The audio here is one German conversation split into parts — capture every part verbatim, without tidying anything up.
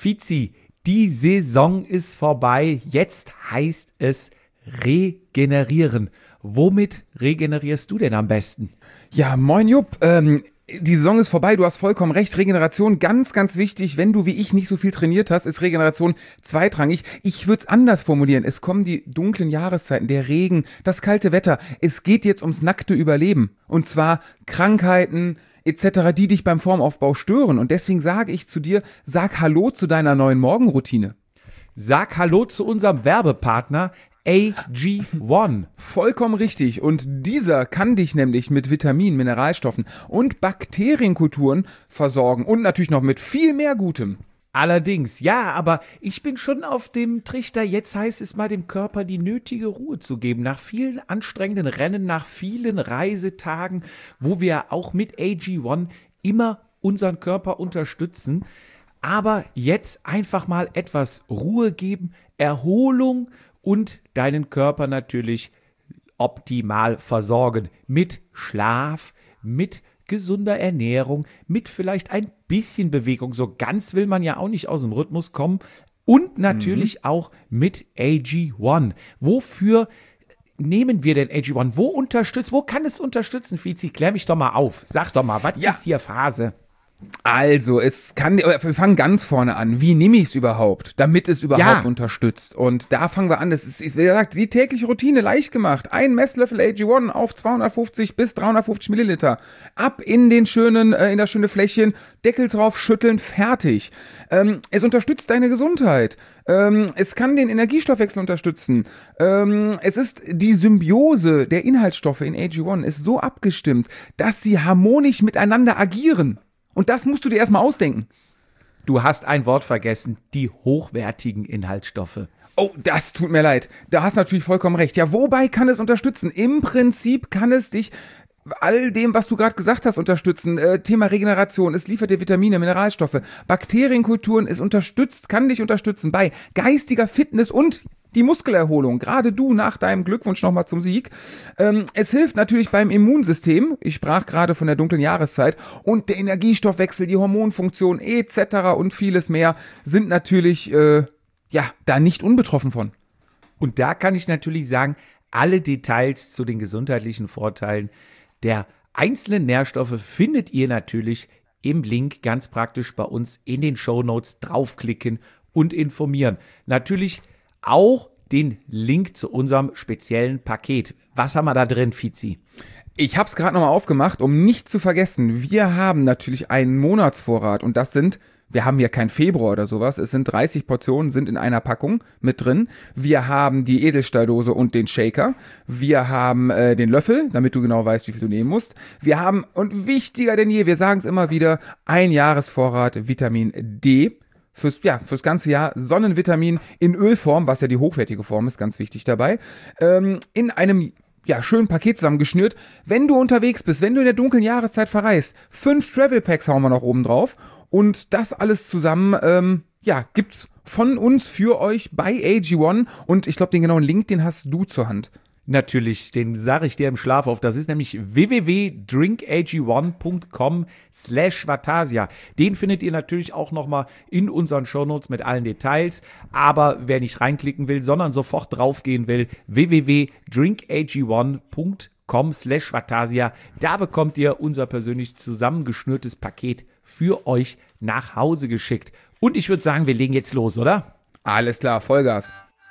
Fizi, die Saison ist vorbei. Jetzt heißt es regenerieren. Womit regenerierst du denn am besten? Ja, moin Jupp, ähm, die Saison ist vorbei, du hast vollkommen recht, Regeneration ganz, ganz wichtig, wenn du wie ich nicht so viel trainiert hast, ist Regeneration zweitrangig. Ich würde es anders formulieren, es kommen die dunklen Jahreszeiten, der Regen, das kalte Wetter, es geht jetzt ums nackte Überleben und zwar Krankheiten et cetera, die dich beim Formaufbau stören und deswegen sage ich zu dir, sag Hallo zu deiner neuen Morgenroutine. Sag Hallo zu unserem Werbepartner A G eins. Vollkommen richtig. Und dieser kann dich nämlich mit Vitaminen, Mineralstoffen und Bakterienkulturen versorgen und natürlich noch mit viel mehr Gutem. Allerdings, ja, aber ich bin schon auf dem Trichter, jetzt heißt es mal dem Körper die nötige Ruhe zu geben. Nach vielen anstrengenden Rennen, nach vielen Reisetagen, wo wir auch mit A G eins immer unseren Körper unterstützen. Aber jetzt einfach mal etwas Ruhe geben, Erholung und deinen Körper natürlich optimal versorgen. Mit Schlaf, mit gesunder Ernährung, mit vielleicht ein bisschen Bewegung. So ganz will man ja auch nicht aus dem Rhythmus kommen. Und natürlich mhm. auch mit A G eins. Wofür nehmen wir denn A G eins? Wo unterstützt, wo kann es unterstützen, Fizi? Klär mich doch mal auf. Sag doch mal, was ja. ist hier Phase? Also, es kann, wir fangen ganz vorne an. Wie nehme ich es überhaupt, damit es überhaupt ja. unterstützt? Und da fangen wir an. Das ist, wie gesagt, die tägliche Routine leicht gemacht. Ein Messlöffel A G eins auf zweihundertfünfzig bis dreihundertfünfzig Milliliter. Ab in den schönen, äh, in das schöne Fläschchen, Deckel drauf, schütteln, fertig. Ähm, es unterstützt deine Gesundheit. Ähm, es kann den Energiestoffwechsel unterstützen. Ähm, es ist die Symbiose der Inhaltsstoffe in A G eins ist so abgestimmt, dass sie harmonisch miteinander agieren. Und das musst du dir erstmal ausdenken. Du hast ein Wort vergessen, die hochwertigen Inhaltsstoffe. Oh, das tut mir leid. Da hast du natürlich vollkommen recht. Ja, wobei kann es unterstützen? Im Prinzip kann es dich all dem, was du gerade gesagt hast, unterstützen. Äh, Thema Regeneration, es liefert dir Vitamine, Mineralstoffe, Bakterienkulturen, es unterstützt, kann dich unterstützen bei geistiger Fitness und die Muskelerholung, gerade du nach deinem Glückwunsch nochmal zum Sieg. Ähm, es hilft natürlich beim Immunsystem, ich sprach gerade von der dunklen Jahreszeit, und der Energiestoffwechsel, die Hormonfunktion et cetera und vieles mehr sind natürlich, äh, ja, da nicht unbetroffen von. Und da kann ich natürlich sagen, alle Details zu den gesundheitlichen Vorteilen der einzelnen Nährstoffe findet ihr natürlich im Link ganz praktisch bei uns in den Shownotes. Draufklicken und informieren. Natürlich auch den Link zu unserem speziellen Paket. Was haben wir da drin, Fizi? Ich habe es gerade nochmal aufgemacht, um nicht zu vergessen. Wir haben natürlich einen Monatsvorrat und das sind, wir haben hier kein Februar oder sowas, es sind dreißig Portionen, sind in einer Packung mit drin. Wir haben die Edelstahldose und den Shaker. Wir haben äh, den Löffel, damit du genau weißt, wie viel du nehmen musst. Wir haben, und wichtiger denn je, wir sagen es immer wieder, ein Jahresvorrat Vitamin D. Fürs, ja, fürs ganze Jahr Sonnenvitamin in Ölform, was ja die hochwertige Form ist, ganz wichtig dabei, ähm, in einem ja, schönen Paket zusammengeschnürt. Wenn du unterwegs bist, wenn du in der dunklen Jahreszeit verreist, fünf Travel Packs hauen wir noch oben drauf und das alles zusammen, ähm, ja, gibt's von uns für euch bei A G eins und ich glaube, den genauen Link, den hast du zur Hand. Natürlich, den sage ich dir im Schlaf auf. Das ist nämlich w w w punkt drink a g one punkt com slash vatasia. Den findet ihr natürlich auch nochmal in unseren Shownotes mit allen Details. Aber wer nicht reinklicken will, sondern sofort draufgehen will, w w w punkt drink a g one punkt com slash vatasia. Da bekommt ihr unser persönlich zusammengeschnürtes Paket für euch nach Hause geschickt. Und ich würde sagen, wir legen jetzt los, oder? Alles klar, Vollgas.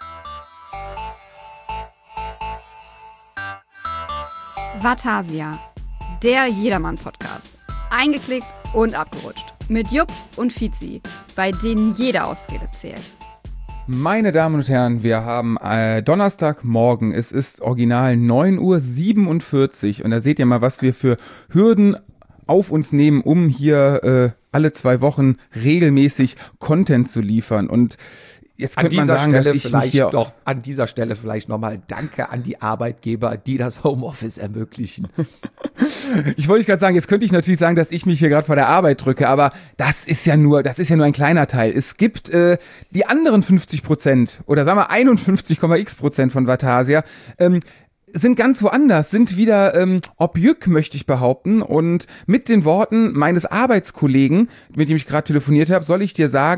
Vatasia, der Jedermann-Podcast. Eingeklickt und abgerutscht. Mit Jupp und Fizi, bei denen jede Ausrede zählt. Meine Damen und Herren, wir haben äh, Donnerstagmorgen. Es ist original neun Uhr siebenundvierzig. Und da seht ihr mal, was wir für Hürden auf uns nehmen, um hier äh, alle zwei Wochen regelmäßig Content zu liefern. Und jetzt könnte man sagen, dass ich vielleicht hier doch an dieser Stelle vielleicht nochmal Danke an die Arbeitgeber, die das Homeoffice ermöglichen. Ich wollte gerade sagen, jetzt könnte ich natürlich sagen, dass ich mich hier gerade vor der Arbeit drücke, aber das ist ja nur, das ist ja nur ein kleiner Teil. Es gibt äh, die anderen fünfzig Prozent oder sagen wir einundfünfzig Komma x Prozent von Vatasia, ähm, sind ganz woanders, sind wieder ähm, Objück, möchte ich behaupten. Und mit den Worten meines Arbeitskollegen, mit dem ich gerade telefoniert habe, soll ich dir sagen,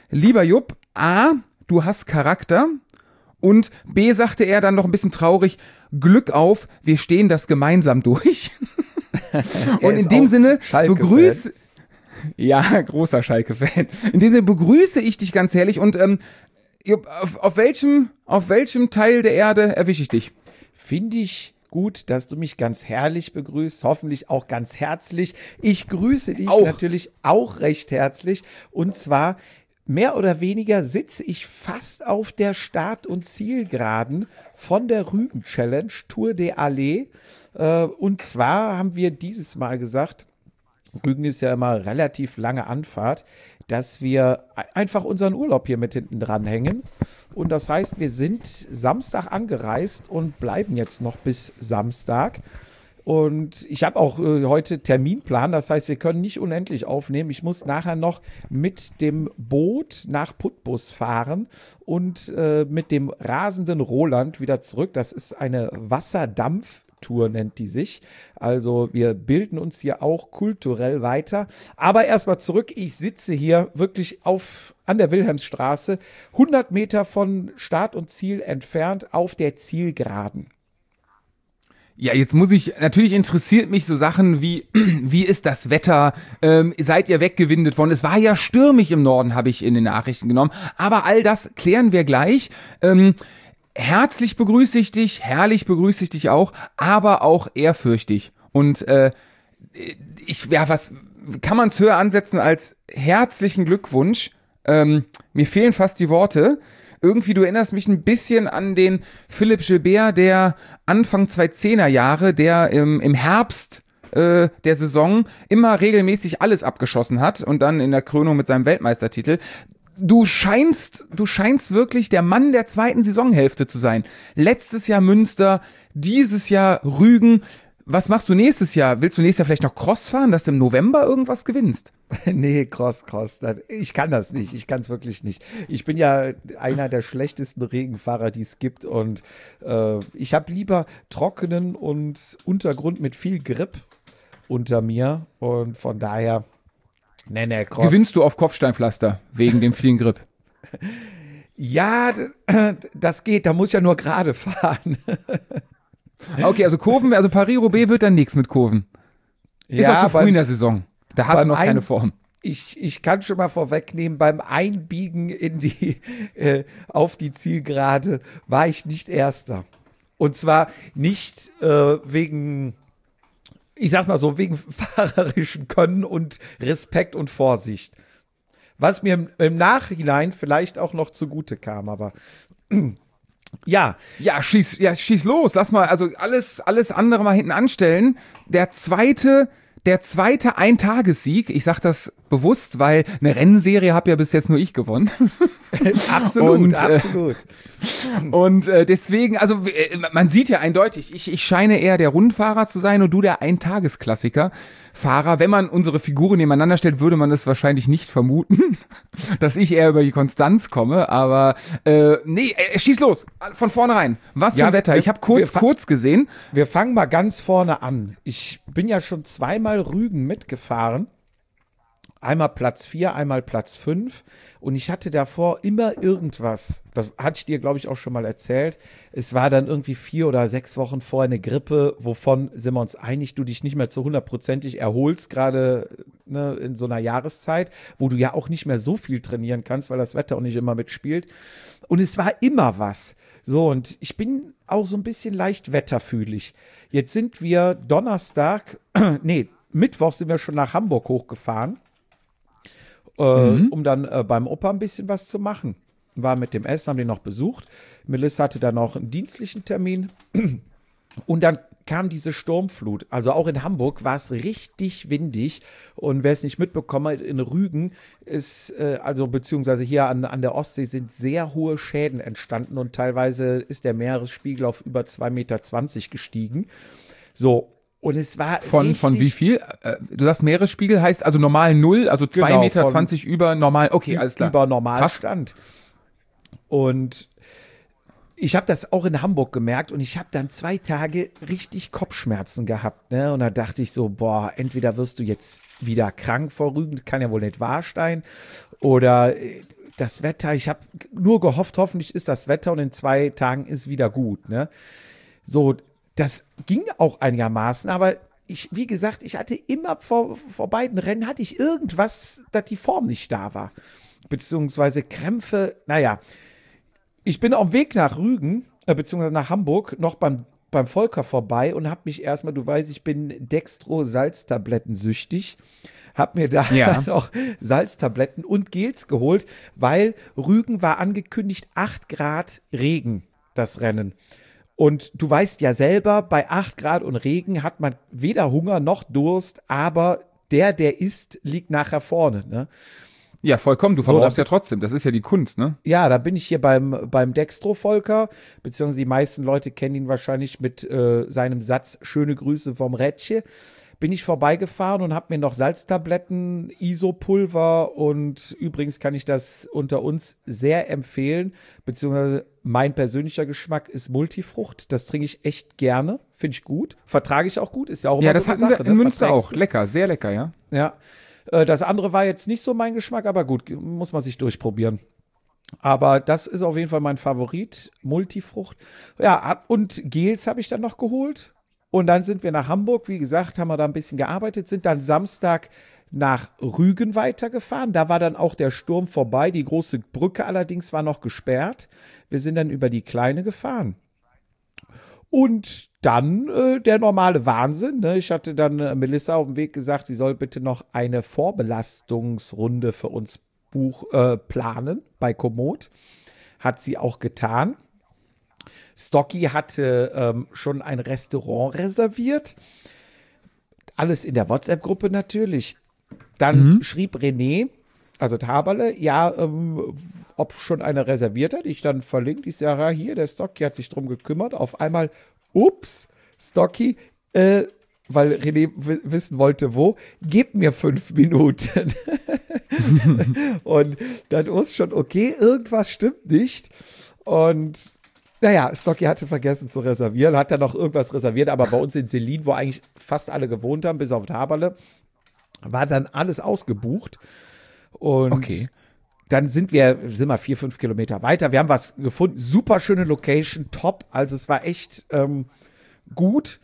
lieber Jupp, A, du hast Charakter und B, sagte er dann noch ein bisschen traurig, Glück auf, wir stehen das gemeinsam durch. Und in dem Sinne begrüße... Ja, großer Schalke-Fan. In dem Sinne begrüße ich dich ganz herrlich und ähm, Jupp, auf, auf, welchem, auf welchem Teil der Erde erwische ich dich? Finde ich gut, dass du mich ganz herrlich begrüßt, hoffentlich auch ganz herzlich. Ich grüße dich auch. natürlich auch recht herzlich und zwar mehr oder weniger sitze ich fast auf der Start- und Zielgeraden von der Rügen-Challenge Tour de Allee. Äh, und zwar haben wir dieses Mal gesagt, Rügen ist ja immer relativ lange Anfahrt, dass wir einfach unseren Urlaub hier mit hinten dran hängen. Und das heißt, wir sind Samstag angereist und bleiben jetzt noch bis Samstag. Und ich habe auch äh, heute Terminplan, das heißt, wir können nicht unendlich aufnehmen. Ich muss nachher noch mit dem Boot nach Putbus fahren und äh, mit dem rasenden Roland wieder zurück. Das ist eine Wasserdampftour, nennt die sich. Also wir bilden uns hier auch kulturell weiter. Aber erstmal zurück, ich sitze hier wirklich auf, an der Wilhelmsstraße, hundert Meter von Start und Ziel entfernt auf der Zielgeraden. Ja, jetzt muss ich, natürlich interessiert mich so Sachen wie, wie ist das Wetter, ähm, seid ihr weggewindet worden? Es war ja stürmisch im Norden, habe ich in den Nachrichten genommen, aber all das klären wir gleich. Ähm, herzlich begrüße ich dich, herrlich begrüße ich dich auch, aber auch ehrfürchtig. Und äh, ich, ja, was kann man es höher ansetzen als herzlichen Glückwunsch? Ähm, mir fehlen fast die Worte. Irgendwie, du erinnerst mich ein bisschen an den Philipp Gilbert, der Anfang zweitausendzehner Jahre, der im, im Herbst äh, der Saison immer regelmäßig alles abgeschossen hat und dann in der Krönung mit seinem Weltmeistertitel. Du scheinst, du scheinst wirklich der Mann der zweiten Saisonhälfte zu sein. Letztes Jahr Münster, dieses Jahr Rügen. Was machst du nächstes Jahr? Willst du nächstes Jahr vielleicht noch Cross fahren, dass du im November irgendwas gewinnst? Nee, Cross, Cross. Das, ich kann das nicht. Ich kann es wirklich nicht. Ich bin ja einer der schlechtesten Regenfahrer, die es gibt. Und äh, ich habe lieber trockenen und Untergrund mit viel Grip unter mir. Und von daher, nee, nee, Cross. Gewinnst du auf Kopfsteinpflaster wegen dem vielen Grip? Ja, das geht. Da muss ich ja nur gerade fahren. Okay, also Kurven, also Paris-Roubaix wird dann nichts mit Kurven. Ist ja, auch zu früh beim, in der Saison. Da hast du noch ein, keine Form. Ich, ich kann schon mal vorwegnehmen, beim Einbiegen in die, äh, auf die Zielgerade war ich nicht Erster. Und zwar nicht äh, wegen, ich sag mal so, wegen fahrerischen Können und Respekt und Vorsicht. Was mir im, im Nachhinein vielleicht auch noch zugute kam, aber ja. Ja, schieß, ja, schieß los. Lass mal, also alles, alles andere mal hinten anstellen. Der zweite, der zweite Eintagessieg, ich sag das bewusst, weil eine Rennserie habe ja bis jetzt nur ich gewonnen. Absolut, und, absolut. Äh, und äh, deswegen, also äh, man sieht ja eindeutig, ich, ich scheine eher der Rundfahrer zu sein und du der Eintagesklassiker. Fahrer. Wenn man unsere Figuren nebeneinander stellt, würde man das wahrscheinlich nicht vermuten, dass ich eher über die Konstanz komme, aber äh, nee, äh, schieß los, von vornherein. Was für ja, ein Wetter. Wir, ich habe kurz, kurz gesehen. Wir fangen mal ganz vorne an. Ich bin ja schon zweimal Rügen mitgefahren. Einmal Platz vier, einmal Platz fünf. Und ich hatte davor immer irgendwas. Das hatte ich dir, glaube ich, auch schon mal erzählt. Es war dann irgendwie vier oder sechs Wochen vorher eine Grippe, wovon sind wir uns einig, du dich nicht mehr zu hundertprozentig erholst, gerade ne, in so einer Jahreszeit, wo du ja auch nicht mehr so viel trainieren kannst, weil das Wetter auch nicht immer mitspielt. Und es war immer was. So, und ich bin auch so ein bisschen leicht wetterfühlig. Jetzt sind wir Donnerstag, nee, Mittwoch sind wir schon nach Hamburg hochgefahren. Äh, mhm. um dann äh, beim Opa ein bisschen was zu machen. War mit dem Essen, haben den noch besucht. Melissa hatte dann noch einen dienstlichen Termin. Und dann kam diese Sturmflut. Also auch in Hamburg war es richtig windig. Und wer es nicht mitbekommen hat, in Rügen ist, äh, also beziehungsweise hier an, an der Ostsee sind sehr hohe Schäden entstanden. Und teilweise ist der Meeresspiegel auf über zwei Meter zwanzig gestiegen. So. Und es war von, von wie viel? Du sagst Meeresspiegel heißt also normal null, also zwei genau, Meter zwanzig über normal, okay, alles klar. Über Normalstand. Und ich habe das auch in Hamburg gemerkt und ich habe dann zwei Tage richtig Kopfschmerzen gehabt. Ne? Und da dachte ich so, boah, entweder wirst du jetzt wieder krank vor Rügen, kann ja wohl nicht wahr sein, oder das Wetter, ich habe nur gehofft, hoffentlich ist das Wetter und in zwei Tagen ist wieder gut, ne? So, das ging auch einigermaßen, aber ich, wie gesagt, ich hatte immer vor, vor beiden Rennen hatte ich irgendwas, dass die Form nicht da war. Beziehungsweise Krämpfe, naja. Ich bin auf dem Weg nach Rügen, äh, beziehungsweise nach Hamburg, noch beim, beim Volker vorbei und habe mich erstmal, du weißt, ich bin Dextro-Salztabletten-süchtig, habe mir da Ja. noch Salztabletten und Gels geholt, weil Rügen war angekündigt, acht Grad Regen, das Rennen. Und du weißt ja selber, bei acht Grad und Regen hat man weder Hunger noch Durst, aber der, der isst, liegt nachher vorne, ne? Ja, vollkommen. Du So, verbrauchst da- ja trotzdem. Das ist ja die Kunst, ne? Ja, da bin ich hier beim, beim Dextro-Volker, beziehungsweise die meisten Leute kennen ihn wahrscheinlich mit äh, seinem Satz Schöne Grüße vom Rädchen. Bin ich vorbeigefahren und habe mir noch Salztabletten, Isopulver und übrigens kann ich das unter uns sehr empfehlen, beziehungsweise mein persönlicher Geschmack ist Multifrucht. Das trinke ich echt gerne, finde ich gut, vertrage ich auch gut, ist ja auch immer Ja, so das eine hatten wir Sache, in ne? Münster Verträgst auch. es? Lecker, sehr lecker, ja. Ja, äh, das andere war jetzt nicht so mein Geschmack, aber gut, muss man sich durchprobieren. Aber das ist auf jeden Fall mein Favorit, Multifrucht. Ja, ab- und Gels habe ich dann noch geholt. Und dann sind wir nach Hamburg, wie gesagt, haben wir da ein bisschen gearbeitet, sind dann Samstag nach Rügen weitergefahren. Da war dann auch der Sturm vorbei. Die große Brücke allerdings war noch gesperrt. Wir sind dann über die kleine gefahren. Und dann äh, der normale Wahnsinn. Ne? Ich hatte dann äh, Melissa auf dem Weg gesagt, sie soll bitte noch eine Vorbelastungsrunde für uns buch, äh, planen bei Komoot. Hat sie auch getan. Stocky hatte ähm, schon ein Restaurant reserviert. Alles in der WhatsApp-Gruppe natürlich. Dann schrieb René, also Taberle, ja, ähm, ob schon einer reserviert hat. Ich dann verlinkt, ich sage, ja, hier, der Stocky hat sich drum gekümmert. Auf einmal, ups, Stocky, äh, weil René w- wissen wollte, wo, gib mir fünf Minuten. Und dann ist schon, okay, irgendwas stimmt nicht. Und naja, Stocky hatte vergessen zu reservieren, hat dann noch irgendwas reserviert, aber bei uns in Selin, wo eigentlich fast alle gewohnt haben, bis auf Taberle, war dann alles ausgebucht. Und Okay. dann sind wir, sind wir vier, fünf Kilometer weiter. Wir haben was gefunden, super schöne Location, top. Also es war echt ähm, gut.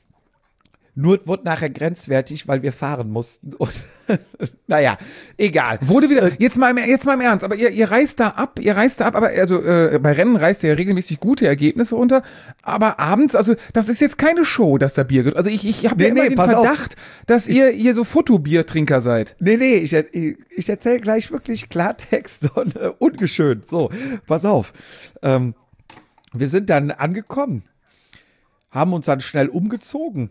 Nur es wurde nachher grenzwertig, weil wir fahren mussten. Und naja, egal. Wurde wieder, jetzt mal, im, jetzt mal im Ernst, aber ihr, ihr reist da ab, ihr reist da ab, aber also äh, bei Rennen reist ihr ja regelmäßig gute Ergebnisse runter, aber abends, also das ist jetzt keine Show, dass da Bier gibt. Also ich, ich habe Nee, ja immer nee, den pass auf. Verdacht, dass ihr, ihr so Fotobiertrinker seid. Nee, nee, ich, ich, ich erzähle gleich wirklich Klartext und äh, ungeschönt. So, pass auf. Ähm, wir sind dann angekommen, haben uns dann schnell umgezogen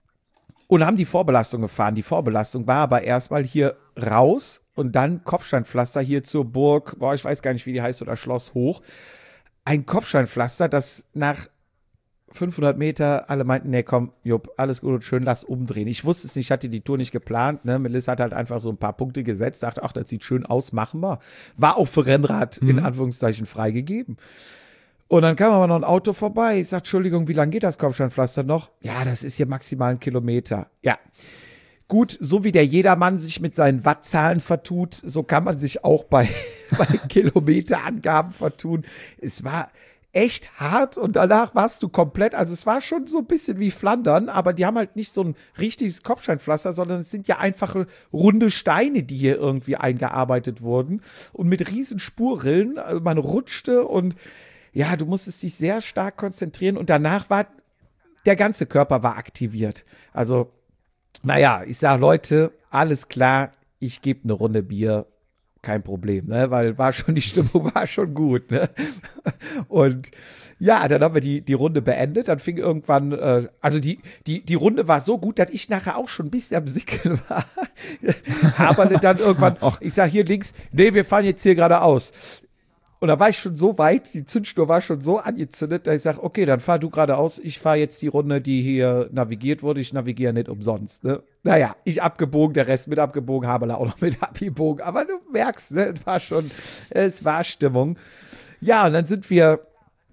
und haben die Vorbelastung gefahren. Die Vorbelastung war aber erstmal hier raus und dann Kopfsteinpflaster hier zur Burg, boah, ich weiß gar nicht, wie die heißt, oder Schloss hoch. Ein Kopfsteinpflaster, das nach fünfhundert Meter alle meinten, nee, komm, Jupp, alles gut und schön, lass umdrehen. Ich wusste es nicht, ich hatte die Tour nicht geplant, ne? Melissa hat halt einfach so ein paar Punkte gesetzt, dachte, ach, das sieht schön aus, machen wir. War auch für Rennrad in Anführungszeichen freigegeben. Und dann kam aber noch ein Auto vorbei. Ich sag, Entschuldigung, wie lange geht das Kopfsteinpflaster noch? Ja, das ist hier maximal ein Kilometer. Ja. Gut, so wie der Jedermann sich mit seinen Wattzahlen vertut, so kann man sich auch bei, bei Kilometerangaben vertun. Es war echt hart und danach warst du komplett, also es war schon so ein bisschen wie Flandern, aber die haben halt nicht so ein richtiges Kopfsteinpflaster, sondern es sind ja einfache runde Steine, die hier irgendwie eingearbeitet wurden und mit riesen Spurrillen, also man rutschte und ja, du musstest dich sehr stark konzentrieren und danach war, der ganze Körper war aktiviert. Also, naja, ich sage, Leute, alles klar, ich gebe eine Runde Bier, kein Problem, ne? Weil war schon, die Stimmung war schon gut, ne? Und ja, dann haben wir die, die Runde beendet, dann fing irgendwann, äh, also die, die, die Runde war so gut, dass ich nachher auch schon ein bisschen am Sickeln war. Aber dann irgendwann, ich sage hier links, nee, wir fahren jetzt hier geradeaus. Und da war ich schon so weit, die Zündschnur war schon so angezündet, dass ich sage, okay, dann fahr du geradeaus, ich fahre jetzt die Runde, die hier navigiert wurde, ich navigiere nicht umsonst. Ne? Naja, ich abgebogen, der Rest mit abgebogen, Haberle auch noch mit abgebogen, aber du merkst, ne, es war schon, es war Stimmung. Ja, und dann sind wir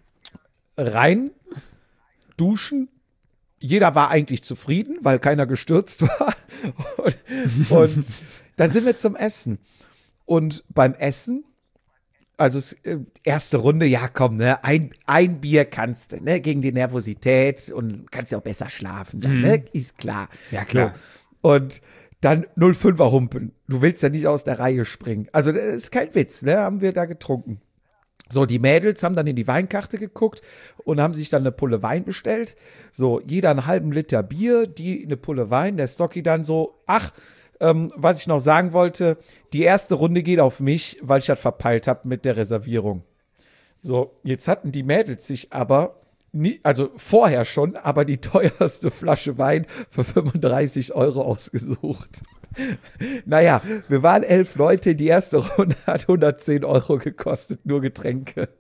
rein, duschen, jeder war eigentlich zufrieden, weil keiner gestürzt war und, und dann sind wir zum Essen und beim Essen Also es, äh, erste Runde, ja komm, ne, ein, ein Bier kannst du, ne, gegen die Nervosität und kannst ja auch besser schlafen, dann, Mhm. ne, ist klar. Ja, klar. So. Und dann null Komma fünfer Humpen. Du willst ja nicht aus der Reihe springen. Also das ist kein Witz, ne, haben wir da getrunken. So, die Mädels haben dann in die Weinkarte geguckt und haben sich dann eine Pulle Wein bestellt. So, jeder einen halben Liter Bier, die eine Pulle Wein. Der Stocky dann so, ach, ähm, was ich noch sagen wollte, die erste Runde geht auf mich, weil ich das verpeilt habe mit der Reservierung. So, jetzt hatten die Mädels sich aber, nie, also vorher schon, aber die teuerste Flasche Wein für fünfunddreißig Euro ausgesucht. Naja, wir waren elf Leute, die erste Runde hat hundertzehn Euro gekostet, nur Getränke.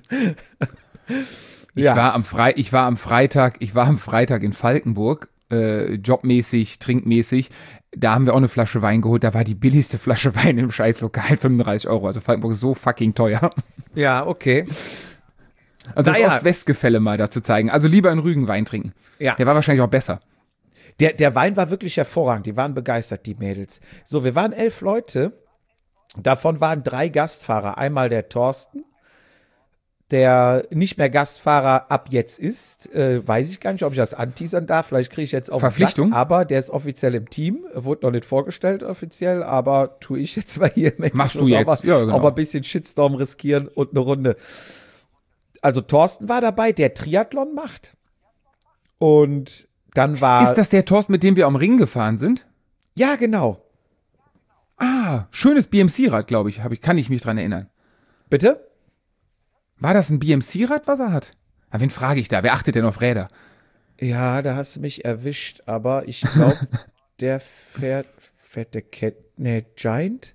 Ich, Ja. war am Fre- ich war am Freitag, ich war am Freitag in Falkenburg, äh, jobmäßig, trinkmäßig. Da haben wir auch eine Flasche Wein geholt. Da war die billigste Flasche Wein im Scheißlokal fünfunddreißig Euro. Also Falkenburg ist so fucking teuer. Ja, okay. Also Naja. das Ost-West-Gefälle mal da zu zeigen. Also lieber einen Rügen Wein trinken. Ja. Der war wahrscheinlich auch besser. Der, der Wein war wirklich hervorragend. Die waren begeistert, die Mädels. So, wir waren elf Leute. Davon waren drei Gastfahrer. Einmal der Thorsten, der nicht mehr Gastfahrer ab jetzt ist. Äh, weiß ich gar nicht, ob ich das anteasern darf. Vielleicht kriege ich jetzt auch Verpflichtung? Aber der ist offiziell im Team. Wurde noch nicht vorgestellt offiziell, aber tue ich jetzt mal hier. Möchte Machst ich du muss jetzt. Auch mal, Ja, genau. auch mal ein bisschen Shitstorm riskieren und eine Runde. Also Thorsten war dabei, der Triathlon macht. Und dann war... Ist das der Thorsten, mit dem wir am Ring gefahren sind? Ja, genau. Ah, schönes B M C-Rad, glaube ich. Hab ich. Kann ich mich dran erinnern. Bitte? War das ein B M C-Rad, was er hat? Aber wen frage ich da? Wer achtet denn auf Räder? Ja, da hast du mich erwischt, aber ich glaube, der fährt, fährt der Cat, ne, Giant?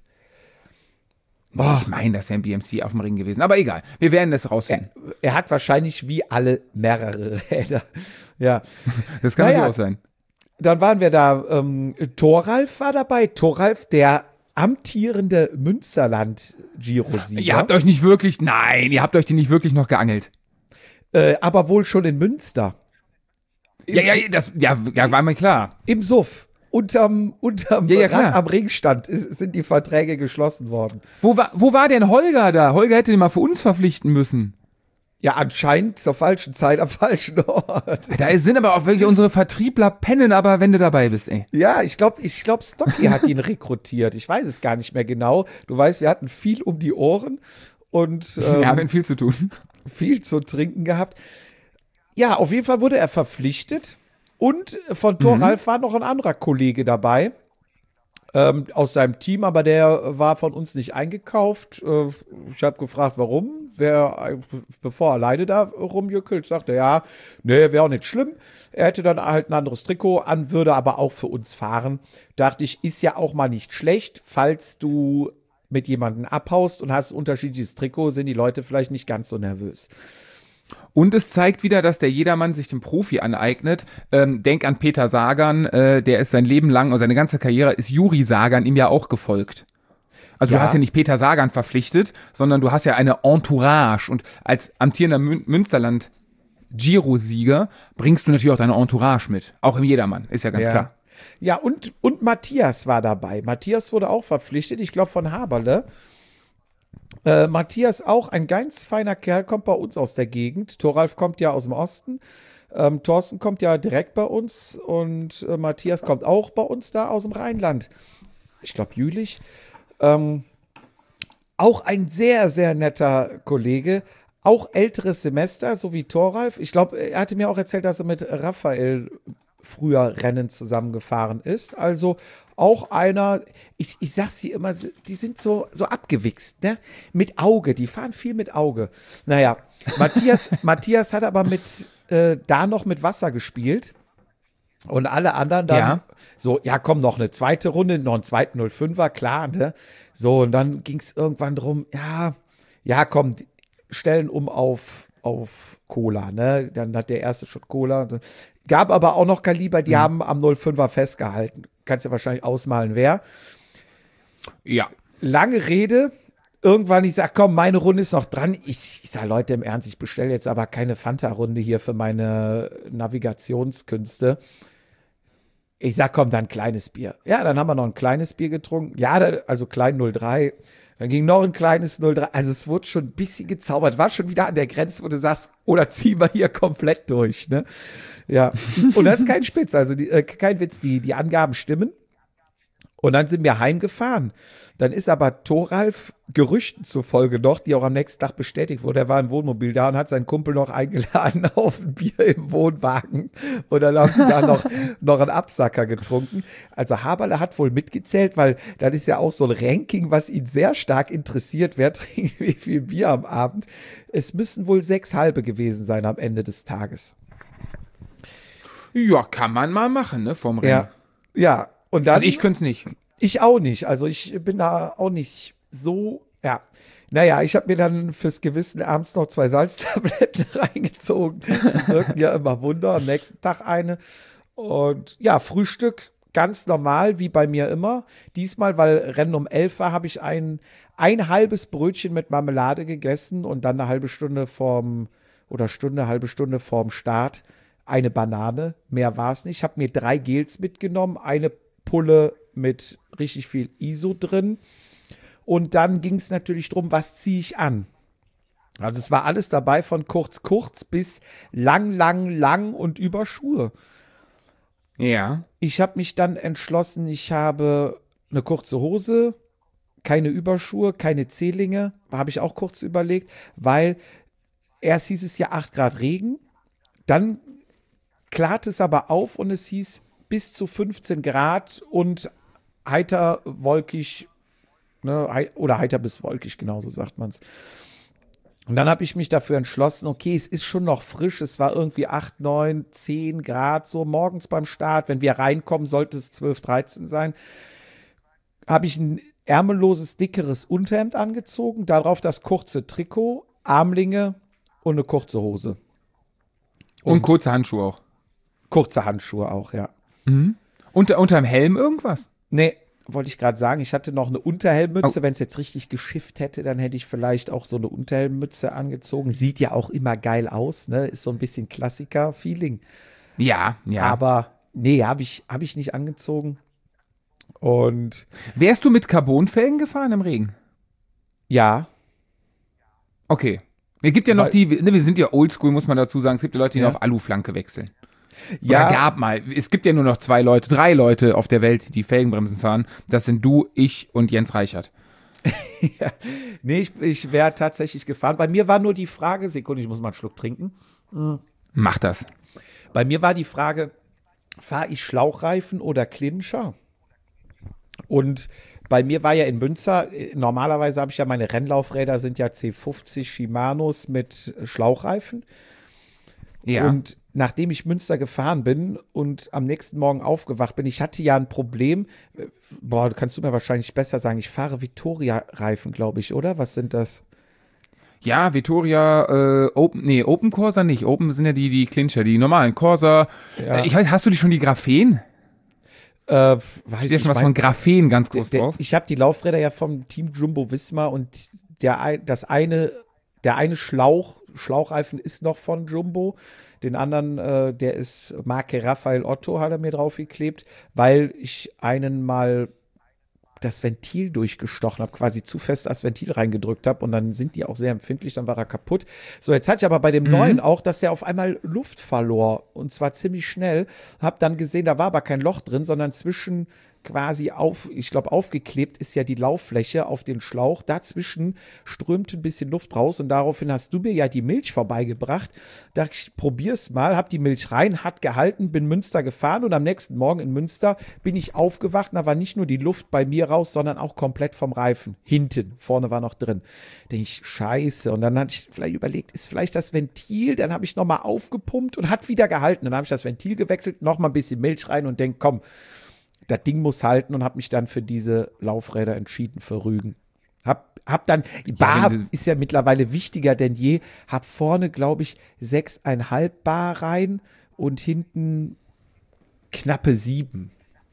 Oh. Ich meine, das wäre ein B M C auf dem Ring gewesen. Aber egal, wir werden es rausfinden. Er hat wahrscheinlich wie alle mehrere Räder. Ja, Das kann naja. natürlich auch sein. dann waren wir da, ähm, Thoralf war dabei. Thoralf, der amtierende Münsterland-Giro-Sieger. Ihr habt euch nicht wirklich, nein, ihr habt euch die nicht wirklich noch geangelt. äh, aber wohl schon in Münster. Ja, ja, das ja, ja, war mir klar. Im Suff. Unterm, unterm Ja, ja, Rad klar. am Ringstand ist, sind die Verträge geschlossen worden. Wo war, wo war denn Holger da? Holger hätte den mal für uns verpflichten müssen. Ja, anscheinend zur falschen Zeit am falschen Ort. Da sind aber auch wirklich unsere Vertriebler pennen, aber wenn du dabei bist, ey. Ja, ich glaube, ich glaub, Stocky hat ihn rekrutiert. Ich weiß es gar nicht mehr genau. Du weißt, wir hatten viel um die Ohren und ähm, Wir haben viel zu tun. viel zu trinken gehabt. Ja, auf jeden Fall wurde er verpflichtet. Und von Thoralf war noch ein anderer Kollege dabei ähm, aus seinem Team, aber der war von uns nicht eingekauft. Äh, ich habe gefragt, warum. Wer, bevor er alleine da rumjückelt, sagte er, ja, nee, wäre auch nicht schlimm. Er hätte dann halt ein anderes Trikot an, würde aber auch für uns fahren. Dachte ich, ist ja auch mal nicht schlecht, falls du mit jemandem abhaust und hast ein unterschiedliches Trikot, sind die Leute vielleicht nicht ganz so nervös. Und es zeigt wieder, dass der Jedermann sich den Profi aneignet. Ähm, denk an Peter Sagan, äh, der ist sein Leben lang, also seine ganze Karriere, ist Juri Sagan ihm ja auch gefolgt. Also Ja. du hast ja nicht Peter Sagan verpflichtet, sondern du hast ja eine Entourage. Und als amtierender Mün Münsterland Giro-Sieger bringst du natürlich auch deine Entourage mit. Auch im Jedermann, ist ja ganz Ja. klar. Ja, und, und Matthias war dabei. Matthias wurde auch verpflichtet, ich glaube von Haberle. Äh, Matthias auch, ein ganz feiner Kerl, kommt bei uns aus der Gegend. Thoralf kommt ja aus dem Osten. Ähm, Thorsten kommt ja direkt bei uns und äh, Matthias kommt auch bei uns da aus dem Rheinland. Ich glaube Jülich. Ähm, auch ein sehr, sehr netter Kollege. Auch älteres Semester, so wie Thoralf. Ich glaube, er hatte mir auch erzählt, dass er mit Raphael früher Rennen zusammengefahren ist. Also auch einer, ich, ich sag's dir immer, die sind so, so abgewichst, ne? Mit Auge, die fahren viel mit Auge. Naja, Matthias, Matthias hat aber mit, äh, da noch mit Wasser gespielt. Und alle anderen dann Ja. so, ja komm, noch eine zweite Runde, noch einen zweiten null fünfer, klar, ne? So, und dann ging's irgendwann drum, ja, ja komm, stellen um auf, auf Cola, ne? Dann hat der erste Shot Cola. Gab aber auch noch Kaliber, die Mhm. haben am null fünfer festgehalten. Kannst ja wahrscheinlich ausmalen, wer. Ja. Lange Rede. Irgendwann, ich sag, komm, meine Runde ist noch dran. Ich, ich sag, Leute, im Ernst, ich bestelle jetzt aber keine Fanta-Runde hier für meine Navigationskünste. Ich sag, komm, dann ein kleines Bier. Ja, dann haben wir noch ein kleines Bier getrunken. Ja, da- also klein null drei. Dann ging noch ein kleines null drei. Also es wurde schon ein bisschen gezaubert. War schon wieder an der Grenze, wo du sagst, oder ziehen wir hier komplett durch, ne? Ja. Und das ist kein Spitz, also die, äh, kein Witz, die, die Angaben stimmen. Und dann sind wir heimgefahren. Dann ist aber Thoralf Gerüchten zufolge noch, die auch am nächsten Tag bestätigt wurde, er war im Wohnmobil da und hat seinen Kumpel noch eingeladen auf ein Bier im Wohnwagen. Und dann haben die da noch, noch einen Absacker getrunken. Also Haberle hat wohl mitgezählt, weil das ist ja auch so ein Ranking, was ihn sehr stark interessiert. Wer trinkt wie viel Bier am Abend? Es müssen wohl sechs halbe gewesen sein am Ende des Tages. Ja, kann man mal machen, ne, vorm Rennen. Ja, ja. Und dann, also ich könnte es nicht. Ich auch nicht. Also ich bin da auch nicht so, ja. Naja, ich habe mir dann fürs Gewissen abends noch zwei Salztabletten reingezogen. Die wirken ja immer Wunder. Am nächsten Tag eine. Und ja, Frühstück ganz normal, wie bei mir immer. Diesmal, weil Rennen um elf war, habe ich ein, ein halbes Brötchen mit Marmelade gegessen und dann eine halbe Stunde vorm, oder Stunde, halbe Stunde vorm Start eine Banane. Mehr war es nicht. Ich habe mir drei Gels mitgenommen, eine Pulle mit richtig viel I S O drin. Und dann ging es natürlich drum, was ziehe ich an? Also es war alles dabei von kurz, kurz bis lang, lang, lang und über Schuhe. Ja. Ich habe mich dann entschlossen, ich habe eine kurze Hose, keine Überschuhe, keine Zehlinge. Habe ich auch kurz überlegt, weil erst hieß es ja acht Grad Regen. Dann klart es aber auf und es hieß bis zu fünfzehn Grad und heiter, wolkig, ne, hei- oder heiter bis wolkig, genauso sagt man es. Und dann habe ich mich dafür entschlossen, okay, es ist schon noch frisch, es war irgendwie acht, neun, zehn Grad, so morgens beim Start, wenn wir reinkommen, sollte es zwölf, dreizehn sein, habe ich ein ärmelloses, dickeres Unterhemd angezogen, darauf das kurze Trikot, Armlinge und eine kurze Hose. Und, Und kurze Handschuhe auch. kurze Handschuhe auch, ja. Mhm. Unter, unterm Helm irgendwas? Nee, wollte ich gerade sagen, ich hatte noch eine Unterhelmmütze. Oh. Wenn es jetzt richtig geschifft hätte, dann hätte ich vielleicht auch so eine Unterhelmmütze angezogen. Sieht ja auch immer geil aus, ne? Ist so ein bisschen Klassiker-Feeling. Ja, ja. Aber nee, habe ich, hab ich nicht angezogen. Und Wärst du mit Carbonfelgen gefahren im Regen? ja, Okay. Es gibt ja noch Weil- die, ne, wir sind ja oldschool, muss man dazu sagen, es gibt ja Leute, die Ja. auf Aluflanke wechseln. ja, Oder gab mal. Es gibt ja nur noch zwei Leute, drei Leute auf der Welt, die Felgenbremsen fahren. Das sind du, ich und Jens Reichert. nee, ich, ich wäre tatsächlich gefahren. Bei mir war nur die Frage, Sekunde, ich muss mal einen Schluck trinken. Mach das. Bei mir war die Frage, fahre ich Schlauchreifen oder Clincher? Und bei mir war ja in Münster, äh, normalerweise habe ich ja meine Rennlaufräder, sind ja C fünfzig Shimanos mit Schlauchreifen. Ja. Und nachdem ich Münster gefahren bin und am nächsten Morgen aufgewacht bin, ich hatte ja ein Problem. äh, Boah, kannst du mir wahrscheinlich besser sagen. Ich fahre Vittoria-Reifen, glaube ich, oder? Was sind das? Ja, Vittoria, äh, Open, nee, Open Corsa nicht. Open sind ja die, die Clincher, die normalen Corsa. Ja. Äh, ich weiß, hast du die schon die Graphen? Äh, weiß Steht ja ich schon was mein- von Graphen ganz groß der, drauf. Ich habe die Laufräder ja vom Team Jumbo Visma und der, ein- das eine, der eine Schlauch, Schlauchreifen ist noch von Jumbo. Den anderen, äh, der ist Marke Raphael Otto, hat er mir draufgeklebt, weil ich einen mal das Ventil durchgestochen habe, quasi zu fest das Ventil reingedrückt habe und dann sind die auch sehr empfindlich, dann war er kaputt. So, jetzt hatte ich aber bei dem Mhm. neuen auch, dass der auf einmal Luft verlor und zwar ziemlich schnell. Hab dann gesehen, da war aber kein Loch drin, sondern zwischen quasi auf, ich glaube aufgeklebt ist ja die Lauffläche auf den Schlauch. Dazwischen strömte ein bisschen Luft raus und daraufhin hast du mir ja die Milch vorbeigebracht. Da ich probier's mal, hab die Milch rein, hat gehalten, bin Münster gefahren und am nächsten Morgen in Münster bin ich aufgewacht. Da war nicht nur die Luft bei mir raus, sondern auch komplett vom Reifen. Hinten, vorne war noch drin. Denke ich, scheiße. Und dann hatte ich vielleicht überlegt, ist vielleicht das Ventil? Dann habe ich nochmal aufgepumpt und hat wieder gehalten. Dann habe ich das Ventil gewechselt, nochmal ein bisschen Milch rein und denke, komm, das Ding muss halten und habe mich dann für diese Laufräder entschieden, für Rügen. Hab, hab dann, Bar wenn du- ist ja mittlerweile wichtiger denn je, hab vorne, glaube ich, sechseinhalb Bar rein und hinten knappe sieben.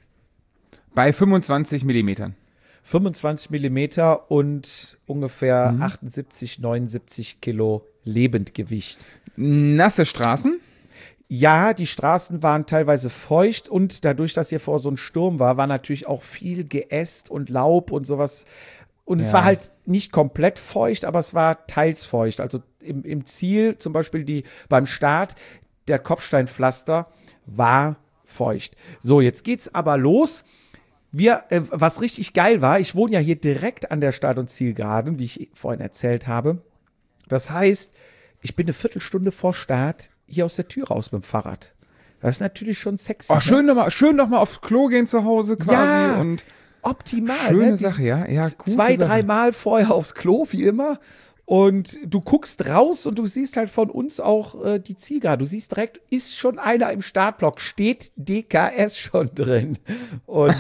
Bei fünfundzwanzig Millimetern. fünfundzwanzig Millimeter und ungefähr Mhm. achtundsiebzig, neunundsiebzig Kilo Lebendgewicht. Nasse Straßen? Ja, die Straßen waren teilweise feucht und dadurch, dass hier vor so ein Sturm war, war natürlich auch viel Geäst und Laub und sowas Und es Ja. war halt nicht komplett feucht, aber es war teils feucht. Also im, im Ziel, zum Beispiel die, beim Start, der Kopfsteinpflaster war feucht. So, jetzt geht's aber los. Wir, äh, was richtig geil war, ich wohne ja hier direkt an der Start- und Zielgeraden, wie ich vorhin erzählt habe. Das heißt, ich bin eine Viertelstunde vor Start hier aus der Tür raus mit dem Fahrrad. Das ist natürlich schon sexy. Oh, ne? schön nochmal schön noch mal aufs Klo gehen zu Hause quasi. Ja. Und Optimal. schöne ne? Sache, ja. ja Z- gute Zwei, Sache. dreimal vorher aufs Klo, wie immer. Und du guckst raus und du siehst halt von uns auch äh, die Zielgerade. Du siehst direkt, ist schon einer im Startblock, steht D K S schon drin. Und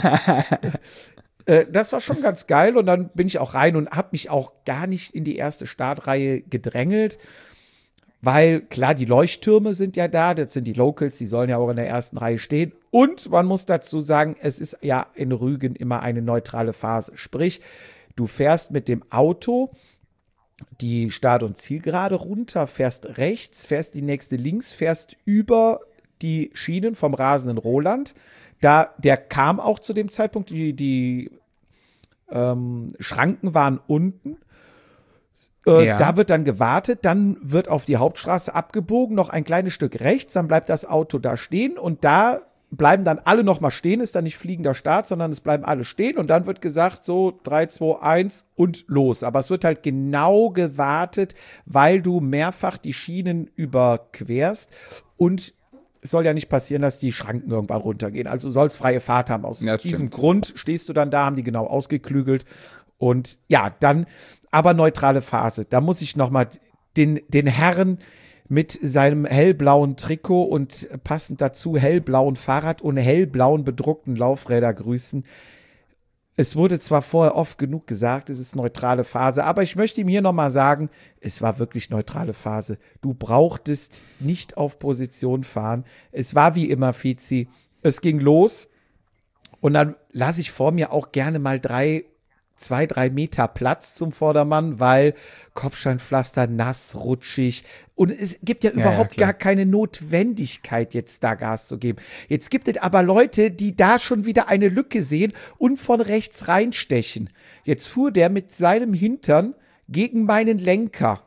äh, das war schon ganz geil. Und dann bin ich auch rein und habe mich auch gar nicht in die erste Startreihe gedrängelt. Weil, klar, die Leuchttürme sind ja da, das sind die Locals, die sollen ja auch in der ersten Reihe stehen. Und man muss dazu sagen, es ist ja in Rügen immer eine neutrale Phase. Sprich, du fährst mit dem Auto die Start- und Zielgerade runter, fährst rechts, fährst die nächste links, fährst über die Schienen vom rasenden Roland. Da, der kam auch zu dem Zeitpunkt, die, die ähm, Schranken waren unten. Äh, Ja. Da wird dann gewartet, dann wird auf die Hauptstraße abgebogen, noch ein kleines Stück rechts, dann bleibt das Auto da stehen und da bleiben dann alle noch mal stehen, ist dann nicht fliegender Start, sondern es bleiben alle stehen und dann wird gesagt so drei, zwei, eins und los. Aber es wird halt genau gewartet, weil du mehrfach die Schienen überquerst und es soll ja nicht passieren, dass die Schranken irgendwann runtergehen. Also du sollst freie Fahrt haben. Aus Ja, das diesem stimmt. Grund stehst du dann da, haben die genau ausgeklügelt. Und ja, dann aber neutrale Phase. Da muss ich noch mal den, den Herrn mit seinem hellblauen Trikot und passend dazu hellblauen Fahrrad und hellblauen bedruckten Laufräder grüßen. Es wurde zwar vorher oft genug gesagt, es ist neutrale Phase, aber ich möchte ihm hier noch mal sagen, es war wirklich neutrale Phase. Du brauchtest nicht auf Position fahren. Es war wie immer, Fizi. Es ging los und dann lasse ich vor mir auch gerne mal drei zwei, drei Meter Platz zum Vordermann, weil Kopfsteinpflaster nass, rutschig und es gibt ja, Ja, ja, überhaupt klar. gar keine Notwendigkeit, jetzt da Gas zu geben. Jetzt gibt es aber Leute, die da schon wieder eine Lücke sehen und von rechts reinstechen. Jetzt fuhr der mit seinem Hintern gegen meinen Lenker.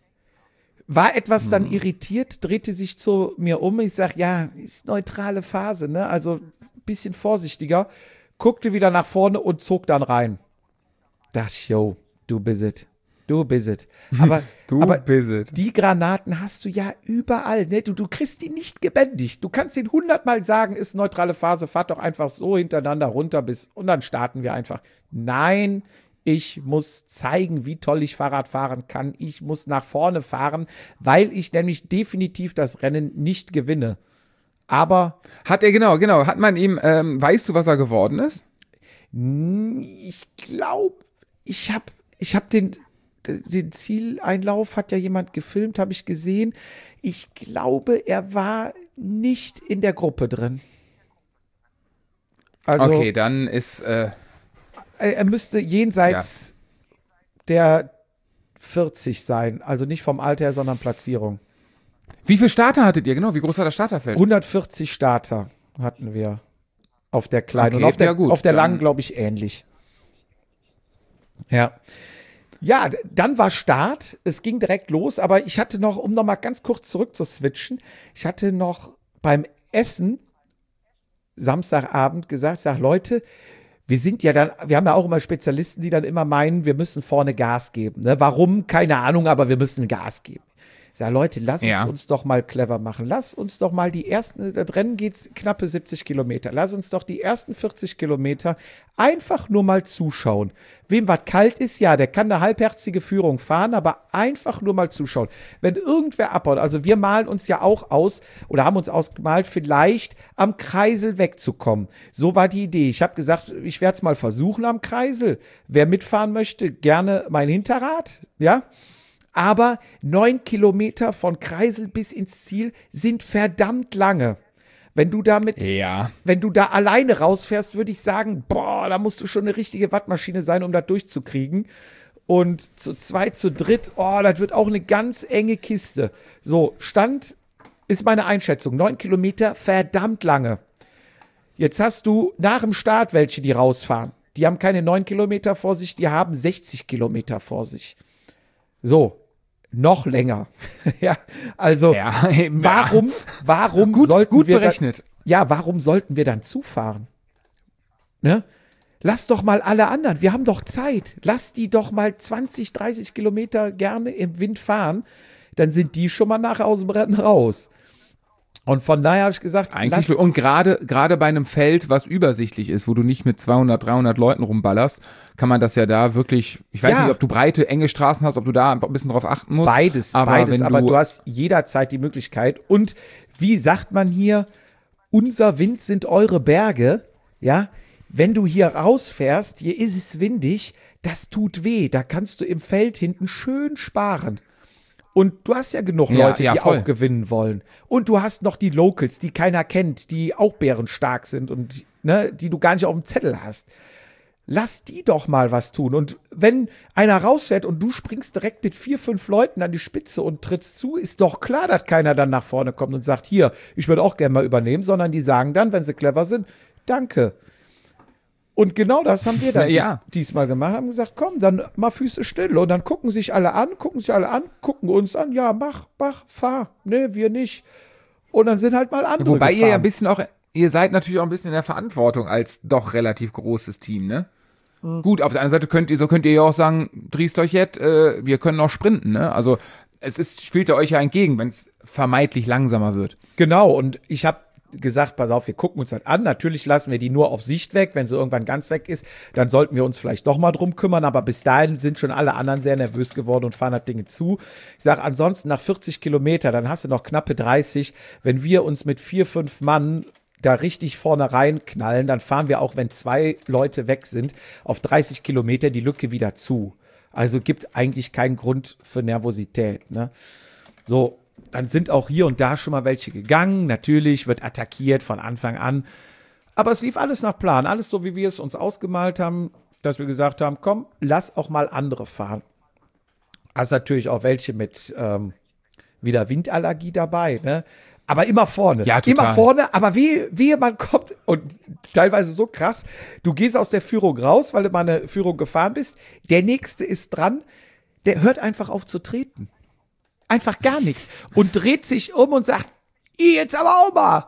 War etwas dann irritiert, drehte sich zu mir um. Ich sag, ja, ist neutrale Phase, ne? Also ein bisschen vorsichtiger. Guckte wieder nach vorne und zog dann rein. Dachte ich, yo, du bist it. Du bist it. Aber, Du aber bist it. die Granaten hast du ja überall, ne? Du, du kriegst die nicht gebändigt. Du kannst den hundertmal sagen, ist neutrale Phase, fahrt doch einfach so hintereinander runter bis und dann starten wir einfach. Nein, ich muss zeigen, wie toll ich Fahrrad fahren kann. Ich muss nach vorne fahren, weil ich nämlich definitiv das Rennen nicht gewinne. Aber Hat er, genau, genau. Hat man ihm, ähm, weißt du, was er geworden ist? ich glaube, ich habe ich hab den, den Zieleinlauf, hat ja jemand gefilmt, habe ich gesehen. Ich glaube, er war nicht in der Gruppe drin. Also Okay, dann ist, äh, er, er müsste jenseits der vierzig sein. Also nicht vom Alter her, sondern Platzierung. wie viele Starter hattet ihr, genau? Wie groß war das Starterfeld? hundertvierzig Starter hatten wir auf der kleinen. Okay, und auf der, ja gut, auf der dann- langen, glaube ich, ähnlich. Ja. Ja, d- dann war Start. Es ging direkt los, aber ich hatte noch, um noch mal ganz kurz zurück zu switchen, ich hatte noch beim Essen Samstagabend gesagt, sag Leute, wir sind ja dann, wir haben ja auch immer Spezialisten, die dann immer meinen, wir müssen vorne Gas geben. Ne? Warum? Keine Ahnung, aber wir müssen Gas geben. Ich sage, Leute, lass Ja. es uns doch mal clever machen. Lass uns doch mal die ersten, das Rennen geht knappe siebzig Kilometer. Lass uns doch die ersten vierzig Kilometer einfach nur mal zuschauen. Wem was kalt ist, ja, der kann eine halbherzige Führung fahren, aber einfach nur mal zuschauen. Wenn irgendwer abhaut, also wir malen uns ja auch aus oder haben uns ausgemalt, vielleicht am Kreisel wegzukommen. So war die Idee. Ich habe gesagt, ich werde es mal versuchen am Kreisel. Wer mitfahren möchte, gerne mein Hinterrad, ja. Aber neun Kilometer von Kreisel bis ins Ziel sind verdammt lange. Wenn du damit, Ja. wenn du da alleine rausfährst, würde ich sagen, boah, da musst du schon eine richtige Wattmaschine sein, um das durchzukriegen. Und zu zweit, zu dritt, oh, das wird auch eine ganz enge Kiste. So, Stand ist meine Einschätzung. Neun Kilometer, verdammt lange. Jetzt hast du nach dem Start welche, die rausfahren. Die haben keine neun Kilometer vor sich, die haben sechzig Kilometer vor sich. So, noch länger. ja, also Ja, eben, warum, warum Gut, sollten gut wir berechnet. Dann, ja, warum sollten wir dann zufahren? Ne? Lass doch mal alle anderen, wir haben doch Zeit. Lass die doch mal zwanzig, dreißig Kilometer gerne im Wind fahren. Dann sind die schon mal nach aus dem Rennen raus. Und von daher habe ich gesagt, Eigentlich und gerade gerade bei einem Feld, was übersichtlich ist, wo du nicht mit zweihundert, dreihundert Leuten rumballerst, kann man das ja da wirklich, ich weiß Ja. nicht, ob du breite, enge Straßen hast, ob du da ein bisschen drauf achten musst. Beides, aber beides, wenn aber du- du hast jederzeit die Möglichkeit. Und wie sagt man hier, unser Wind sind eure Berge, ja? Wenn du hier rausfährst, hier ist es windig, das tut weh, da kannst du im Feld hinten schön sparen. Und du hast ja genug Ja, Leute, ja, die voll. auch gewinnen wollen. Und du hast noch die Locals, die keiner kennt, die auch bärenstark sind und ne, die du gar nicht auf dem Zettel hast. Lass die doch mal was tun. Und wenn einer rausfährt und du springst direkt mit vier, fünf Leuten an die Spitze und trittst zu, ist doch klar, dass keiner dann nach vorne kommt und sagt, hier, ich würde auch gerne mal übernehmen, sondern die sagen dann, wenn sie clever sind, danke. Und genau das haben wir dann Ja. dies, diesmal gemacht, haben gesagt, komm, dann mal Füße still. Und dann gucken sich alle an, gucken sich alle an, gucken uns an, ja, mach, mach, fahr. Nee, wir nicht. Und dann sind halt mal andere Wobei gefahren. ihr ja ein bisschen auch, ihr seid natürlich auch ein bisschen in der Verantwortung als doch relativ großes Team, ne? Mhm. Gut, auf der anderen Seite könnt ihr, so könnt ihr ja auch sagen, driest euch jetzt, äh, wir können noch sprinten, ne? Also es ist, spielt ja euch ja entgegen, wenn es vermeintlich langsamer wird. Genau, und ich habe gesagt, pass auf, wir gucken uns das an. Natürlich lassen wir die nur auf Sicht weg. Wenn sie irgendwann ganz weg ist, dann sollten wir uns vielleicht doch mal drum kümmern. Aber bis dahin sind schon alle anderen sehr nervös geworden und fahren das Ding zu. Ich sage, ansonsten nach vierzig Kilometer, dann hast du noch knappe dreißig. Wenn wir uns mit vier, fünf Mann da richtig vorne reinknallen, dann fahren wir auch, wenn zwei Leute weg sind, auf dreißig Kilometer die Lücke wieder zu. Also gibt eigentlich keinen Grund für Nervosität, ne? So, dann sind auch hier und da schon mal welche gegangen. Natürlich wird attackiert von Anfang an. Aber es lief alles nach Plan. Alles so, wie wir es uns ausgemalt haben, dass wir gesagt haben, komm, lass auch mal andere fahren. Hast natürlich auch welche mit ähm, wieder Windallergie dabei, ne? Aber immer vorne. Ja, total. Immer vorne, aber wie, wie man kommt und teilweise so krass, du gehst aus der Führung raus, weil du mal eine Führung gefahren bist. Der Nächste ist dran, der hört einfach auf zu treten. Einfach gar nichts. Und dreht sich um und sagt, jetzt aber auch mal.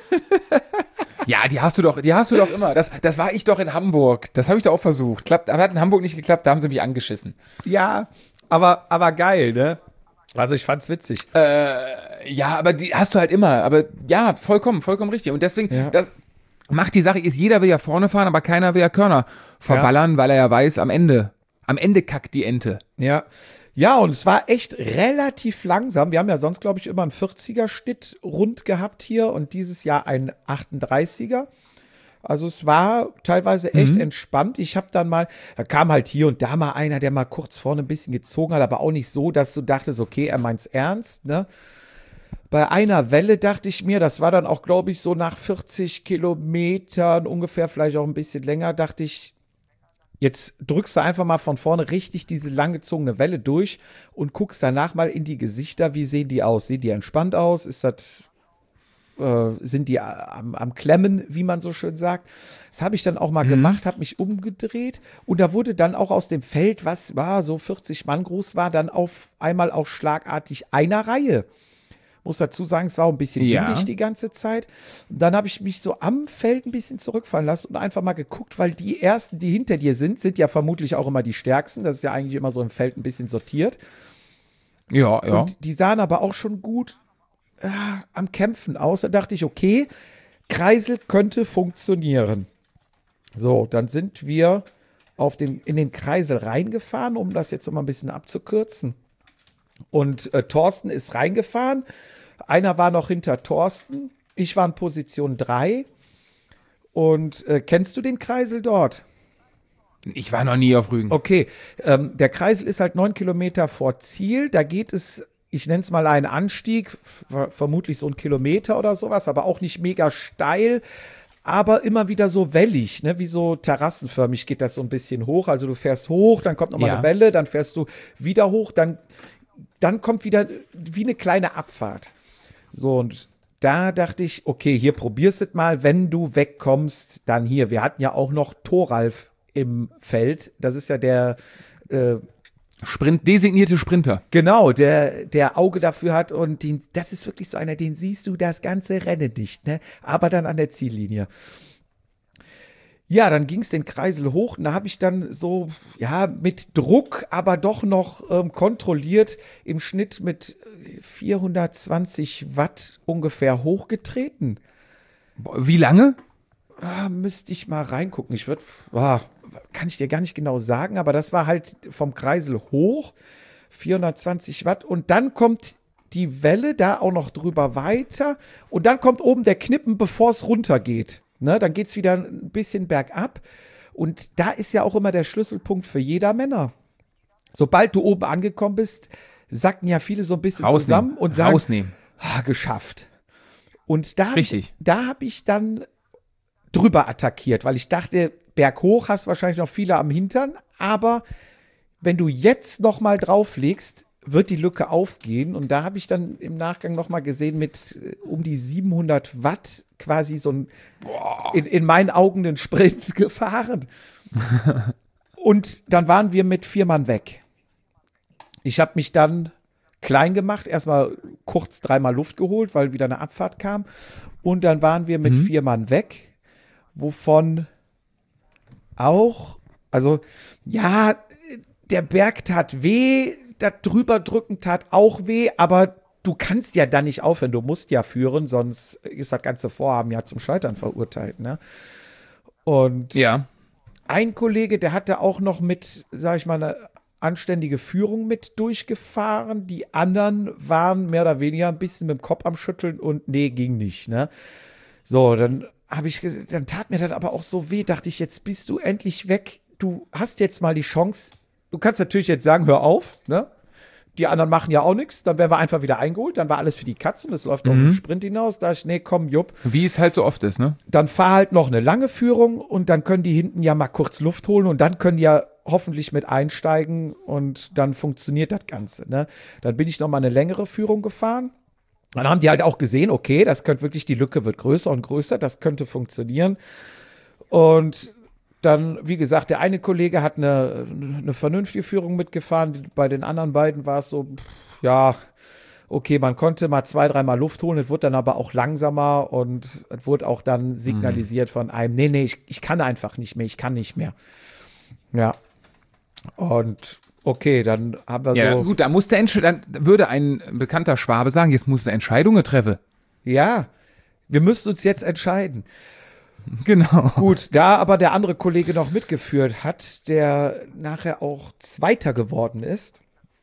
Ja, die hast du doch, die hast du doch immer. Das, das war ich doch in Hamburg. Das habe ich doch auch versucht. Klappt, aber hat in Hamburg nicht geklappt, da haben sie mich angeschissen. Ja, aber, aber geil, ne? Also ich fand's witzig. Ja, aber die hast du halt immer. Aber ja, vollkommen, vollkommen richtig. Und deswegen, Ja. das macht die Sache, ist jeder will ja vorne fahren, aber keiner will ja Körner verballern, weil er ja weiß, am Ende, am Ende kackt die Ente. Ja. Ja, und es war echt relativ langsam. Wir haben ja sonst, glaube ich, immer einen vierziger-Schnitt rund gehabt hier und dieses Jahr einen achtunddreißiger. Also es war teilweise echt entspannt. Ich habe dann mal, da kam halt hier und da mal einer, der mal kurz vorne ein bisschen gezogen hat, aber auch nicht so, dass du dachtest, okay, er meint's ernst, ne? Bei einer Welle dachte ich mir, das war dann auch, glaube ich, so nach vierzig Kilometern, ungefähr vielleicht auch ein bisschen länger, dachte ich, jetzt drückst du einfach mal von vorne richtig diese langgezogene Welle durch und guckst danach mal in die Gesichter, wie sehen die aus? Sehen die entspannt aus? Ist das, äh, sind die am, am Klemmen, wie man so schön sagt? Das habe ich dann auch mal gemacht, habe mich umgedreht und da wurde dann auch aus dem Feld, was war so vierzig Mann groß war, dann auf einmal auch schlagartig einer Reihe. Muss dazu sagen, es war auch ein bisschen Ja. windig die ganze Zeit. Und dann habe ich mich so am Feld ein bisschen zurückfallen lassen und einfach mal geguckt, weil die Ersten, die hinter dir sind, sind ja vermutlich auch immer die Stärksten. Das ist ja eigentlich immer so im Feld ein bisschen sortiert. Ja, ja. Und die sahen aber auch schon gut äh, am Kämpfen aus. Da dachte ich, okay, Kreisel könnte funktionieren. So, dann sind wir auf den, in den Kreisel reingefahren, um das jetzt noch mal ein bisschen abzukürzen. Und äh, Thorsten ist reingefahren. Einer war noch hinter Thorsten. Ich war in Position drei. Und äh, kennst du den Kreisel dort? Ich war noch nie auf Rügen. Okay, ähm, der Kreisel ist halt neun Kilometer vor Ziel. Da geht es, ich nenne es mal einen Anstieg, ver- vermutlich so ein Kilometer oder sowas, aber auch nicht mega steil, aber immer wieder so wellig, ne? Wie so terrassenförmig geht das so ein bisschen hoch. Also du fährst hoch, dann kommt nochmal Ja. eine Welle, dann fährst du wieder hoch, dann, dann kommt wieder wie eine kleine Abfahrt. So, und da dachte ich, okay, hier probierst du es mal, wenn du wegkommst, dann hier. Wir hatten ja auch noch Thoralf im Feld. Das ist ja der äh, Sprint, designierte Sprinter. Genau, der, der Auge dafür hat und den, das ist wirklich so einer, den siehst du das ganze Rennen nicht, ne? Aber dann an der Ziellinie. Ja, dann ging es den Kreisel hoch und da habe ich dann so, ja, mit Druck, aber doch noch ähm, kontrolliert im Schnitt mit vierhundertzwanzig Watt ungefähr hochgetreten. Wie lange? Ah, müsste ich mal reingucken. Ich würde, ah, kann ich dir gar nicht genau sagen, aber das war halt vom Kreisel hoch, vierhundertzwanzig Watt. Und dann kommt die Welle da auch noch drüber weiter. Und dann kommt oben der Knippen, bevor es runtergeht. Ne, dann geht es wieder ein bisschen bergab. Und da ist ja auch immer der Schlüsselpunkt für jeder Männer. Sobald du oben angekommen bist, sacken ja viele so ein bisschen Rausnehmen. zusammen und sagen, Rausnehmen. Ah, geschafft. Und da habe ich, Richtig. da hab ich dann drüber attackiert, weil ich dachte, berghoch hast wahrscheinlich noch viele am Hintern, aber wenn du jetzt noch mal drauflegst, wird die Lücke aufgehen. Und da habe ich dann im Nachgang noch mal gesehen, mit äh, um die siebenhundert Watt quasi so ein, in, in meinen Augen einen Sprint gefahren. Und dann waren wir mit vier Mann weg. Ich habe mich dann klein gemacht, erstmal kurz dreimal Luft geholt, weil wieder eine Abfahrt kam. Und dann waren wir mit mhm. vier Mann weg, wovon auch, also ja, der Berg tat weh, das drüber drücken tat auch weh, aber du kannst ja dann nicht aufhören, du musst ja führen, sonst ist das ganze Vorhaben ja zum Scheitern verurteilt, ne? Und ja. ein Kollege, der hatte auch noch mit, sag ich mal, eine anständige Führung mit durchgefahren. Die anderen waren mehr oder weniger ein bisschen mit dem Kopf am Schütteln und nee, ging nicht, ne? So, dann habe ich, dann tat mir das aber auch so weh, dachte ich, jetzt bist du endlich weg. Du hast jetzt mal die Chance. Du kannst natürlich jetzt sagen, hör auf, ne? Die anderen machen ja auch nichts, dann wären wir einfach wieder eingeholt, dann war alles für die Katzen, das läuft auf mhm. den Sprint hinaus. Da ich, nee, komm, Jupp. Wie es halt so oft ist, ne? Dann fahr halt noch eine lange Führung und dann können die hinten ja mal kurz Luft holen und dann können die ja hoffentlich mit einsteigen und dann funktioniert das Ganze, ne? Dann bin ich noch mal eine längere Führung gefahren. Dann haben die halt auch gesehen, okay, das könnte wirklich, die Lücke wird größer und größer, das könnte funktionieren. Und dann, wie gesagt, der eine Kollege hat eine, eine vernünftige Führung mitgefahren. Bei den anderen beiden war es so, pff, ja, okay, man konnte mal zwei, dreimal Luft holen. Es wurde dann aber auch langsamer und es wurde auch dann signalisiert von einem, nee, nee, ich, ich kann einfach nicht mehr, ich kann nicht mehr. Ja. Und okay, dann haben wir ja, so. Gut, da muss der Entsch- dann würde ein bekannter Schwabe sagen, jetzt muss er Entscheidungen treffen. Ja, wir müssen uns jetzt entscheiden. Genau. Gut, da aber der andere Kollege noch mitgeführt hat, der nachher auch Zweiter geworden ist,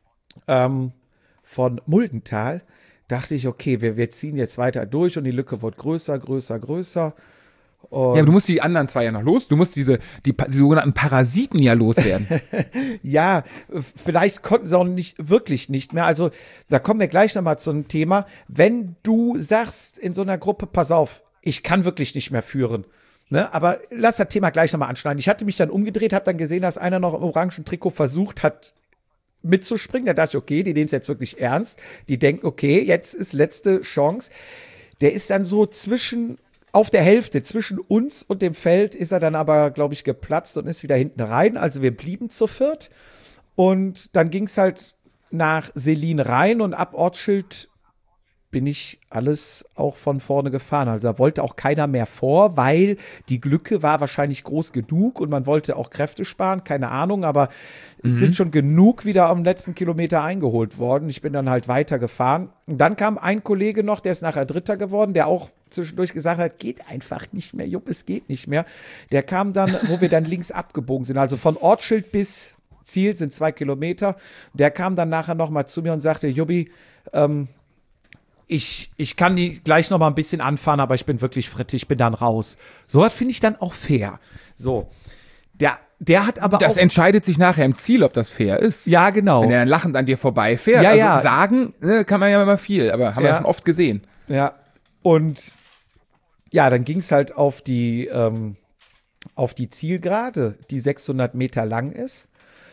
ähm, von Muldental, dachte ich, okay, wir, wir ziehen jetzt weiter durch und die Lücke wird größer, größer, größer. Und ja, aber du musst die anderen zwei ja noch los. Du musst diese, die, die sogenannten Parasiten ja loswerden. Ja, vielleicht konnten sie auch nicht, wirklich nicht mehr. Also, da kommen wir gleich nochmal zum Thema. Wenn du sagst in so einer Gruppe, pass auf, ich kann wirklich nicht mehr führen. Ne? Aber lass das Thema gleich nochmal anschneiden. Ich hatte mich dann umgedreht, habe dann gesehen, dass einer noch im orangen Trikot versucht hat, mitzuspringen. Da dachte ich, okay, die nehmen es jetzt wirklich ernst. Die denken, okay, jetzt ist letzte Chance. Der ist dann so zwischen, auf der Hälfte, zwischen uns und dem Feld, ist er dann aber, glaube ich, geplatzt und ist wieder hinten rein. Also wir blieben zu viert. Und dann ging es halt nach Selin rein und ab Ortsschild bin ich alles auch von vorne gefahren. Also da wollte auch keiner mehr vor, weil die Lücke war wahrscheinlich groß genug und man wollte auch Kräfte sparen, keine Ahnung, aber mhm. es sind schon genug wieder am letzten Kilometer eingeholt worden. Ich bin dann halt weiter gefahren. Und dann kam ein Kollege noch, der ist nachher Dritter geworden, der auch zwischendurch gesagt hat, geht einfach nicht mehr, Jupp, es geht nicht mehr. Der kam dann, wo wir dann links abgebogen sind, also von Ortsschild bis Ziel sind zwei Kilometer. Der kam dann nachher noch mal zu mir und sagte, Jubbi, ähm, Ich, ich kann die gleich noch mal ein bisschen anfahren, aber ich bin wirklich fritt, ich bin dann raus. So was finde ich dann auch fair. So, der, der hat aber das auch... entscheidet sich nachher im Ziel, ob das fair ist. Ja, genau. Wenn er dann lachend an dir vorbeifährt. Ja, also ja. sagen ne, kann man ja immer viel, aber haben Ja. wir schon oft gesehen. Ja, und ja, dann ging es halt auf die, ähm, auf die Zielgerade, die sechshundert Meter lang ist.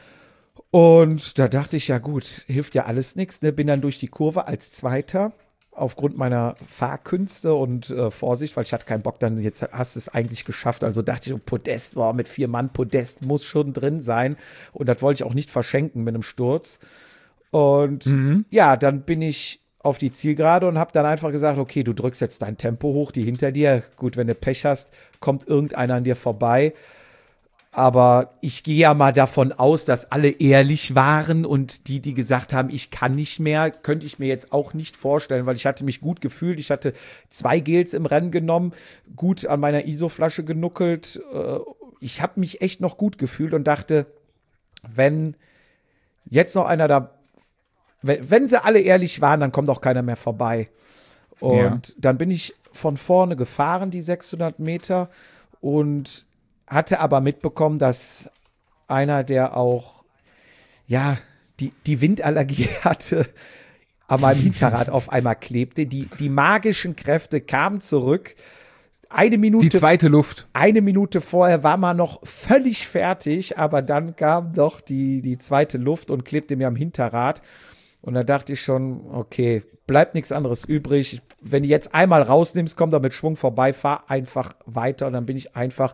Und da dachte ich, ja gut, hilft ja alles nichts. Ne? Bin dann durch die Kurve als Zweiter aufgrund meiner Fahrkünste und äh, Vorsicht, weil ich hatte keinen Bock, dann jetzt hast du es eigentlich geschafft. Also dachte ich, oh, Podest, boah, mit vier Mann, Podest muss schon drin sein. Und das wollte ich auch nicht verschenken mit einem Sturz. Und Mhm. ja, dann bin ich auf die Zielgerade und habe dann einfach gesagt, okay, du drückst jetzt dein Tempo hoch, die hinter dir. Gut, wenn du Pech hast, kommt irgendeiner an dir vorbei. Aber ich gehe ja mal davon aus, dass alle ehrlich waren und die, die gesagt haben, ich kann nicht mehr, könnte ich mir jetzt auch nicht vorstellen, weil ich hatte mich gut gefühlt. Ich hatte zwei Gels im Rennen genommen, gut an meiner I S O-Flasche genuckelt. Ich habe mich echt noch gut gefühlt und dachte, wenn jetzt noch einer da, wenn, wenn sie alle ehrlich waren, dann kommt auch keiner mehr vorbei. Und ja. Dann bin ich von vorne gefahren, die sechshundert Meter, und hatte aber mitbekommen, dass einer, der auch, ja, die, die Windallergie hatte, an meinem Hinterrad auf einmal klebte. Die, die magischen Kräfte kamen zurück. Eine Minute, die zweite Luft. Eine Minute vorher war man noch völlig fertig, aber dann kam doch die, die zweite Luft und klebte mir am Hinterrad. Und da dachte ich schon, okay, bleibt nichts anderes übrig. Wenn du jetzt einmal rausnimmst, komm da mit Schwung vorbei, fahr einfach weiter. Und dann bin ich einfach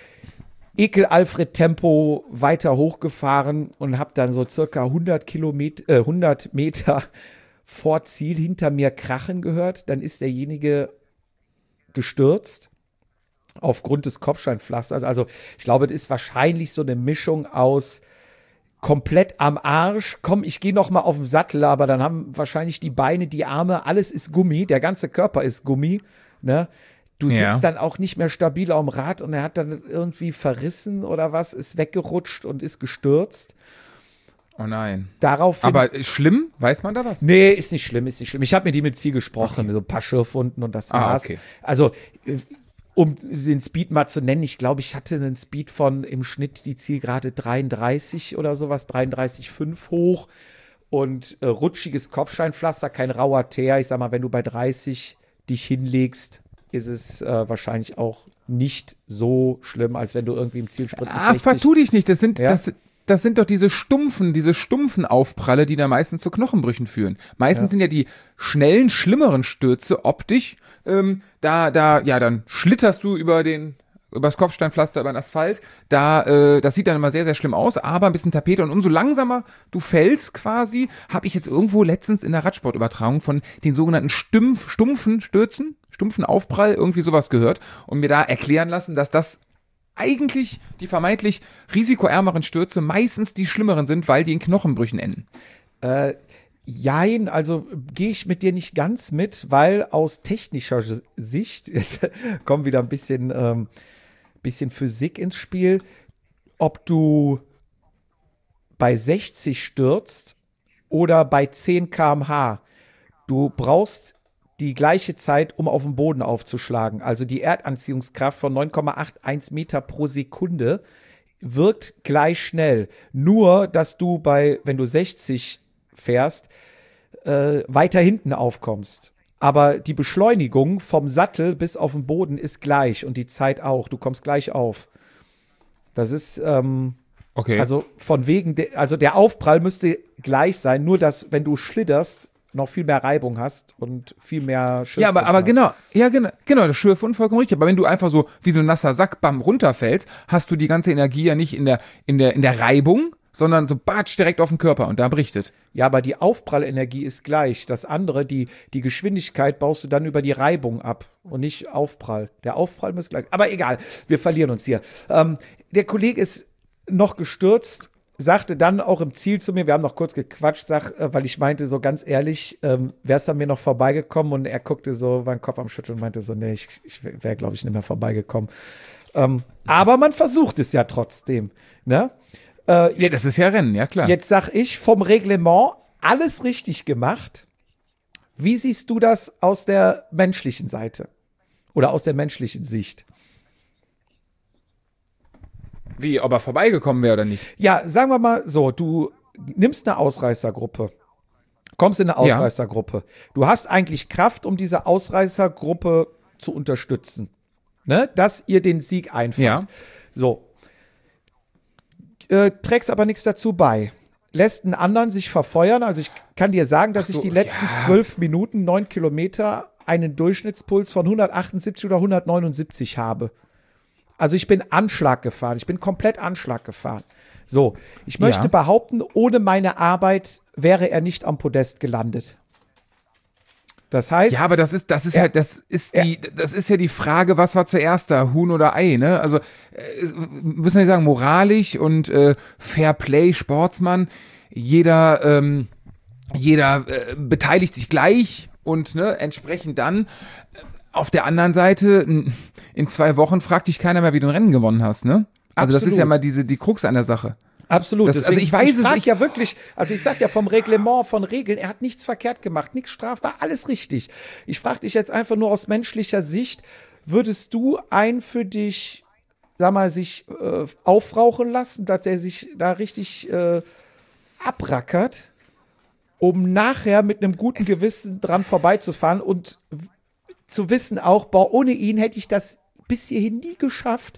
Ekel-Alfred-Tempo weiter hochgefahren und habe dann so circa hundert Kilometer, äh, hundert Meter vor Ziel hinter mir krachen gehört. Dann ist derjenige gestürzt aufgrund des Kopfsteinpflasters. Also ich glaube, das ist wahrscheinlich so eine Mischung aus komplett am Arsch, komm, ich gehe noch mal auf den Sattel, aber dann haben wahrscheinlich die Beine, die Arme, alles ist Gummi, der ganze Körper ist Gummi, ne? Du sitzt ja. dann auch nicht mehr stabil am Rad und er hat dann irgendwie verrissen oder was, ist weggerutscht und ist gestürzt. Oh nein. Daraufhin, aber schlimm? Weiß man da was? Nee, ist nicht schlimm, ist nicht schlimm. Ich habe mit ihm im Ziel gesprochen, okay. so ein paar Schürfwunden und das ah, war's. Okay. Also, um den Speed mal zu nennen, ich glaube, ich hatte einen Speed von im Schnitt die Zielgerade dreiunddreißig oder sowas, dreiunddreißig Komma fünf hoch und äh, rutschiges Kopfsteinpflaster, kein rauer Teer. Ich sag mal, wenn du bei dreißig dich hinlegst, ist es äh, wahrscheinlich auch nicht so schlimm, als wenn du irgendwie im Zielsprint mit Ah, vertu dich nicht, das sind, ja? das, das sind doch diese stumpfen, diese stumpfen Aufpralle, die da meistens zu Knochenbrüchen führen. Meistens ja. sind ja die schnellen, schlimmeren Stürze optisch, ähm, da, da, ja, dann schlitterst du über den, übers Kopfsteinpflaster, über den Asphalt, da, äh, das sieht dann immer sehr, sehr schlimm aus, aber ein bisschen Tapete und umso langsamer du fällst quasi, habe ich jetzt irgendwo letztens in der Radsportübertragung von den sogenannten Stumpf, stumpfen Stürzen, stumpfen Aufprall, irgendwie sowas gehört und mir da erklären lassen, dass das eigentlich die vermeintlich risikoärmeren Stürze meistens die schlimmeren sind, weil die in Knochenbrüchen enden. Äh, jein, also gehe ich mit dir nicht ganz mit, weil aus technischer Sicht, jetzt kommt wieder ein bisschen, ähm, bisschen Physik ins Spiel, ob du bei sechzig stürzt oder bei zehn Kilometer pro Stunde, du brauchst die gleiche Zeit, um auf den Boden aufzuschlagen. Also die Erdanziehungskraft von neun Komma einundachtzig Meter pro Sekunde wirkt gleich schnell. Nur, dass du bei, wenn du sechzig fährst, äh, weiter hinten aufkommst. Aber die Beschleunigung vom Sattel bis auf den Boden ist gleich und die Zeit auch. Du kommst gleich auf. Das ist, ähm, okay. Also von wegen, de- also der Aufprall müsste gleich sein, nur dass, wenn du schlitterst, noch viel mehr Reibung hast und viel mehr Schürfwunden Ja, aber, aber hast. genau, ja, genau, genau, das Schürfwunden vollkommen richtig. Aber wenn du einfach so wie so ein nasser Sack bam runterfällst, hast du die ganze Energie ja nicht in der, in der, in der Reibung, sondern so batsch direkt auf den Körper und da bricht es. Ja, aber die Aufprallenergie ist gleich. Das andere, die, die Geschwindigkeit baust du dann über die Reibung ab und nicht Aufprall. Der Aufprall muss gleich. Aber egal, wir verlieren uns hier. Ähm, der Kollege ist noch gestürzt, sagte dann auch im Ziel zu mir, wir haben noch kurz gequatscht, sag, äh, weil ich meinte, so ganz ehrlich, ähm, wär's an mir noch vorbeigekommen und er guckte so, war den Kopf am Schütteln und meinte so, nee, ich, ich wäre, glaube ich, nicht mehr vorbeigekommen. Ähm, aber man versucht es ja trotzdem, ne? Äh, Ja, das ist ja Rennen, ja klar. Jetzt sag ich, vom Reglement alles richtig gemacht. Wie siehst du das aus der menschlichen Seite? Oder aus der menschlichen Sicht? Wie, ob er vorbeigekommen wäre oder nicht? Ja, sagen wir mal so, du nimmst eine Ausreißergruppe, kommst in eine Ausreißergruppe. Ja. Du hast eigentlich Kraft, um diese Ausreißergruppe zu unterstützen, ne? Dass ihr den Sieg einfahrt. Ja. So. Äh, trägst aber nichts dazu bei. lässt einen anderen sich verfeuern. Also ich kann dir sagen, dass so, ich die letzten ja. zwölf Minuten, neun Kilometer, einen Durchschnittspuls von hundertachtundsiebzig oder hundertneunundsiebzig habe. Also ich bin Anschlag gefahren. Ich bin komplett Anschlag gefahren. So, ich möchte Ja. behaupten, ohne meine Arbeit wäre er nicht am Podest gelandet. Das heißt, Ja, aber das ist, das ist Ja. halt, das ist die, das ist ja die Frage, was war zuerst da, Huhn oder Ei, ne? Also, äh, müssen wir nicht sagen, moralisch und äh, Fair Play, Sportsmann, jeder, ähm, jeder äh, beteiligt sich gleich und ne, entsprechend dann äh, auf der anderen Seite, n- in zwei Wochen fragt dich keiner mehr, wie du ein Rennen gewonnen hast, ne? Also das ist Absolut. ja mal diese, die Krux an der Sache. absolut. Das- also ich weiß ich es, frag ich- ja wirklich, also ich sag ja vom Reglement, von Regeln, er hat nichts verkehrt gemacht, nichts strafbar, alles richtig. Ich frage dich jetzt einfach nur aus menschlicher Sicht, würdest du einen für dich, sag mal, sich äh, aufrauchen lassen, dass er sich da richtig äh, abrackert, um nachher mit einem guten Gewissen dran vorbeizufahren und w- zu wissen auch, boah, ohne ihn hätte ich das bis hierhin nie geschafft,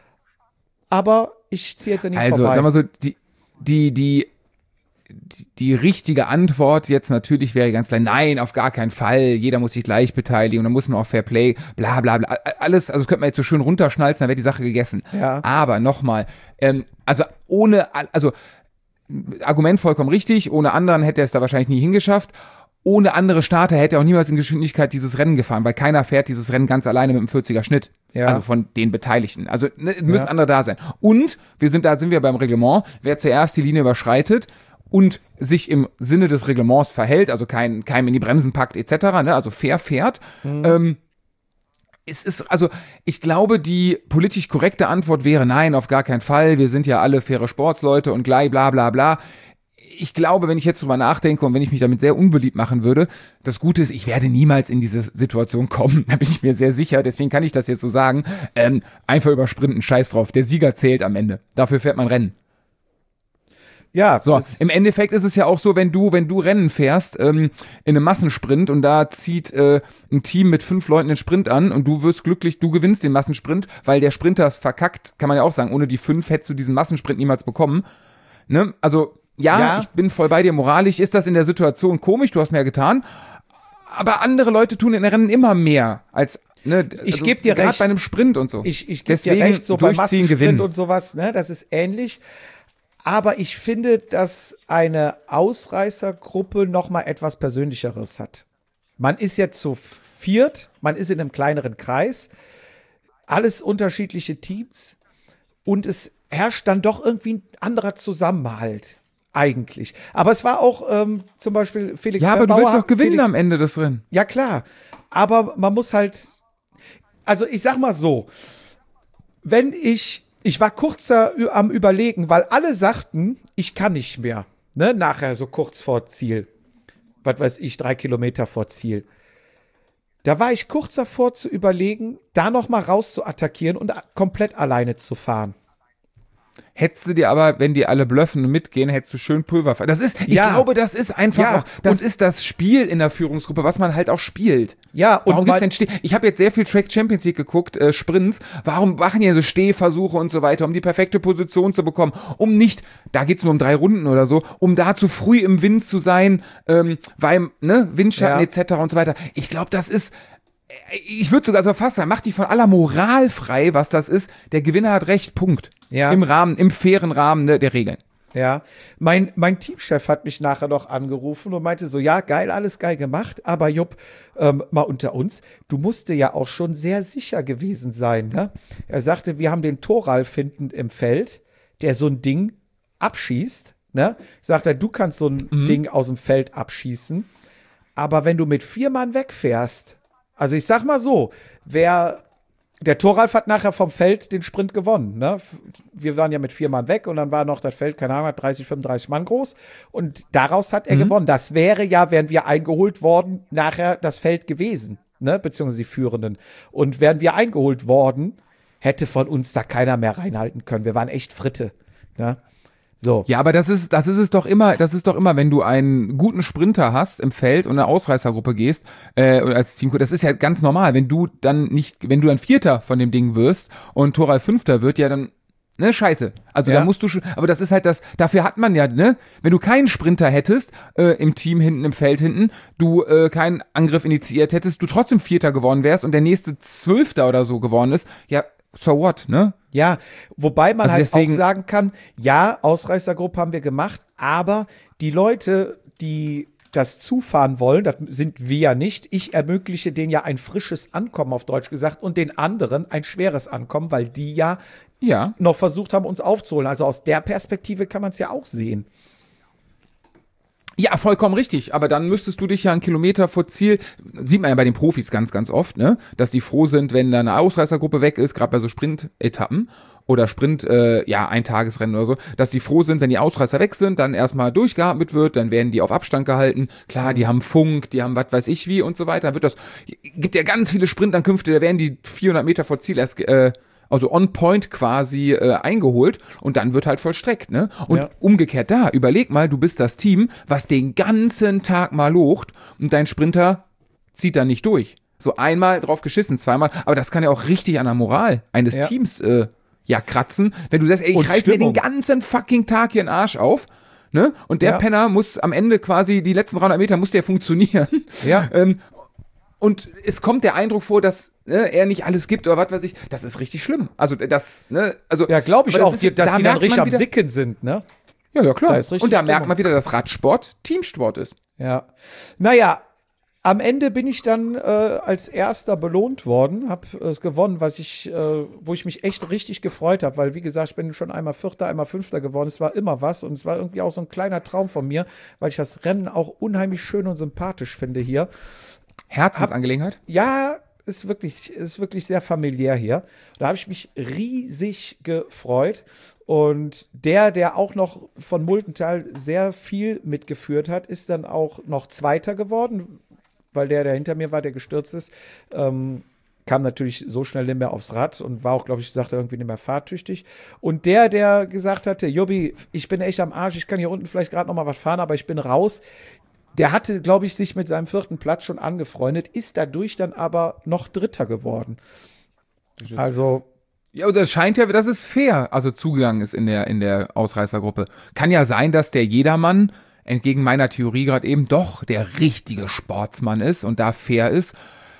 aber ich ziehe jetzt an ihm Also, vorbei. sag mal so, die, die, die, die, die richtige Antwort jetzt natürlich wäre ganz klar, nein, auf gar keinen Fall, jeder muss sich gleich beteiligen und dann muss man auch Fair Play, bla bla bla, alles, also das könnte man jetzt so schön runterschnalzen, dann wäre die Sache gegessen. Ja. Aber nochmal, ähm, also ohne, also Argument vollkommen richtig, ohne anderen hätte er es da wahrscheinlich nie hingeschafft. Ohne andere Starter hätte er auch niemals in Geschwindigkeit dieses Rennen gefahren, weil keiner fährt dieses Rennen ganz alleine mit einem vierziger Schnitt. Ja. Also von den Beteiligten. Also ne, müssen Ja. andere da sein. Und wir sind da, sind wir beim Reglement. Wer zuerst die Linie überschreitet und sich im Sinne des Reglements verhält, also kein, keinem in die Bremsen packt et cetera, ne, also fair fährt, ähm, es ist, also ich glaube, die politisch korrekte Antwort wäre, nein, auf gar keinen Fall, wir sind ja alle faire Sportsleute und gleich bla bla bla. Ich glaube, wenn ich jetzt drüber nachdenke und wenn ich mich damit sehr unbeliebt machen würde, das Gute ist, ich werde niemals in diese Situation kommen, da bin ich mir sehr sicher, deswegen kann ich das jetzt so sagen, ähm, einfach übersprinten, scheiß drauf, der Sieger zählt am Ende, dafür fährt man Rennen. Ja, So, das- im Endeffekt ist es ja auch so, wenn du, wenn du Rennen fährst, ähm, in einem Massensprint und da zieht äh, ein Team mit fünf Leuten den Sprint an und du wirst glücklich, du gewinnst den Massensprint, weil der Sprinter ist verkackt, kann man ja auch sagen, ohne die fünf hättest du diesen Massensprint niemals bekommen. Ne? Also, ja, Ja. ich bin voll bei dir, moralisch ist das in der Situation komisch, du hast mehr getan, aber andere Leute tun in den Rennen immer mehr als, ne, Ich geb dir gerade recht. bei einem Sprint und so. Ich, ich gebe dir Deswegen recht, so beim durchziehen, Massensprint gewinnen. und sowas, ne, das ist ähnlich. Aber ich finde, dass eine Ausreißergruppe noch mal etwas Persönlicheres hat. Man ist ja zu viert, man ist in einem kleineren Kreis, alles unterschiedliche Teams und es herrscht dann doch irgendwie ein anderer Zusammenhalt. Eigentlich. Aber es war auch ähm, zum Beispiel Felix Ja, aber du Bauer- willst doch gewinnen Felix am Ende des Rennen. Ja, klar. Aber man muss halt, also ich sag mal so, wenn ich, ich war kurz da ü- am Überlegen, weil alle sagten, ich kann nicht mehr, ne, nachher so kurz vor Ziel. Was weiß ich, drei Kilometer vor Ziel. Da war ich kurz davor zu überlegen, da noch mal raus zu attackieren und a- komplett alleine zu fahren. Hättest du dir aber, wenn die alle bluffen und mitgehen, hättest du schön Pulver. ver- Das ist, ich Ja. glaube, das ist einfach Ja, auch, das ist das Spiel in der Führungsgruppe, was man halt auch spielt. Ja, und Warum gibt's mein- denn Steh? Ich habe jetzt sehr viel Track Champions League geguckt, äh, Sprints. Warum machen die so Stehversuche und so weiter, um die perfekte Position zu bekommen? Um nicht, da geht's nur um drei Runden oder so, um da zu früh im Wind zu sein, ähm, weil, ne, Windschatten Ja. et cetera und so weiter. Ich glaube, das ist, ich würde sogar so fast sagen, macht die von aller Moral frei, was das ist. Der Gewinner hat recht, Punkt. Ja. Im Rahmen, im fairen Rahmen ne, der Regeln. Ja, mein, mein Teamchef hat mich nachher noch angerufen und meinte so, ja, geil, alles geil gemacht, aber Jupp, ähm, mal unter uns, du musst dir ja auch schon sehr sicher gewesen sein, ne? Er sagte, wir haben den Thoralf hinten im Feld, der so ein Ding abschießt, ne? Sagt er, du kannst so ein Ding aus dem Feld abschießen, aber wenn du mit vier Mann wegfährst, also ich sag mal so, wer der Thoralf hat nachher vom Feld den Sprint gewonnen. Ne? Wir waren ja mit vier Mann weg und dann war noch das Feld, keine Ahnung, dreißig, fünfunddreißig Mann groß. Und daraus hat er gewonnen. Das wäre ja, wären wir eingeholt worden, nachher das Feld gewesen, ne? Beziehungsweise die Führenden. Und wären wir eingeholt worden, hätte von uns da keiner mehr reinhalten können. Wir waren echt Fritte. Ne? So. Ja, aber das ist, das ist es doch immer, das ist doch immer, wenn du einen guten Sprinter hast im Feld und eine Ausreißergruppe gehst, äh, als Team, das ist ja ganz normal. Wenn du dann nicht, wenn du dann Vierter von dem Ding wirst und Thoralf Fünfter wird, ja, dann Ne, scheiße. Also Ja. da musst du schon, aber das ist halt das, dafür hat man ja, ne, wenn du keinen Sprinter hättest, äh, im Team hinten, im Feld hinten, du äh, keinen Angriff initiiert hättest, du trotzdem Vierter geworden wärst und der nächste Zwölfter oder so geworden ist, ja, so what, ne? Ja, wobei man Also halt deswegen- auch sagen kann, ja, Ausreißergruppe haben wir gemacht, aber die Leute, die das zufahren wollen, das sind wir ja nicht. Ich ermögliche denen ja ein frisches Ankommen, auf Deutsch gesagt, und den anderen ein schweres Ankommen, weil die ja Ja. noch versucht haben, uns aufzuholen. Also aus der Perspektive kann man es ja auch sehen. Ja, vollkommen richtig. Aber dann müsstest du dich ja einen Kilometer vor Ziel, sieht man ja bei den Profis ganz, ganz oft, ne, dass die froh sind, wenn da eine Ausreißergruppe weg ist, gerade bei so Sprint-Etappen oder Sprint, äh, ja, Eintagesrennen oder so, dass die froh sind, wenn die Ausreißer weg sind, dann erstmal durchgeatmet wird, dann werden die auf Abstand gehalten. Klar, die haben Funk, die haben was weiß ich wie und so weiter. Dann wird das, gibt ja ganz viele Sprintankünfte, da werden die vierhundert Meter vor Ziel erst, äh, also on point quasi äh, eingeholt und dann wird halt vollstreckt, ne? Und Ja. umgekehrt da, überleg mal, du bist das Team, was den ganzen Tag mal locht und dein Sprinter zieht da nicht durch. So einmal drauf geschissen, zweimal, aber das kann ja auch richtig an der Moral eines Ja. Teams äh, ja kratzen, wenn du sagst, ey, ich Und reiß mir Stimmung. den ganzen fucking Tag hier den Arsch auf, ne? Und der Ja. Penner muss am Ende quasi, die letzten dreihundert Meter muss der funktionieren. Ja. ähm, und es kommt der Eindruck vor, dass ne, er nicht alles gibt oder was weiß ich. Das ist richtig schlimm. Also das, ne, also Ja, glaube ich aber auch, das die- ist- dass da die dann merkt richtig man am wieder- Sicken sind, ne? Ja, ja, klar. Da ist richtig Und da Stimmung. merkt man wieder, dass Radsport Teamsport ist. Ja. Naja, am Ende bin ich dann äh, als Erster belohnt worden, habe es gewonnen, was ich, äh, wo ich mich echt richtig gefreut habe, weil wie gesagt, ich bin schon einmal Vierter, einmal Fünfter geworden. Es war immer was und es war irgendwie auch so ein kleiner Traum von mir, weil ich das Rennen auch unheimlich schön und sympathisch finde hier. Herzensangelegenheit. Ja, ist wirklich, ist wirklich sehr familiär hier. Da habe ich mich riesig gefreut. Und der, der auch noch von Muldental sehr viel mitgeführt hat, ist dann auch noch Zweiter geworden, weil der, der hinter mir war, der gestürzt ist, ähm, kam natürlich so schnell nicht mehr aufs Rad und war auch, glaube ich, sagte irgendwie nicht mehr fahrtüchtig. Und der, der gesagt hatte, Jubi, ich bin echt am Arsch, ich kann hier unten vielleicht gerade noch mal was fahren, aber ich bin raus. Der hatte, glaube ich, sich mit seinem vierten Platz schon angefreundet, ist dadurch dann aber noch Dritter geworden. Also, Ja, und das scheint ja, dass es fair, also zugegangen ist in der, in der Ausreißergruppe. Kann ja sein, dass der Jedermann, entgegen meiner Theorie gerade eben, doch der richtige Sportsmann ist und da fair ist.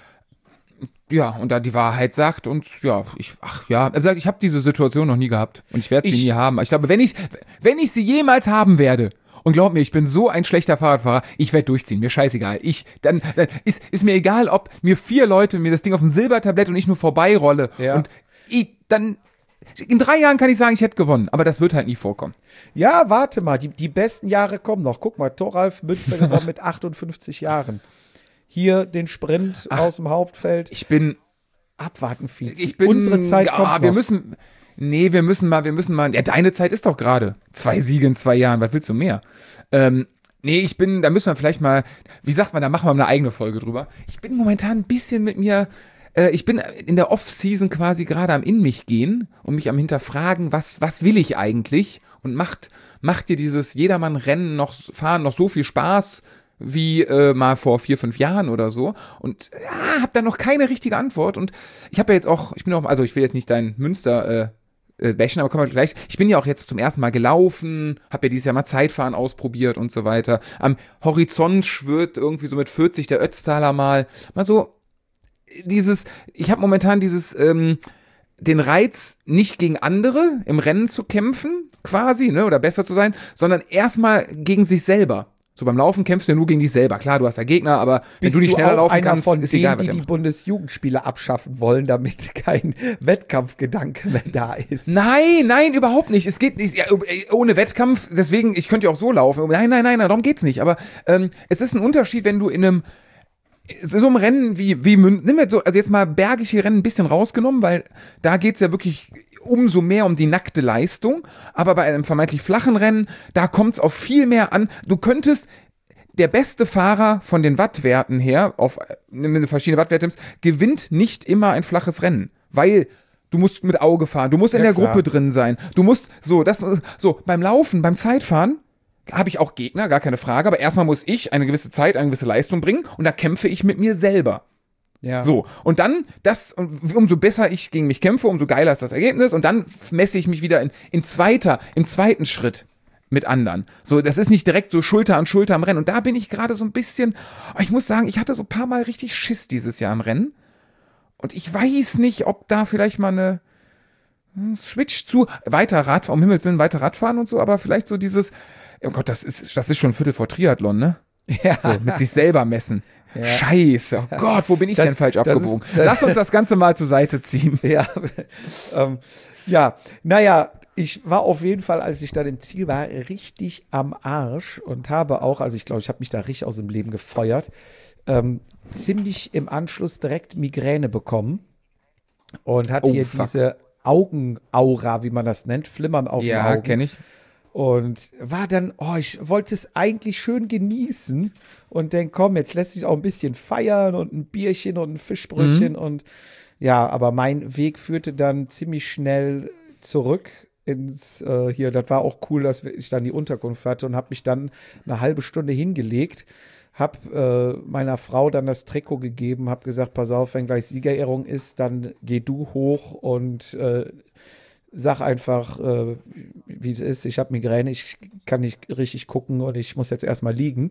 Ja, und da die Wahrheit sagt und ja, ich, ach ja, also ich habe diese Situation noch nie gehabt und ich werde sie Ich- nie haben. Ich glaube, wenn ich, wenn ich sie jemals haben werde, und glaub mir, ich bin so ein schlechter Fahrradfahrer, ich werde durchziehen, mir scheißegal. Ich, dann, dann ist, ist mir egal, ob mir vier Leute mir das Ding auf dem Silbertablett und ich nur vorbeirolle. Ja. Und ich, dann, in drei Jahren kann ich sagen, ich hätte gewonnen, aber das wird halt nie vorkommen. ja, warte mal, die, die besten Jahre kommen noch. Guck mal, Thoralf Münster gewonnen mit achtundfünfzig Jahren. Hier den Sprint Ach, aus dem Hauptfeld. Ich bin, Abwarten, Vize. ich bin, Unsere Zeit ah, kommt wir noch. müssen, nee, wir müssen mal, wir müssen mal, ja, deine Zeit ist doch gerade. Zwei Siege in zwei Jahren, was willst du mehr? Ähm, nee, ich bin, da müssen wir vielleicht mal, wie sagt man, da machen wir mal eine eigene Folge drüber. Ich bin momentan ein bisschen mit mir, äh, ich bin in der Off-Season quasi gerade am in mich gehen und mich am hinterfragen, was, was will ich eigentlich? Und macht, macht dir dieses Jedermann-Rennen noch, fahren noch so viel Spaß, wie äh, mal vor vier, fünf Jahren oder so. Und ja, hab da noch keine richtige Antwort. Und ich habe ja jetzt auch, ich bin auch, also ich will jetzt nicht dein Münster äh, äh, bashen, aber kommen wir gleich. Ich bin ja auch jetzt zum ersten Mal gelaufen, habe ja dieses Jahr mal Zeitfahren ausprobiert und so weiter. Am Horizont schwirrt irgendwie so mit vierzig der Ötztaler mal. Mal so dieses, ich habe momentan dieses, ähm, den Reiz, nicht gegen andere im Rennen zu kämpfen, quasi, ne, oder besser zu sein, sondern erstmal gegen sich selber. So beim Laufen kämpfst du ja nur gegen dich selber. Klar, du hast ja Gegner, aber wenn Bist du nicht du schneller auch laufen einer kannst, von ist denen, egal, was die der die macht. Bundesjugendspiele abschaffen wollen, damit kein Wettkampfgedanke mehr da ist? Nein, nein, überhaupt nicht. Es geht nicht, ja, ohne Wettkampf, deswegen, ich könnte ja auch so laufen. Nein, nein, nein, darum geht's nicht. Aber ähm, es ist ein Unterschied, wenn du in einem so einem Rennen wie, wie Mün- nimm jetzt so, also jetzt mal bergische Rennen ein bisschen rausgenommen, weil da geht's ja wirklich umso mehr um die nackte Leistung. Aber bei einem vermeintlich flachen Rennen, da kommt's auf viel mehr an. Du könntest der beste Fahrer von den Wattwerten her, auf äh, verschiedene Wattwerte nimmst, gewinnt nicht immer ein flaches Rennen, weil du musst mit Auge fahren, du musst in Ja, der klar. Gruppe drin sein, du musst so, das so beim Laufen, beim Zeitfahren habe ich auch Gegner, gar keine Frage, aber erstmal muss ich eine gewisse Zeit, eine gewisse Leistung bringen und da kämpfe ich mit mir selber. Ja. So, und dann, das, und umso besser ich gegen mich kämpfe, umso geiler ist das Ergebnis. Und dann messe ich mich wieder in, in zweiter, im zweiten Schritt mit anderen. So, das ist nicht direkt so Schulter an Schulter am Rennen. Und da bin ich gerade so ein bisschen, ich muss sagen, ich hatte so ein paar Mal richtig Schiss dieses Jahr im Rennen. Und ich weiß nicht, ob da vielleicht mal eine Switch zu weiter Radfahren, um Himmels Willen weiter Radfahren und so, aber vielleicht so dieses, oh Gott, das ist, das ist schon ein Viertel vor Triathlon, ne? Ja. So, mit sich selber messen. Ja. Scheiße, oh Gott, wo bin ich das, denn falsch abgebogen? Ist, das, Lass uns das Ganze mal zur Seite ziehen. Ja, ähm, ja, naja, ich war auf jeden Fall, als ich dann im Ziel war, richtig am Arsch und habe auch, also ich glaube, ich habe mich da richtig aus dem Leben gefeuert, ähm, ziemlich im Anschluss direkt Migräne bekommen und hatte Oh, hier fuck. diese Augenaura, wie man das nennt, Flimmern auf den Augen. Ja, kenne ich. Und war dann, oh, ich wollte es eigentlich schön genießen und denk, komm, jetzt lässt sich auch ein bisschen feiern und ein Bierchen und ein Fischbrötchen Mhm. und ja, aber mein Weg führte dann ziemlich schnell zurück ins, äh, hier, das war auch cool, dass ich dann die Unterkunft hatte und habe mich dann eine halbe Stunde hingelegt, habe äh, meiner Frau dann das Trikot gegeben, habe gesagt, pass auf, wenn gleich Siegerehrung ist, dann geh du hoch und äh, sag einfach, äh, wie es ist. Ich habe Migräne, ich kann nicht richtig gucken und ich muss jetzt erstmal liegen.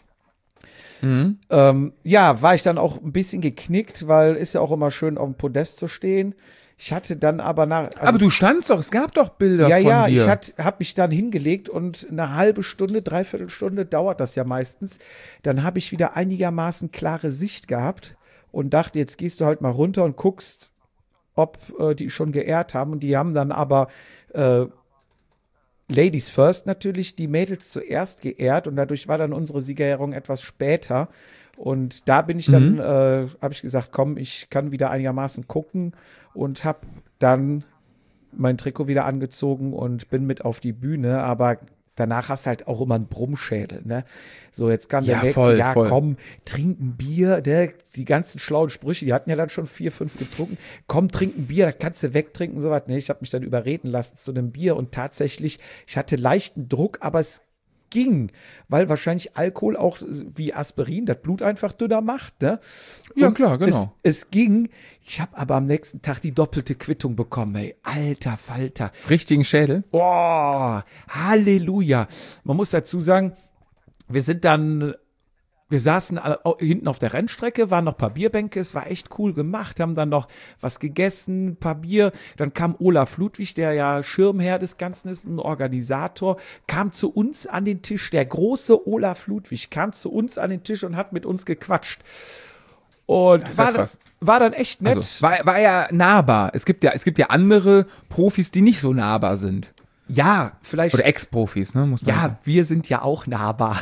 Mhm. Ähm, ja, war ich dann auch ein bisschen geknickt, weil ist ja auch immer schön, auf dem Podest zu stehen. Ich hatte dann aber nach. Also Aber du standst doch, es gab doch Bilder ja, von ja, dir. ich habe mich dann hingelegt und eine halbe Stunde, dreiviertel Stunde dauert das ja meistens. Dann habe ich wieder einigermaßen klare Sicht gehabt und dachte, jetzt gehst du halt mal runter und guckst, ob äh, die schon geehrt haben. Und die haben dann aber äh, Ladies first natürlich, die Mädels zuerst geehrt und dadurch war dann unsere Siegerehrung etwas später. Und da bin ich dann, Mhm. äh, habe ich gesagt, komm, ich kann wieder einigermaßen gucken und habe dann mein Trikot wieder angezogen und bin mit auf die Bühne, aber danach hast du halt auch immer einen Brummschädel, ne? So, jetzt kann der Ja, nächste, voll, ja, voll. komm, trink ein Bier, ne? Die ganzen schlauen Sprüche, die hatten ja dann schon vier, fünf getrunken. Komm, trink ein Bier, das kannst du wegtrinken, so was. Ne, ich habe mich dann überreden lassen zu einem Bier und tatsächlich, ich hatte leichten Druck, aber es ging, weil wahrscheinlich Alkohol auch wie Aspirin das Blut einfach dünner macht, ne? Ja, Und klar, genau. Es, es ging. Ich habe aber am nächsten Tag die doppelte Quittung bekommen, ey. Alter Falter. Richtigen Schädel. Oh, Halleluja. Man muss dazu sagen, wir sind dann, wir saßen alle au- hinten auf der Rennstrecke, waren noch ein paar Bierbänke, es war echt cool gemacht, haben dann noch was gegessen, ein paar Bier. Dann kam Olaf Ludwig, der ja Schirmherr des Ganzen ist, ein Organisator, kam zu uns an den Tisch. Der große Olaf Ludwig kam zu uns an den Tisch und hat mit uns gequatscht. Und ist ja war, dann, krass. war dann echt nett. Also, war, war ja nahbar. Es gibt ja, es gibt ja andere Profis, die nicht so nahbar sind. ja, vielleicht. Oder Ex-Profis, ne? Muss man sagen. Ja, wir sind ja auch nahbar.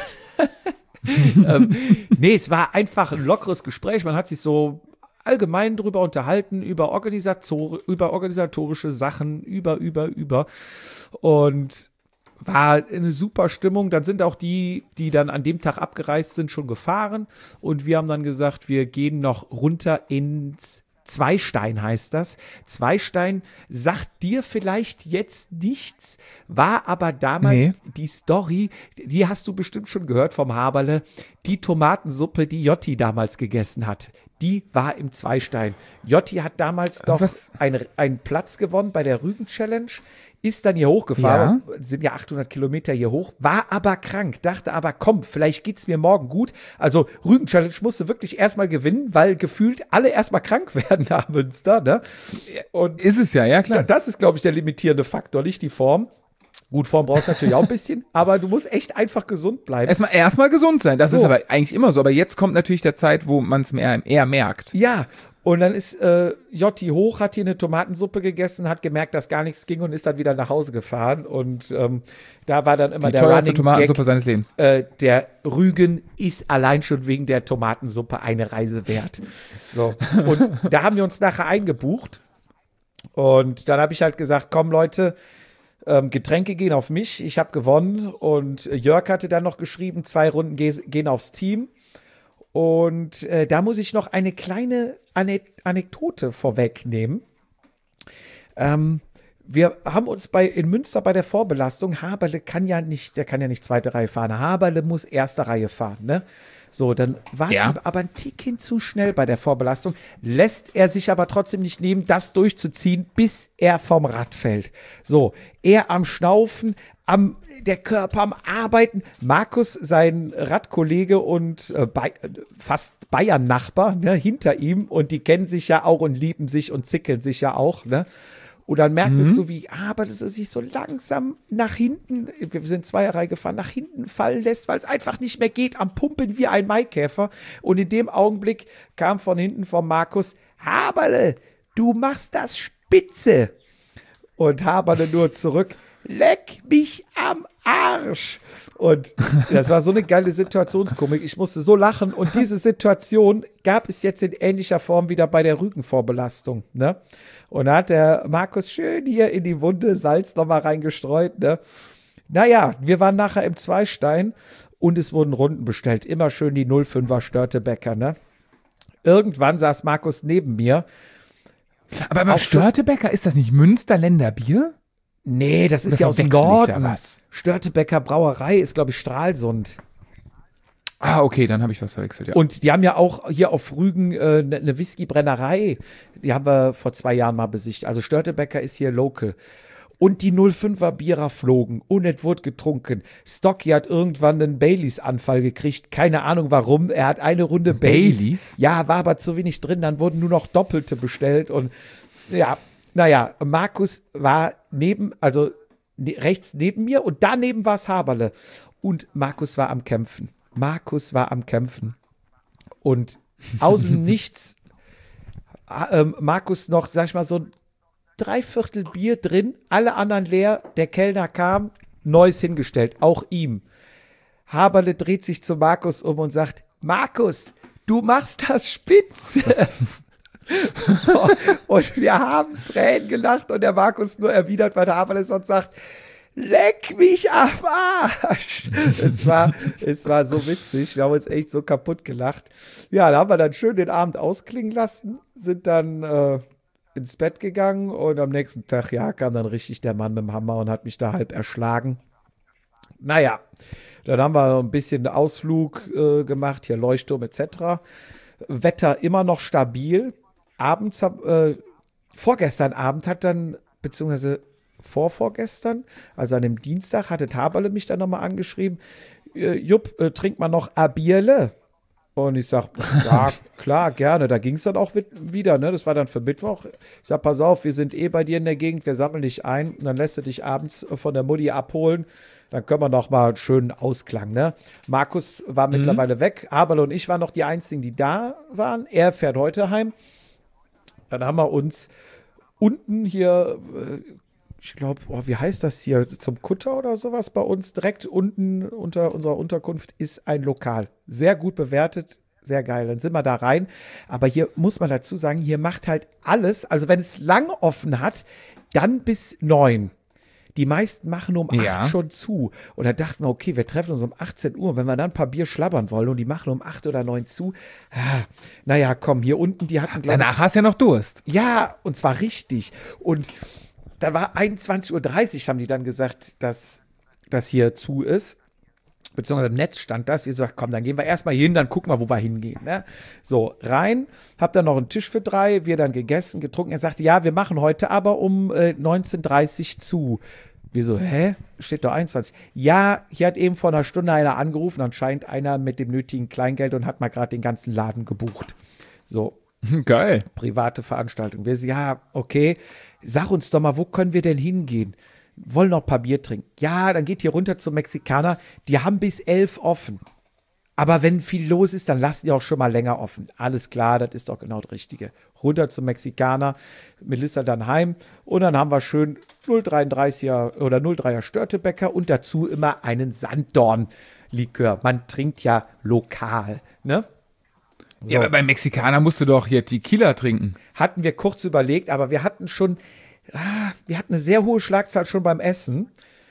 ähm, nee, es war einfach ein lockeres Gespräch. Man hat sich so allgemein drüber unterhalten, über, Organisator über organisatorische Sachen, über, über, über. Und war eine super Stimmung. Dann sind auch die, die dann an dem Tag abgereist sind, schon gefahren. Und wir haben dann gesagt, wir gehen noch runter ins Zweistein, heißt das. Zweistein sagt dir vielleicht jetzt nichts, war aber damals Nee. die Story, die hast du bestimmt schon gehört vom Haberle, die Tomatensuppe, die Jotti damals gegessen hat. Die war im Zweistein. Jotti hat damals doch Was? ein- einen Platz gewonnen bei der Rügen-Challenge, ist dann hier hochgefahren, sind ja achthundert Kilometer hier hoch, war aber krank, dachte aber, komm, vielleicht geht's mir morgen gut. Also Rügen-Challenge musste wirklich erstmal gewinnen, weil gefühlt alle erstmal krank werden nach Münster, ne? Und Ist es ja, ja klar. das ist, glaube ich, der limitierende Faktor, nicht die Form. Gut, Form brauchst du natürlich auch ein bisschen, aber du musst echt einfach gesund bleiben. Erstmal, erstmal gesund sein. Das So. ist aber eigentlich immer so. Aber jetzt kommt natürlich der Zeit, wo man es eher, eher merkt. Ja, und dann ist äh, Jotti hoch, hat hier eine Tomatensuppe gegessen, hat gemerkt, dass gar nichts ging und ist dann wieder nach Hause gefahren. Und ähm, da war dann immer Die der teuerste Running Tomatensuppe Gag, seines Lebens. äh, der Rügen ist allein schon wegen der Tomatensuppe eine Reise wert. So. Und da haben wir uns nachher eingebucht. Und dann habe ich halt gesagt, komm Leute, ähm, Getränke gehen auf mich, ich habe gewonnen. Und Jörg hatte dann noch geschrieben, zwei Runden ge gehen aufs Team. Und äh, da muss ich noch eine kleine Ane Anekdote vorwegnehmen. Ähm, wir haben uns bei, in Münster bei der Vorbelastung, Haberle kann ja nicht, der kann ja nicht zweite Reihe fahren. Haberle muss erste Reihe fahren, ne? So, dann war es Ja. ihm aber ein Tickchen zu schnell bei der Vorbelastung. Lässt er sich aber trotzdem nicht nehmen, das durchzuziehen, bis er vom Rad fällt. So, er am Schnaufen, am, der Körper am Arbeiten. Markus, sein Radkollege und äh, bei, fast Bayern-Nachbar, ne, hinter ihm. Und die kennen sich ja auch und lieben sich und zickeln sich ja auch, ne? Und dann merktest Mhm. du, wie aber dass er sich so langsam nach hinten, wir sind Zweierreihe gefahren, nach hinten fallen lässt, weil es einfach nicht mehr geht, am Pumpen wie ein Maikäfer. Und in dem Augenblick kam von hinten von Markus, Haberle, du machst das spitze. Und Haberle nur zurück, leck mich am Arsch. Und das war so eine geile Situationskomik. Ich musste so lachen. Und diese Situation gab es jetzt in ähnlicher Form wieder bei der Rügenvorbelastung. Ne? Und da hat der Markus schön hier in die Wunde Salz nochmal reingestreut. Ne? Naja, wir waren nachher im Zweistein und es wurden Runden bestellt. Immer schön die null fünfer Störtebecker. Ne? Irgendwann saß Markus neben mir. Aber beim Auch schon- Störtebecker, ist das nicht Münsterländer Bier? Nee, das ist Oder ja aus dem verwechsel ich da Norden. was? Störtebecker Brauerei ist, glaube ich, Stralsund. Ah, okay, dann habe ich was verwechselt, ja. Und die haben ja auch hier auf Rügen eine äh, ne ne Whiskybrennerei. Die haben wir vor zwei Jahren mal besichtigt. Also Störtebecker ist hier local. Und die null fünfer Bierer flogen und es wurde getrunken. Stocky hat irgendwann einen Baileys-Anfall gekriegt. Keine Ahnung warum. Er hat eine Runde Baileys. Baileys? Ja, war aber zu wenig drin. Dann wurden nur noch Doppelte bestellt. Und ja, naja, Markus war neben, also ne, rechts neben mir und daneben war es Haberle. Und Markus war am Kämpfen. Markus war am Kämpfen. Und außen nichts, ähm, Markus noch, sag ich mal, so ein Dreiviertel Bier drin, alle anderen leer, der Kellner kam, Neues hingestellt, auch ihm. Haberle dreht sich zu Markus um und sagt, Markus, du machst das spitze. Und wir haben Tränen gelacht und der Markus nur erwidert, weil der Haberle sonst sagt, leck mich am Arsch. Es war, es war so witzig, wir haben uns echt so kaputt gelacht. Ja, da haben wir dann schön den Abend ausklingen lassen, sind dann äh, ins Bett gegangen und am nächsten Tag, ja, kam dann richtig der Mann mit dem Hammer und hat mich da halb erschlagen. Naja, dann haben wir ein bisschen Ausflug äh, gemacht, hier Leuchtturm et cetera. Wetter immer noch stabil. Abends, äh, vorgestern Abend hat dann, beziehungsweise vorvorgestern, also an dem Dienstag, hatte Haberle mich dann nochmal angeschrieben, äh, Jupp, äh, trink mal noch a Bierle. Und ich sag, ja, klar, gerne. Da ging es dann auch wieder, ne? Das war dann für Mittwoch. Ich sag, pass auf, wir sind eh bei dir in der Gegend, wir sammeln dich ein und dann lässt du dich abends von der Mutti abholen. Dann können wir noch mal einen schönen Ausklang, ne? Markus war mhm. mittlerweile weg. Haberle und ich waren noch die einzigen, die da waren. Er fährt heute heim. Dann haben wir uns unten hier, ich glaube, oh, wie heißt das hier, zum Kutter oder sowas bei uns, direkt unten unter unserer Unterkunft ist ein Lokal. Sehr gut bewertet, sehr geil. Dann sind wir da rein. Aber hier muss man dazu sagen, hier macht halt alles, also wenn es lang offen hat, dann bis neun. Die meisten machen um Ja. acht schon zu. Und da dachten wir, okay, wir treffen uns um achtzehn Uhr. Wenn wir dann ein paar Bier schlabbern wollen und die machen um acht oder neun zu, ah, naja, komm, hier unten, die hatten, glaube ich, Danach hast du ja noch Durst. ja, und zwar richtig. Und da war einundzwanzig Uhr dreißig, haben die dann gesagt, dass das hier zu ist. Beziehungsweise im Netz stand das. Wir so, komm, dann gehen wir erstmal hin, dann gucken wir, wo wir hingehen. Ne? So, rein, hab dann noch einen Tisch für drei, wir dann gegessen, getrunken. Er sagte, ja, wir machen heute aber um äh, neunzehn Uhr dreißig zu. Wir so, hä? Steht doch einundzwanzig. Ja, hier hat eben vor einer Stunde einer angerufen, anscheinend einer mit dem nötigen Kleingeld und hat mal gerade den ganzen Laden gebucht. So, Geil. private Veranstaltung. Wir so, ja, okay, sag uns doch mal, wo können wir denn hingehen? Wollen noch ein paar Bier trinken. Ja, dann geht hier runter zum Mexikaner. Die haben bis elf offen. Aber wenn viel los ist, dann lassen die auch schon mal länger offen. Alles klar, das ist doch genau das Richtige. Runter zum Mexikaner, Melissa dann heim und dann haben wir schön null Komma dreiunddreißiger oder null Komma dreier Störtebecker und dazu immer einen Sanddorn-Likör. Man trinkt ja lokal, ne? So. Ja, aber beim Mexikaner musst du doch hier Tequila trinken. Hatten wir kurz überlegt, aber wir hatten schon, ah, wir hatten eine sehr hohe Schlagzahl schon beim Essen.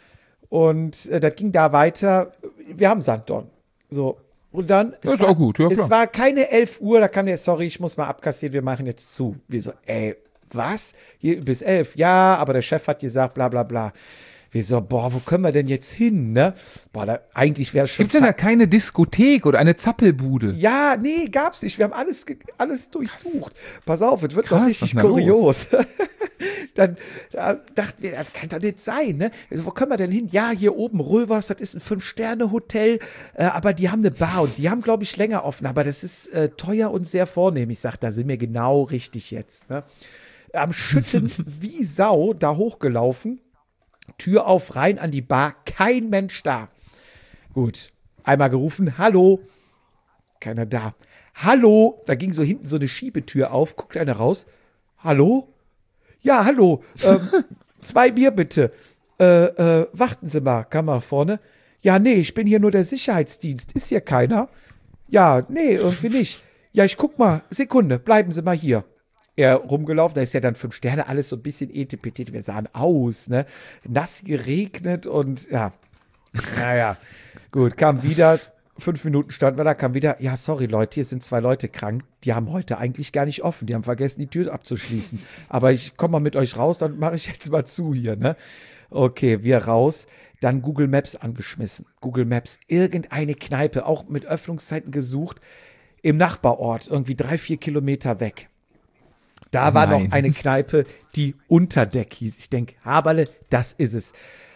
Und äh, das ging da weiter. Wir haben Sanddorn. So. Und dann. Das ist war, auch gut, ja, es klar. war keine elf Uhr, da kam der, sorry, ich muss mal abkassieren, wir machen jetzt zu. Wir so, ey, was? Hier bis elf? Ja, aber der Chef hat gesagt, bla bla bla. Wir so, boah, wo können wir denn jetzt hin, ne? Boah, da, eigentlich wäre es schon... Gibt es denn da keine Diskothek oder eine Zappelbude? Ja, nee, gab's nicht. Wir haben alles, ge- alles durchsucht. Pass auf, es wird Krass, doch was richtig ist denn da kurios. Dann da dachten wir, das kann doch nicht sein, ne? Also, wo können wir denn hin? Ja, hier oben Rövers, das ist ein Fünf-Sterne-Hotel, äh, aber die haben eine Bar und die haben, glaube ich, länger offen, aber das ist äh, teuer und sehr vornehm. Ich sag, da sind wir genau richtig jetzt, ne? Am Schütten wie Sau da hochgelaufen, Tür auf, rein an die Bar, kein Mensch da. Gut, einmal gerufen, hallo, keiner da. Hallo, da ging so hinten so eine Schiebetür auf, guckt einer raus. Hallo? Ja, hallo, ähm, zwei Bier bitte. Äh, äh, warten Sie mal, kam mal vorne. Ja, nee, ich bin hier nur der Sicherheitsdienst. Ist hier keiner? Ja, nee, irgendwie nicht. Ja, ich guck mal, Sekunde, bleiben Sie mal hier. Er rumgelaufen, da ist ja dann fünf Sterne, alles so ein bisschen etepetete. Wir sahen aus, ne? Nass geregnet und ja. Naja, gut, kam wieder, fünf Minuten standen wir da, kam wieder, ja, sorry Leute, hier sind zwei Leute krank, die haben heute eigentlich gar nicht offen, die haben vergessen, die Tür abzuschließen. Aber ich komme mal mit euch raus, dann mache ich jetzt mal zu hier, ne? Okay, wir raus, dann Google Maps angeschmissen. Google Maps, irgendeine Kneipe, auch mit Öffnungszeiten gesucht, im Nachbarort, irgendwie drei, vier Kilometer weg. Da war Nein. noch eine Kneipe, die Unterdeck hieß. Ich denke, Haberle, das ist es.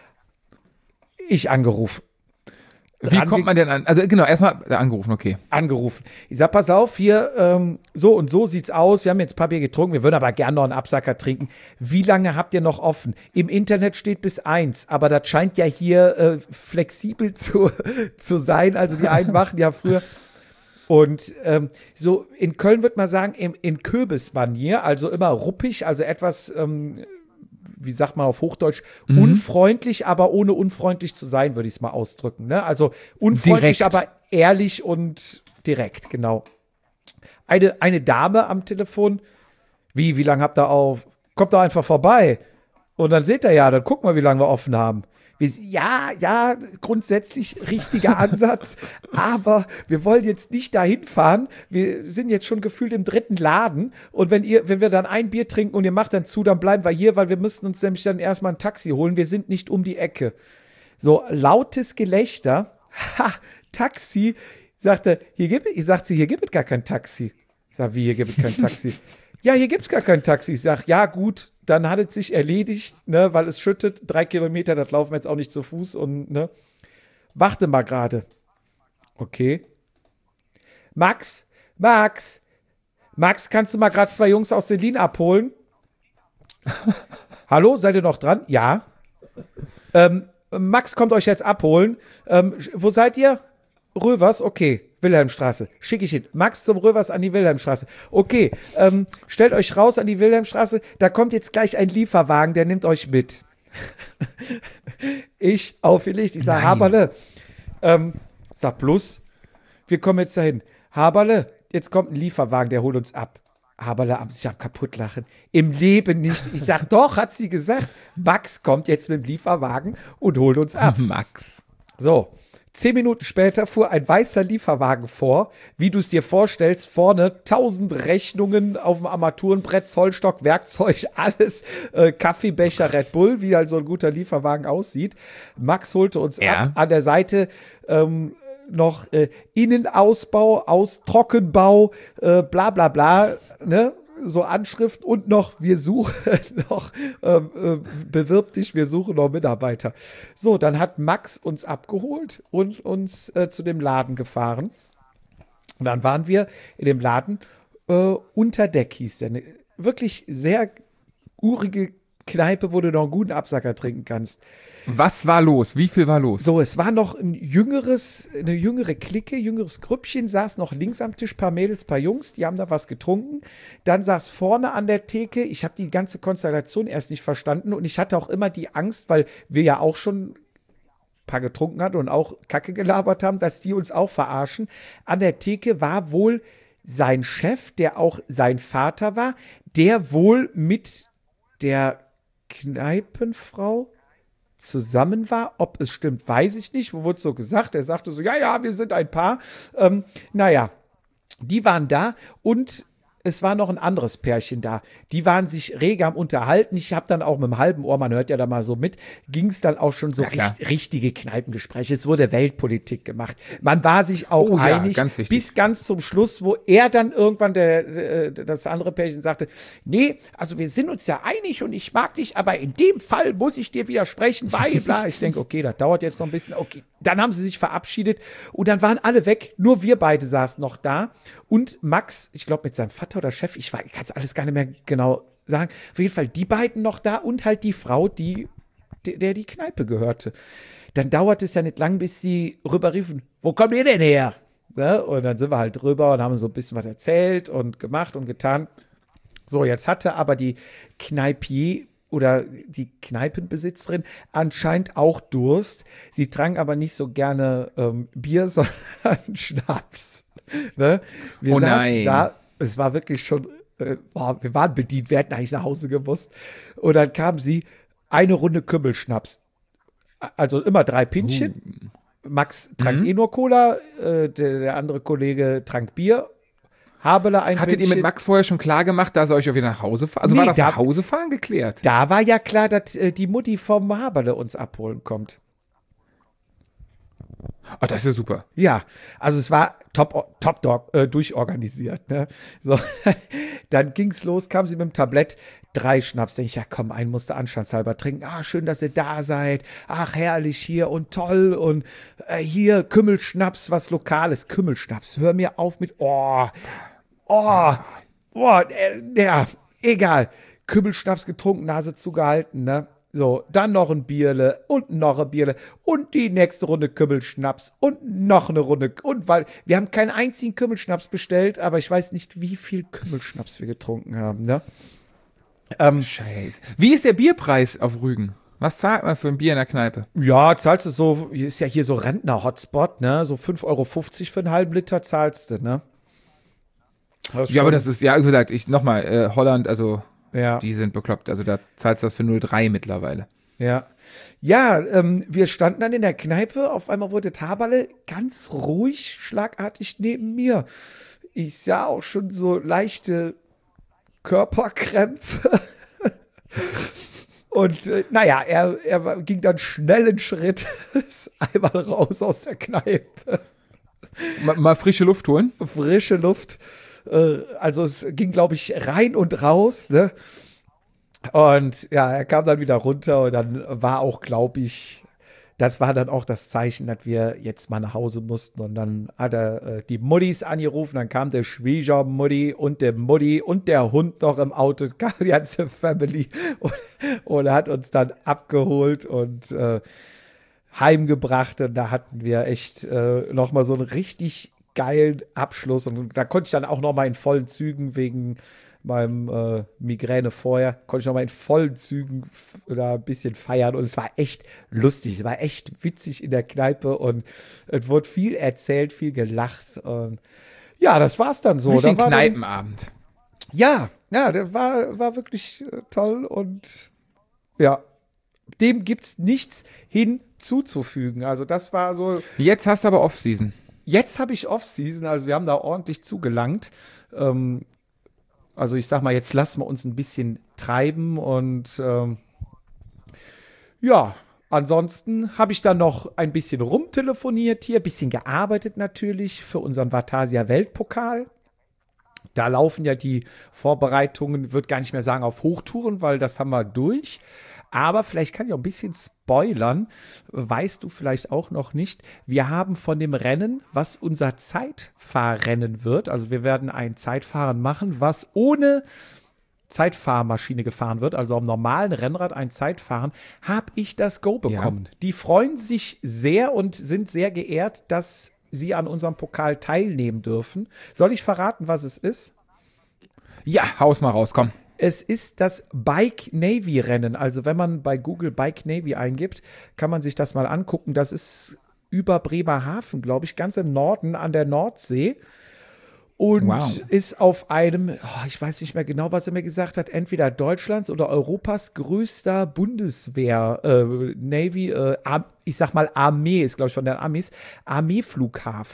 Ich angerufen. Wie Range- kommt man denn an? Also genau, erstmal angerufen, okay. Angerufen. Ich sag, pass auf, hier, ähm, so und so sieht's aus. Wir haben jetzt ein paar Bier getrunken, wir würden aber gerne noch einen Absacker trinken. Wie lange habt ihr noch offen? Im Internet steht bis eins, aber das scheint ja hier äh, flexibel zu, zu sein. Also die einen machen ja früher. Und ähm, so in Köln würde man sagen, in, in Kürbismanier, also immer ruppig, also etwas, ähm, wie sagt man auf Hochdeutsch, Mhm. unfreundlich, aber ohne unfreundlich zu sein, würde ich es mal ausdrücken. Ne? Also unfreundlich, Direkt. aber ehrlich und direkt, genau. Eine, eine Dame am Telefon, wie, wie lange habt ihr auf? Kommt da einfach vorbei. Und dann seht ihr ja, dann guck mal, wie lange wir offen haben. Wir, ja, ja, grundsätzlich richtiger Ansatz, aber wir wollen jetzt nicht dahin fahren. Wir sind jetzt schon gefühlt im dritten Laden und wenn ihr, wenn wir dann ein Bier trinken und ihr macht dann zu, dann bleiben wir hier, weil wir müssten uns nämlich dann erstmal ein Taxi holen. Wir sind nicht um die Ecke. So, lautes Gelächter. Ha, Taxi. Sagte, hier gibt es, ich sagte, hier gibt es gar kein Taxi. Ich sag, wie, hier gibt es kein Taxi? Ja, hier gibt es gar kein Taxi. Ich sag, ja, gut, dann hat es sich erledigt, ne, weil es schüttet. Drei Kilometer, das laufen wir jetzt auch nicht zu Fuß und, ne. Warte mal gerade. Okay. Max, Max, Max, kannst du mal gerade zwei Jungs aus Selin abholen? Hallo, seid ihr noch dran? Ja. Ähm, Max kommt euch jetzt abholen. Ähm, wo seid ihr? Rövers, okay. Wilhelmstraße. Schicke ich hin. Max zum Rövers an die Wilhelmstraße. Okay, ähm, stellt euch raus an die Wilhelmstraße. Da kommt jetzt gleich ein Lieferwagen, der nimmt euch mit. Ich aufgelegt. Ich sag, Nein. Haberle. Ähm, sag bloß, wir kommen jetzt dahin. Haberle, jetzt kommt ein Lieferwagen, der holt uns ab. Haberle am sich am kaputt lachen. Im Leben nicht. Ich sag, doch, hat sie gesagt. Max kommt jetzt mit dem Lieferwagen und holt uns ab. Max. So, zehn Minuten später fuhr ein weißer Lieferwagen vor, wie du es dir vorstellst, vorne tausend Rechnungen auf dem Armaturenbrett, Zollstock, Werkzeug, alles, äh, Kaffeebecher, Red Bull, wie halt so ein guter Lieferwagen aussieht. Max holte uns Ja. ab, an der Seite ähm, noch äh, Innenausbau, aus Trockenbau, äh, bla bla bla, ne? So Anschrift und noch, wir suchen noch, ähm, äh, bewirb dich, wir suchen noch Mitarbeiter. So, dann hat Max uns abgeholt und uns äh, zu dem Laden gefahren. Und dann waren wir in dem Laden, äh, Unterdeck hieß der. Ne, wirklich sehr urige Kneipe, wo du noch einen guten Absacker trinken kannst. Was war los? Wie viel war los? So, es war noch ein jüngeres, eine jüngere Clique, jüngeres Grüppchen, saß noch links am Tisch, paar Mädels, paar Jungs, die haben da was getrunken. Dann saß vorne an der Theke, ich habe die ganze Konstellation erst nicht verstanden und ich hatte auch immer die Angst, weil wir ja auch schon ein paar getrunken hatten und auch Kacke gelabert haben, dass die uns auch verarschen. An der Theke war wohl sein Chef, der auch sein Vater war, der wohl mit der Kneipenfrau zusammen war. Ob es stimmt, weiß ich nicht. Wo wurde so gesagt? Er sagte so, ja, ja, wir sind ein Paar. Ähm, naja, die waren da und es war noch ein anderes Pärchen da. Die waren sich rege am Unterhalten. Ich habe dann auch mit dem halben Ohr, man hört ja da mal so mit, ging es dann auch schon so Ja, klar. richt, richtige Kneipengespräche. Es wurde Weltpolitik gemacht. Man war sich auch Oh ja, einig, ganz wichtig. bis ganz zum Schluss, wo er dann irgendwann, der, der, das andere Pärchen sagte, nee, also wir sind uns ja einig und ich mag dich, aber in dem Fall muss ich dir widersprechen, weil, bla. Ich denke, okay, das dauert jetzt noch ein bisschen. Okay, dann haben sie sich verabschiedet und dann waren alle weg. Nur wir beide saßen noch da. Und Max, ich glaube mit seinem Vater oder Chef, ich, ich kann es alles gar nicht mehr genau sagen, auf jeden Fall die beiden noch da und halt die Frau, die, der, der die Kneipe gehörte. Dann dauerte es ja nicht lang, bis die rüberriefen, wo kommt ihr denn her? Ne? Und dann sind wir halt drüber und haben so ein bisschen was erzählt und gemacht und getan. So, jetzt hatte aber die Kneipier oder die Kneipenbesitzerin anscheinend auch Durst. Sie trank aber nicht so gerne ähm, Bier, sondern Schnaps. Ne? Wir Oh saßen nein. da, es war wirklich schon, äh, boah, wir waren bedient, wir hätten eigentlich nach Hause gemusst. Und dann kam sie, eine Runde Kümmelschnaps. Also immer drei Pinchen. Max trank Mhm. eh nur Cola, äh, der, der andere Kollege trank Bier. Habele ein Hattet ihr mit Pinchen. Max vorher schon klar gemacht, dass er euch auch wieder nach Hause fahrt? Also Nee, war das da- nach Hause fahren geklärt? Da war ja klar, dass äh, die Mutti vom Haberle uns abholen kommt. Oh, das ist ja super. Ja, also es war top, top dog, äh, durchorganisiert. Ne? So, dann ging's los, kam sie mit dem Tablett, drei Schnaps. Denke ich, ja komm, einen musste anstandshalber trinken. Ah, schön, dass ihr da seid. Ach, herrlich hier und toll. Und äh, hier Kümmelschnaps, was Lokales. Kümmelschnaps, hör mir auf mit, oh, oh, oh, äh, ja, egal. Kümmelschnaps getrunken, Nase zugehalten, ne? So, dann noch ein Bierle und noch ein Bierle und die nächste Runde Kümmelschnaps und noch eine Runde. Und weil wir haben keinen einzigen Kümmelschnaps bestellt, aber ich weiß nicht, wie viel Kümmelschnaps wir getrunken haben, ne? Ähm, Scheiße. Wie ist der Bierpreis auf Rügen? Was zahlt man für ein Bier in der Kneipe? ja, zahlst du so, ist ja hier so Rentner-Hotspot, ne? So fünf Euro fünfzig für einen halben Liter zahlst du, ne? Das ist Ja, aber schon- das ist, ja, wie gesagt, ich nochmal, äh, Holland, also ja. die sind bekloppt. Also da zahlst du das für null Komma drei mittlerweile. Ja, ja, ähm, wir standen dann in der Kneipe, auf einmal wurde Haberle ganz ruhig, schlagartig neben mir. Ich sah auch schon so leichte Körperkrämpfe. Und äh, naja, er, er war- ging dann schnellen Schritt einmal raus aus der Kneipe. Mal, mal frische Luft holen. Frische Luft. Äh, also es ging, glaube ich, rein und raus, ne? Und ja, er kam dann wieder runter und dann war auch, glaube ich, das war dann auch das Zeichen, dass wir jetzt mal nach Hause mussten. Und dann hat er äh, die Muttis angerufen, dann kam der Schwiegermutti und der Mutti und der Hund noch im Auto, kam die ganze Family und, und hat uns dann abgeholt und äh, heimgebracht. Und da hatten wir echt äh, noch mal so einen richtig geilen Abschluss. Und da konnte ich dann auch noch mal in vollen Zügen wegen meinem äh, Migräne vorher, konnte ich noch mal in vollen Zügen f- da ein bisschen feiern. Und es war echt lustig, es war echt witzig in der Kneipe. Und es wurde viel erzählt, viel gelacht. Und ja, das war's dann so. Richtig Da ein war dann, Kneipenabend. ja, ja, der war, war wirklich äh, toll. Und ja, dem gibt's nichts hinzuzufügen. Also das war so. Jetzt hast du aber Off-Season. Jetzt habe ich Off-Season, also wir haben da ordentlich zugelangt. Ähm, also ich sag mal, jetzt lassen wir uns ein bisschen treiben und ähm, ja, ansonsten habe ich dann noch ein bisschen rumtelefoniert hier, ein bisschen gearbeitet natürlich für unseren Vatasia Weltpokal. Da laufen ja die Vorbereitungen, würde gar nicht mehr sagen auf Hochtouren, weil das haben wir durch. Aber vielleicht kann ich auch ein bisschen spoilern, weißt du vielleicht auch noch nicht. Wir haben von dem Rennen, was unser Zeitfahrrennen wird, also wir werden ein Zeitfahren machen, was ohne Zeitfahrmaschine gefahren wird, also am normalen Rennrad ein Zeitfahren, habe ich das Go bekommen. Ja. Die freuen sich sehr und sind sehr geehrt, dass sie an unserem Pokal teilnehmen dürfen. Soll ich verraten, was es ist? Ja, haus mal raus, komm. Es ist das Bike Navy Rennen. Also wenn man bei Google Bike Navy eingibt, kann man sich das mal angucken. Das ist über Bremerhaven, glaube ich, ganz im Norden an der Nordsee. Und wow. ist auf einem, oh, ich weiß nicht mehr genau, was er mir gesagt hat, entweder Deutschlands oder Europas größter Bundeswehr, äh, Navy, äh, ich sag mal Armee, ist glaube ich von den Amis, Armeeflughafen.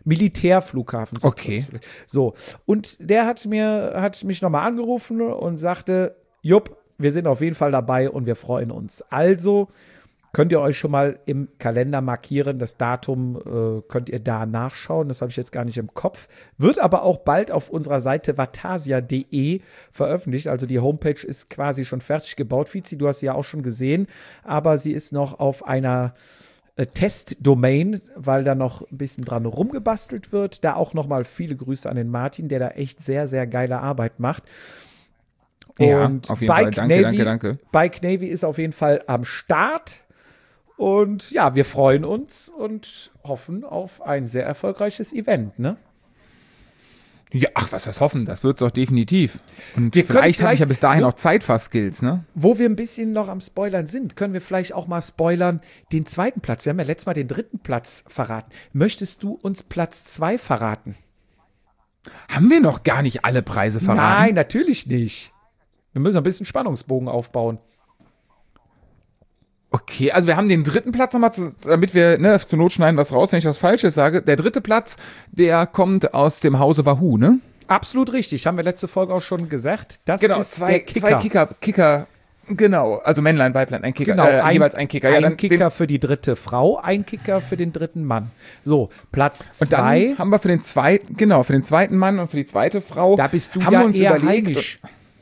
Militärflughafen. So Okay. So, und der hat mir, hat mich nochmal angerufen und sagte, Jupp, wir sind auf jeden Fall dabei und wir freuen uns. Also könnt ihr euch schon mal im Kalender markieren. Das Datum äh, könnt ihr da nachschauen. Das habe ich jetzt gar nicht im Kopf. Wird aber auch bald auf unserer Seite vatasia punkt de veröffentlicht. Also die Homepage ist quasi schon fertig gebaut. Fizi, du hast sie ja auch schon gesehen. Aber sie ist noch auf einer äh, Testdomain, weil da noch ein bisschen dran rumgebastelt wird. Da auch nochmal viele Grüße an den Martin, der da echt sehr, sehr geile Arbeit macht. Ja, Und auf jeden Fall. Bike Danke, Navy, danke, danke. Bike Navy ist auf jeden Fall am Start. Und ja, wir freuen uns und hoffen auf ein sehr erfolgreiches Event, ne? Ja, ach, was das hoffen, das wird's doch definitiv. Und Wir können vielleicht habe ich ja vielleicht- bis dahin wo- noch Zeitfass-Skills, ne? Wo wir ein bisschen noch am Spoilern sind, können wir vielleicht auch mal spoilern den zweiten Platz. Wir haben ja letztes Mal den dritten Platz verraten. Möchtest du uns Platz zwei verraten? Haben wir noch gar nicht alle Preise verraten? Nein, natürlich nicht. Wir müssen ein bisschen Spannungsbogen aufbauen. Okay, also wir haben den dritten Platz nochmal, zu- damit wir, ne, zur Not schneiden was raus, wenn ich was Falsches sage. Der dritte Platz, der kommt aus dem Hause Wahoo, ne? Absolut richtig, haben wir letzte Folge auch schon gesagt. Das Genau, ist zwei, der Kicker. zwei Kicker, Kicker, genau, also Männlein, Weiblein, ein Kicker, Genau, äh, ein, jeweils ein Kicker. Ja, ein dann Kicker für die dritte Frau, ein Kicker für den dritten Mann. So, Platz Den, und zwei, dann haben wir für den zweiten, genau, für den zweiten Mann und für die zweite Frau, da bist du haben ja wir uns eher überlegt, heimisch.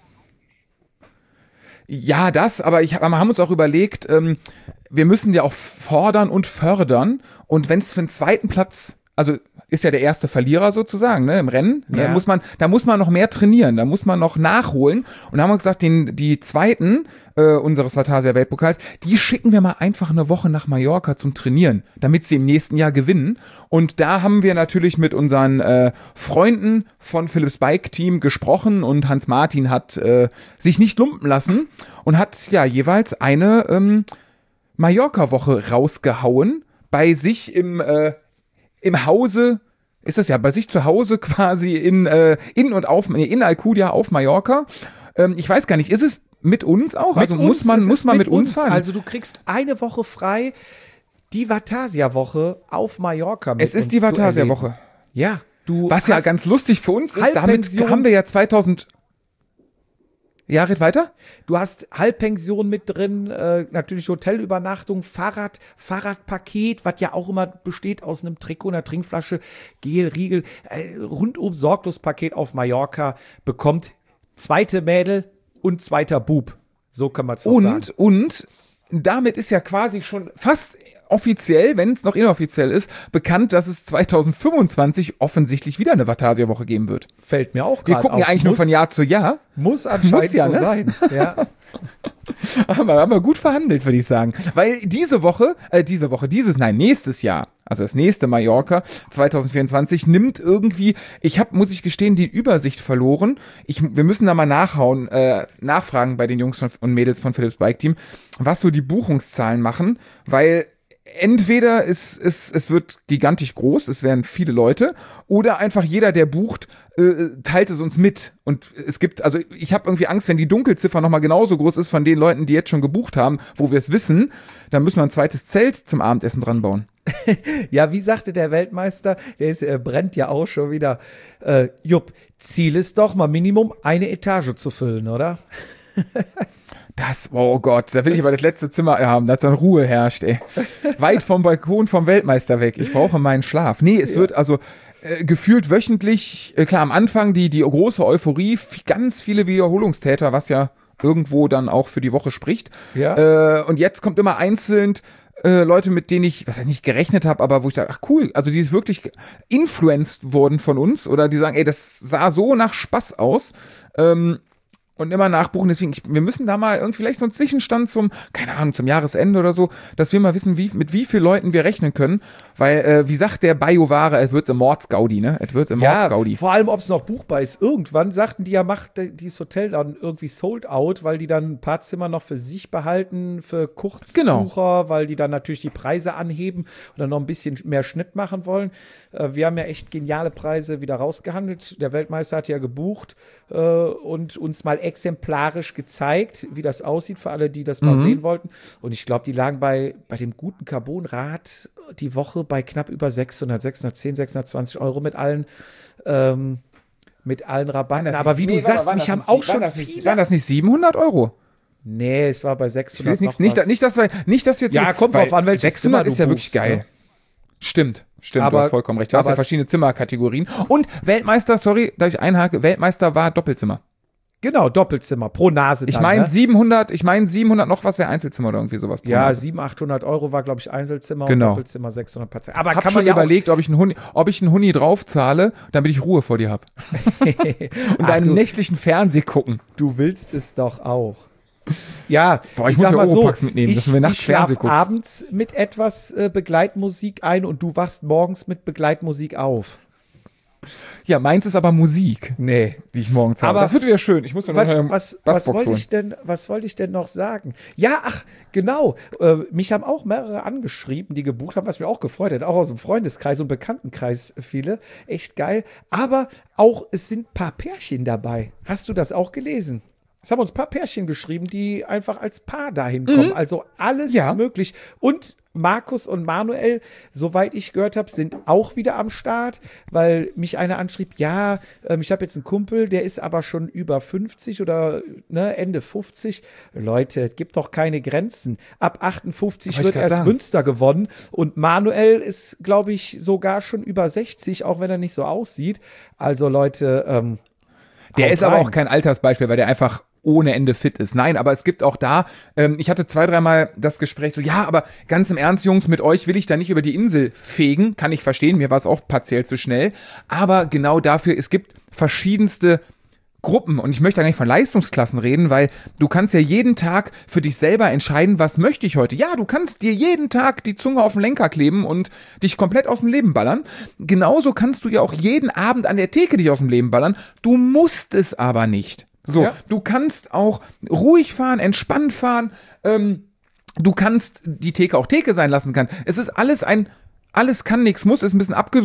Ja, das, aber ich, wir haben uns auch überlegt, ähm, wir müssen ja auch fordern und fördern. Und wenn es für den zweiten Platz, also ist ja der erste Verlierer sozusagen, ne, im Rennen, Ja. da muss man, da muss man noch mehr trainieren, da muss man noch nachholen. Und da haben wir gesagt, den, die zweiten äh, unseres Vatasia Weltpokals, die schicken wir mal einfach eine Woche nach Mallorca zum Trainieren, damit sie im nächsten Jahr gewinnen. Und da haben wir natürlich mit unseren äh, Freunden von Philips Bike Team gesprochen und Hans Martin hat äh, sich nicht lumpen lassen und hat ja jeweils eine ähm, Mallorca-Woche rausgehauen bei sich im äh, im Hause, ist das ja, bei sich zu Hause quasi in, äh, in und auf, nee, in Alcudia auf Mallorca. Ähm, ich weiß gar nicht, ist es mit uns auch? Mit Also muss uns, man, es muss ist man mit uns fahren? Also du kriegst eine Woche frei, die Vatasia-Woche auf Mallorca mit es ist uns die zu erleben. Vatasia-Woche. Ja, du Was ja hast- ganz lustig für uns ist, damit Halbpension. haben wir ja zweitausend... Ja, red weiter? Du hast Halbpension mit drin, äh, natürlich Hotelübernachtung, Fahrrad, Fahrradpaket, was ja auch immer besteht aus einem Trikot, einer Trinkflasche, Gel, Riegel, äh, rundum sorglos Paket auf Mallorca, bekommt zweite Mädel und zweiter Bub. So kann man es sagen. Und, und damit ist ja quasi schon fast offiziell, wenn es noch inoffiziell ist, bekannt, dass es zweitausendfünfundzwanzig offensichtlich wieder eine Vatasia-Woche geben wird. Fällt mir auch Wir gerade gucken ja auf. eigentlich muss, nur von Jahr zu Jahr. Muss anscheinend Muss ja, so ne? sein. Ja. Aber haben wir gut verhandelt, würde ich sagen. Weil diese Woche, äh, diese Woche, dieses, nein, nächstes Jahr, also das nächste Mallorca zweitausendvierundzwanzig nimmt irgendwie, ich habe, muss ich gestehen, die Übersicht verloren. Ich, wir müssen da mal nachhauen, äh, nachfragen bei den Jungs von, und Mädels von Philips Bike Team, was so die Buchungszahlen machen, weil entweder es, es, es wird gigantisch groß, es werden viele Leute, oder einfach jeder, der bucht, äh, teilt es uns mit. Und es gibt, also ich habe irgendwie Angst, wenn die Dunkelziffer nochmal genauso groß ist von den Leuten, die jetzt schon gebucht haben, wo wir es wissen, dann müssen wir ein zweites Zelt zum Abendessen dran bauen. Ja, wie sagte der Weltmeister, der ist, äh, brennt ja auch schon wieder. Äh, Jupp, Ziel ist doch mal Minimum eine Etage zu füllen, oder? Das, oh Gott, da will ich aber das letzte Zimmer haben, dass dann Ruhe herrscht, ey. Weit vom Balkon vom Weltmeister weg. Ich brauche meinen Schlaf. Nee, es Ja. wird also äh, gefühlt wöchentlich, äh, klar, am Anfang die, die große Euphorie, f- ganz viele Wiederholungstäter, was ja irgendwo dann auch für die Woche spricht. Ja. Äh, und jetzt kommt immer einzeln äh, Leute, mit denen ich, was heißt nicht gerechnet habe, aber wo ich dachte, ach cool, also die ist wirklich influenced wurden von uns oder die sagen, ey, das sah so nach Spaß aus. Ähm, Und immer nachbuchen, deswegen, ich, wir müssen da mal irgendwie vielleicht so einen Zwischenstand zum, keine Ahnung, zum Jahresende oder so, dass wir mal wissen, wie, mit wie vielen Leuten wir rechnen können, weil, äh, wie sagt der Bioware, es wird im Mordsgaudi, ne? Es wird im Ja, Mordsgaudi. vor allem, ob es noch buchbar ist. Irgendwann sagten die ja, macht dieses Hotel dann irgendwie sold out, weil die dann ein paar Zimmer noch für sich behalten, für Kurzbucher, weil die dann natürlich die Preise anheben und dann noch ein bisschen mehr Schnitt machen wollen. Äh, wir haben ja echt geniale Preise wieder rausgehandelt. Der Weltmeister hat ja gebucht äh, und uns mal exemplarisch gezeigt, wie das aussieht, für alle, die das mal Mhm. sehen wollten. Und ich glaube, die lagen bei, bei dem guten Carbonrad die Woche bei knapp über sechshundert, sechshundertzehn, sechshundertzwanzig Euro mit allen, ähm, mit allen Rabatten. Aber wie nee, du sagst, mich haben nicht, auch schon das viele. Nicht, waren das nicht siebenhundert Euro? Nee, es war bei sechshundert. Nicht, nicht, nicht, dass wir, nicht, dass wir jetzt. Ja, kommt drauf an, welches sechshundert Zimmer ist ja du wirklich buchst, geil. ne? Stimmt, stimmt, Aber- du hast vollkommen recht. Du hast aber ja es- verschiedene Zimmerkategorien. Und Weltmeister, sorry, da ich einhake, Weltmeister war Doppelzimmer. Genau, Doppelzimmer, pro Nase Ich dann, meine ne? siebenhundert, ich meine siebenhundert noch was wäre Einzelzimmer oder irgendwie sowas. pro Ja, Nase. siebenhundert, achthundert Euro war, glaube ich, Einzelzimmer Genau. und Doppelzimmer sechshundert Patient. Aber Hab kann schon man ja überlegt, ob ich einen Huni, ob ich einen Huni draufzahle, damit ich Ruhe vor dir habe. Und Ach, einen du- nächtlichen Fernseh gucken. auch, du willst es doch auch. Ja, Boah, ich muss sag ja mal so, Oropax mitnehmen, ich, dass du mir nachts ich schlaf Fernseh guckst. abends mit etwas äh, Begleitmusik ein und du wachst morgens mit Begleitmusik auf. Ja, meins ist aber Musik, Nee. die ich morgens habe. Aber Das wird wieder schön. Ich muss mir Was, noch eine was, was Bassbox wollte holen. ich denn, was wollte ich denn noch sagen? Ja, ach, genau. Äh, mich haben auch mehrere angeschrieben, die gebucht haben, was mir auch gefreut hat. Auch aus dem Freundeskreis und Bekanntenkreis viele. Echt geil. Aber auch, es sind ein paar Pärchen dabei. Hast du das auch gelesen? Es haben uns ein paar Pärchen geschrieben, die einfach als Paar dahin kommen. Also alles Ja. möglich. Und Markus und Manuel, soweit ich gehört habe, sind auch wieder am Start, weil mich einer anschrieb, ja, ähm, ich habe jetzt einen Kumpel, der ist aber schon über fünfzig oder ne, Ende fünfzig. Leute, es gibt doch keine Grenzen. Ab achtundfünfzig Wollte ich wird grad erst sagen. Münster gewonnen und Manuel ist, glaube ich, sogar schon über sechzig, auch wenn er nicht so aussieht. Also Leute, ähm, Der haut ist aber rein. auch kein Altersbeispiel, weil der einfach ohne Ende fit ist. Nein, aber es gibt auch da, ähm, ich hatte zwei, dreimal das Gespräch, so, ja, aber ganz im Ernst, Jungs, mit euch will ich da nicht über die Insel fegen, kann ich verstehen, mir war es auch partiell zu schnell, aber genau dafür, es gibt verschiedenste Gruppen und ich möchte eigentlich von Leistungsklassen reden, weil du kannst ja jeden Tag für dich selber entscheiden, was möchte ich heute. Ja, du kannst dir jeden Tag die Zunge auf den Lenker kleben und dich komplett aus dem Leben ballern. Genauso kannst du ja auch jeden Abend an der Theke dich aus dem Leben ballern. Du musst es aber nicht. So, Ja. du kannst auch ruhig fahren, entspannt fahren, ähm, du kannst die Theke auch Theke sein lassen kann. Es ist alles ein, alles kann, nix muss, ist ein bisschen abge,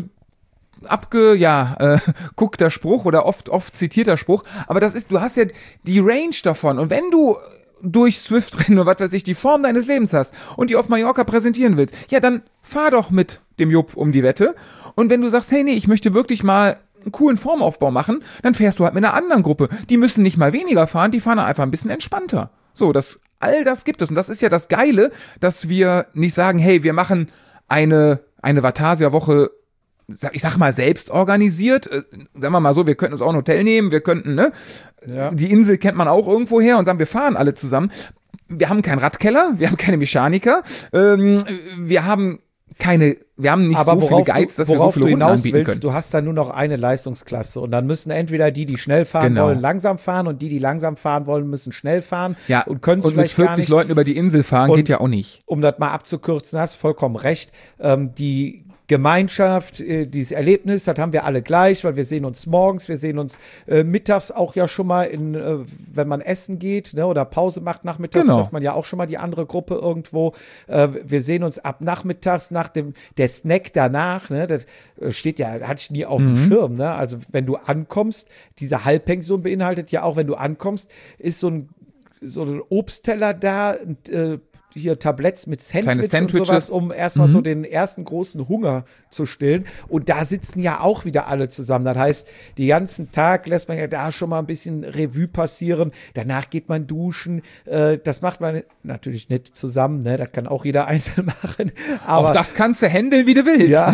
abge, ja, äh, guckter Spruch oder oft, oft zitierter Spruch, aber das ist, du hast ja die Range davon und wenn du durch Swift-Rennen oder was weiß ich, die Form deines Lebens hast und die auf Mallorca präsentieren willst, ja, dann fahr doch mit dem Jupp um die Wette und wenn du sagst, hey, nee, ich möchte wirklich mal einen coolen Formaufbau machen, dann fährst du halt mit einer anderen Gruppe. Die müssen nicht mal weniger fahren, die fahren einfach ein bisschen entspannter. So, das, all das gibt es. Und das ist ja das Geile, dass wir nicht sagen, hey, wir machen eine, eine Vatasia-Woche, ich sag mal, selbst organisiert. Äh, sagen wir mal so, wir könnten uns auch ein Hotel nehmen, wir könnten, ne? Ja. Die Insel kennt man auch irgendwo her und sagen, wir fahren alle zusammen. Wir haben keinen Radkeller, wir haben keine Mechaniker, ähm, wir haben keine, wir haben nicht aber so viele worauf, Guides, du, dass wir so worauf viele du Runden hinaus anbieten willst, können. du hast dann nur noch eine Leistungsklasse und dann müssen entweder die, die schnell fahren Genau. wollen, langsam fahren und die, die langsam fahren wollen, müssen schnell fahren Ja, und können es und mit vielleicht gar vierzig nicht. Leuten über die Insel fahren Und- geht ja auch nicht. Um das mal abzukürzen, hast vollkommen recht. Ähm, die Gemeinschaft, äh, dieses Erlebnis, das haben wir alle gleich, weil wir sehen uns morgens, wir sehen uns äh, mittags auch ja schon mal, in, äh, wenn man essen geht, ne, oder Pause macht nachmittags, Genau. trifft man ja auch schon mal die andere Gruppe irgendwo. Äh, wir sehen uns ab nachmittags, nach dem, der Snack danach, ne, das äh, steht ja, hatte ich nie auf dem Schirm, ne, also wenn du ankommst, diese Halbpension beinhaltet ja auch, wenn du ankommst, ist so ein, so ein Obstteller da, und, äh, hier Tabletts mit Sandwich Kleine und Sandwiches. sowas, um erstmal Mhm. so den ersten großen Hunger zu stillen. Und da sitzen ja auch wieder alle zusammen. Das heißt, den ganzen Tag lässt man ja da schon mal ein bisschen Revue passieren. Danach geht man duschen. Äh, das macht man natürlich nicht zusammen, ne? Das kann auch jeder einzeln machen. Aber Auch das kannst du handeln, wie du willst. ja,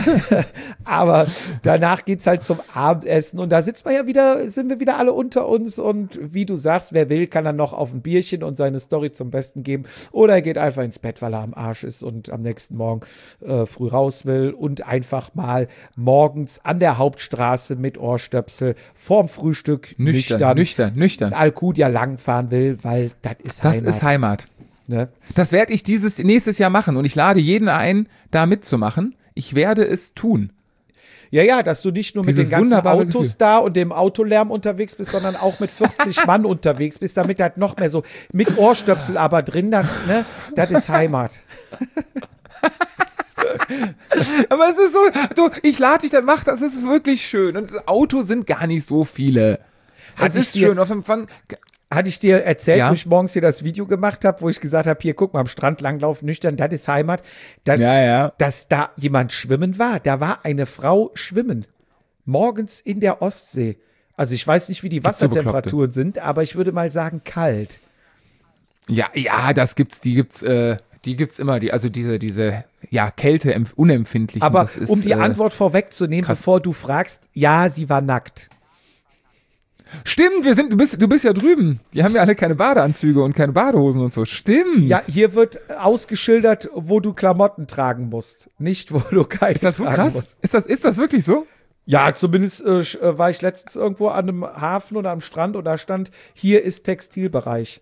aber danach geht's halt zum Abendessen und da sitzt man ja wieder, sind wir wieder alle unter uns und wie du sagst, wer will, kann dann noch auf ein Bierchen und seine Story zum Besten geben oder er geht einfach ins Bett, weil er am Arsch ist und am nächsten Morgen äh, früh raus will und einfach mal morgens an der Hauptstraße mit Ohrstöpsel vorm Frühstück Nüchtern, nüchtern, nüchtern, nüchtern. Alcudia langfahren will, weil das ist Das Heimat. ist Heimat. Ne? Das werde ich dieses nächstes Jahr machen und ich lade jeden ein, da mitzumachen. Ich werde es tun. Ja, ja, dass du nicht nur mit Dieses den ganzen wunderbare Autos Gefühl. da und dem Autolärm unterwegs bist, sondern auch mit vierzig Mann unterwegs bist, damit halt noch mehr so mit Ohrstöpsel aber drin, dann, ne, das ist Heimat. Aber es ist so, du, ich lade dich, dann mach das, ist wirklich schön. Und das Auto sind gar nicht so viele. Hat Es ich ist dir- schön. Auf Empfang, hatte ich dir erzählt, Ja. wo ich morgens hier das Video gemacht habe, wo ich gesagt habe, hier, guck mal, am Strand langlaufen, nüchtern, das ist Heimat, dass, Ja, ja. dass da jemand schwimmen war. Da war eine Frau schwimmen. Morgens in der Ostsee. Also ich weiß nicht, wie die Gibt's so Wassertemperaturen sind, aber ich würde mal sagen, kalt. Ja, ja, das gibt's, die gibt's, äh, die gibt's immer, die, also diese, diese, ja, Kälte empf- unempfindlichen. Aber das ist, um die äh, Antwort vorwegzunehmen, krass. bevor du fragst, ja, sie war nackt. Stimmt, wir sind, du bist, du bist ja drüben. Die haben ja alle keine Badeanzüge und keine Badehosen und so. Stimmt. Ja, hier wird ausgeschildert, wo du Klamotten tragen musst, nicht wo du keine Ist das so tragen krass? musst. Ist das, ist das wirklich so? Ja, zumindest äh, sch- äh, war ich letztens irgendwo an einem Hafen oder am Strand und da stand, hier ist Textilbereich.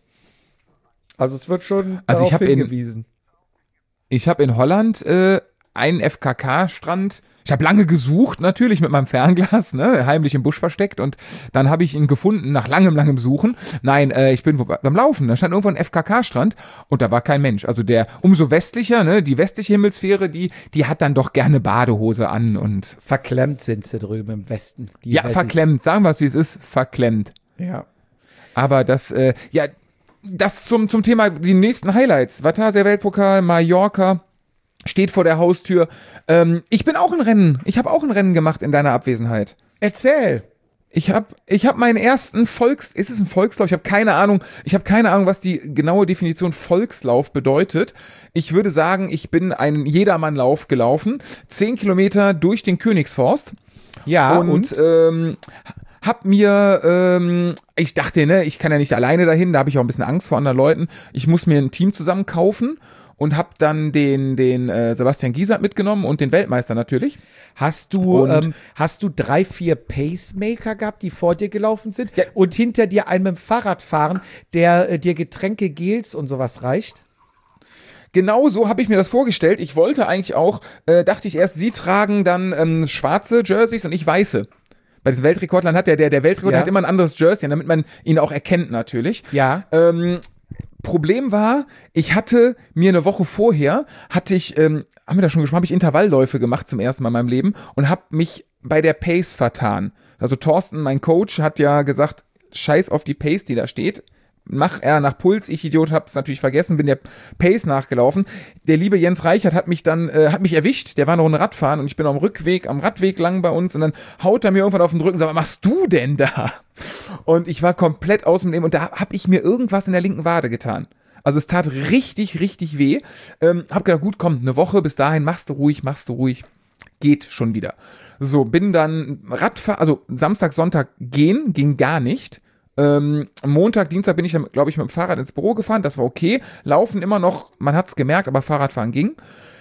Also es wird schon Also ich darauf hab in- hingewiesen. Ich habe in Holland äh, einen F K K-Strand. Ich habe lange gesucht, natürlich mit meinem Fernglas, ne, heimlich im Busch versteckt. Und dann habe ich ihn gefunden nach langem, langem Suchen. Nein, äh, ich bin wo, beim Laufen. Da stand irgendwo ein F K K-Strand und da war kein Mensch. Also der umso westlicher, ne, die westliche Himmelsphäre, die, die hat dann doch gerne Badehose an und Verklemmt sind sie drüben im Westen. Die ja, Wessis. verklemmt. Sagen wir es, wie es ist, verklemmt. Ja. Aber das, äh, ja, das zum, zum Thema, die nächsten Highlights. Vatasia Weltpokal, Mallorca, steht vor der Haustür. Ähm, ich bin auch ein Rennen. Ich habe auch ein Rennen gemacht in deiner Abwesenheit. Erzähl. Ich habe ich hab meinen ersten Volks... Ist es ein Volkslauf? Ich habe keine Ahnung. Ich habe keine Ahnung, was die genaue Definition Volkslauf bedeutet. Ich würde sagen, ich bin einen Jedermannlauf gelaufen. Zehn Kilometer durch den Königsforst. Ja, und, und? Ähm, hab mir, ähm, ich dachte, ne, ich kann ja nicht alleine dahin, da habe ich auch ein bisschen Angst vor anderen Leuten. Ich muss mir ein Team zusammen kaufen und hab dann den, den äh, Sebastian Giesert mitgenommen und den Weltmeister natürlich. Hast du, Und- ähm, hast du drei, vier Pacemaker gehabt, die vor dir gelaufen sind und hinter dir einen mit dem Fahrrad fahren, der äh, dir Getränke, Gels und sowas reicht? Genau so habe ich mir das vorgestellt. Ich wollte eigentlich auch, äh, dachte ich erst, sie tragen dann ähm, schwarze Jerseys und ich weiße. Bei diesem Weltrekordland hat der, der, der Weltrekord Ja. hat immer ein anderes Jersey, damit man ihn auch erkennt natürlich. Ja. Ähm, Problem war, ich hatte mir eine Woche vorher, hatte ich, ähm, haben wir da schon gesprochen, habe ich Intervallläufe gemacht zum ersten Mal in meinem Leben und habe mich bei der Pace vertan. Also Thorsten, mein Coach, hat ja gesagt, scheiß auf die Pace, die da steht. Mach er nach Puls, ich Idiot, hab's natürlich vergessen, bin der Pace nachgelaufen. Der liebe Jens Reichert hat mich dann, äh, hat mich erwischt, der war noch ein Radfahren und ich bin am Rückweg, am Radweg lang bei uns und dann haut er mir irgendwann auf den Rücken und sagt, was machst du denn da? Und ich war komplett aus dem Leben und da hab ich mir irgendwas in der linken Wade getan. Also es tat richtig, richtig weh. Ähm, hab gedacht, gut, komm, eine Woche bis dahin, machst du ruhig, machst du ruhig. Geht schon wieder. So, bin dann Radfahren, also Samstag, Sonntag gehen, ging gar nicht. Ähm, Montag, Dienstag bin ich dann, glaube ich, mit dem Fahrrad ins Büro gefahren, das war okay. Laufen immer noch, man hat's gemerkt, aber Fahrradfahren ging.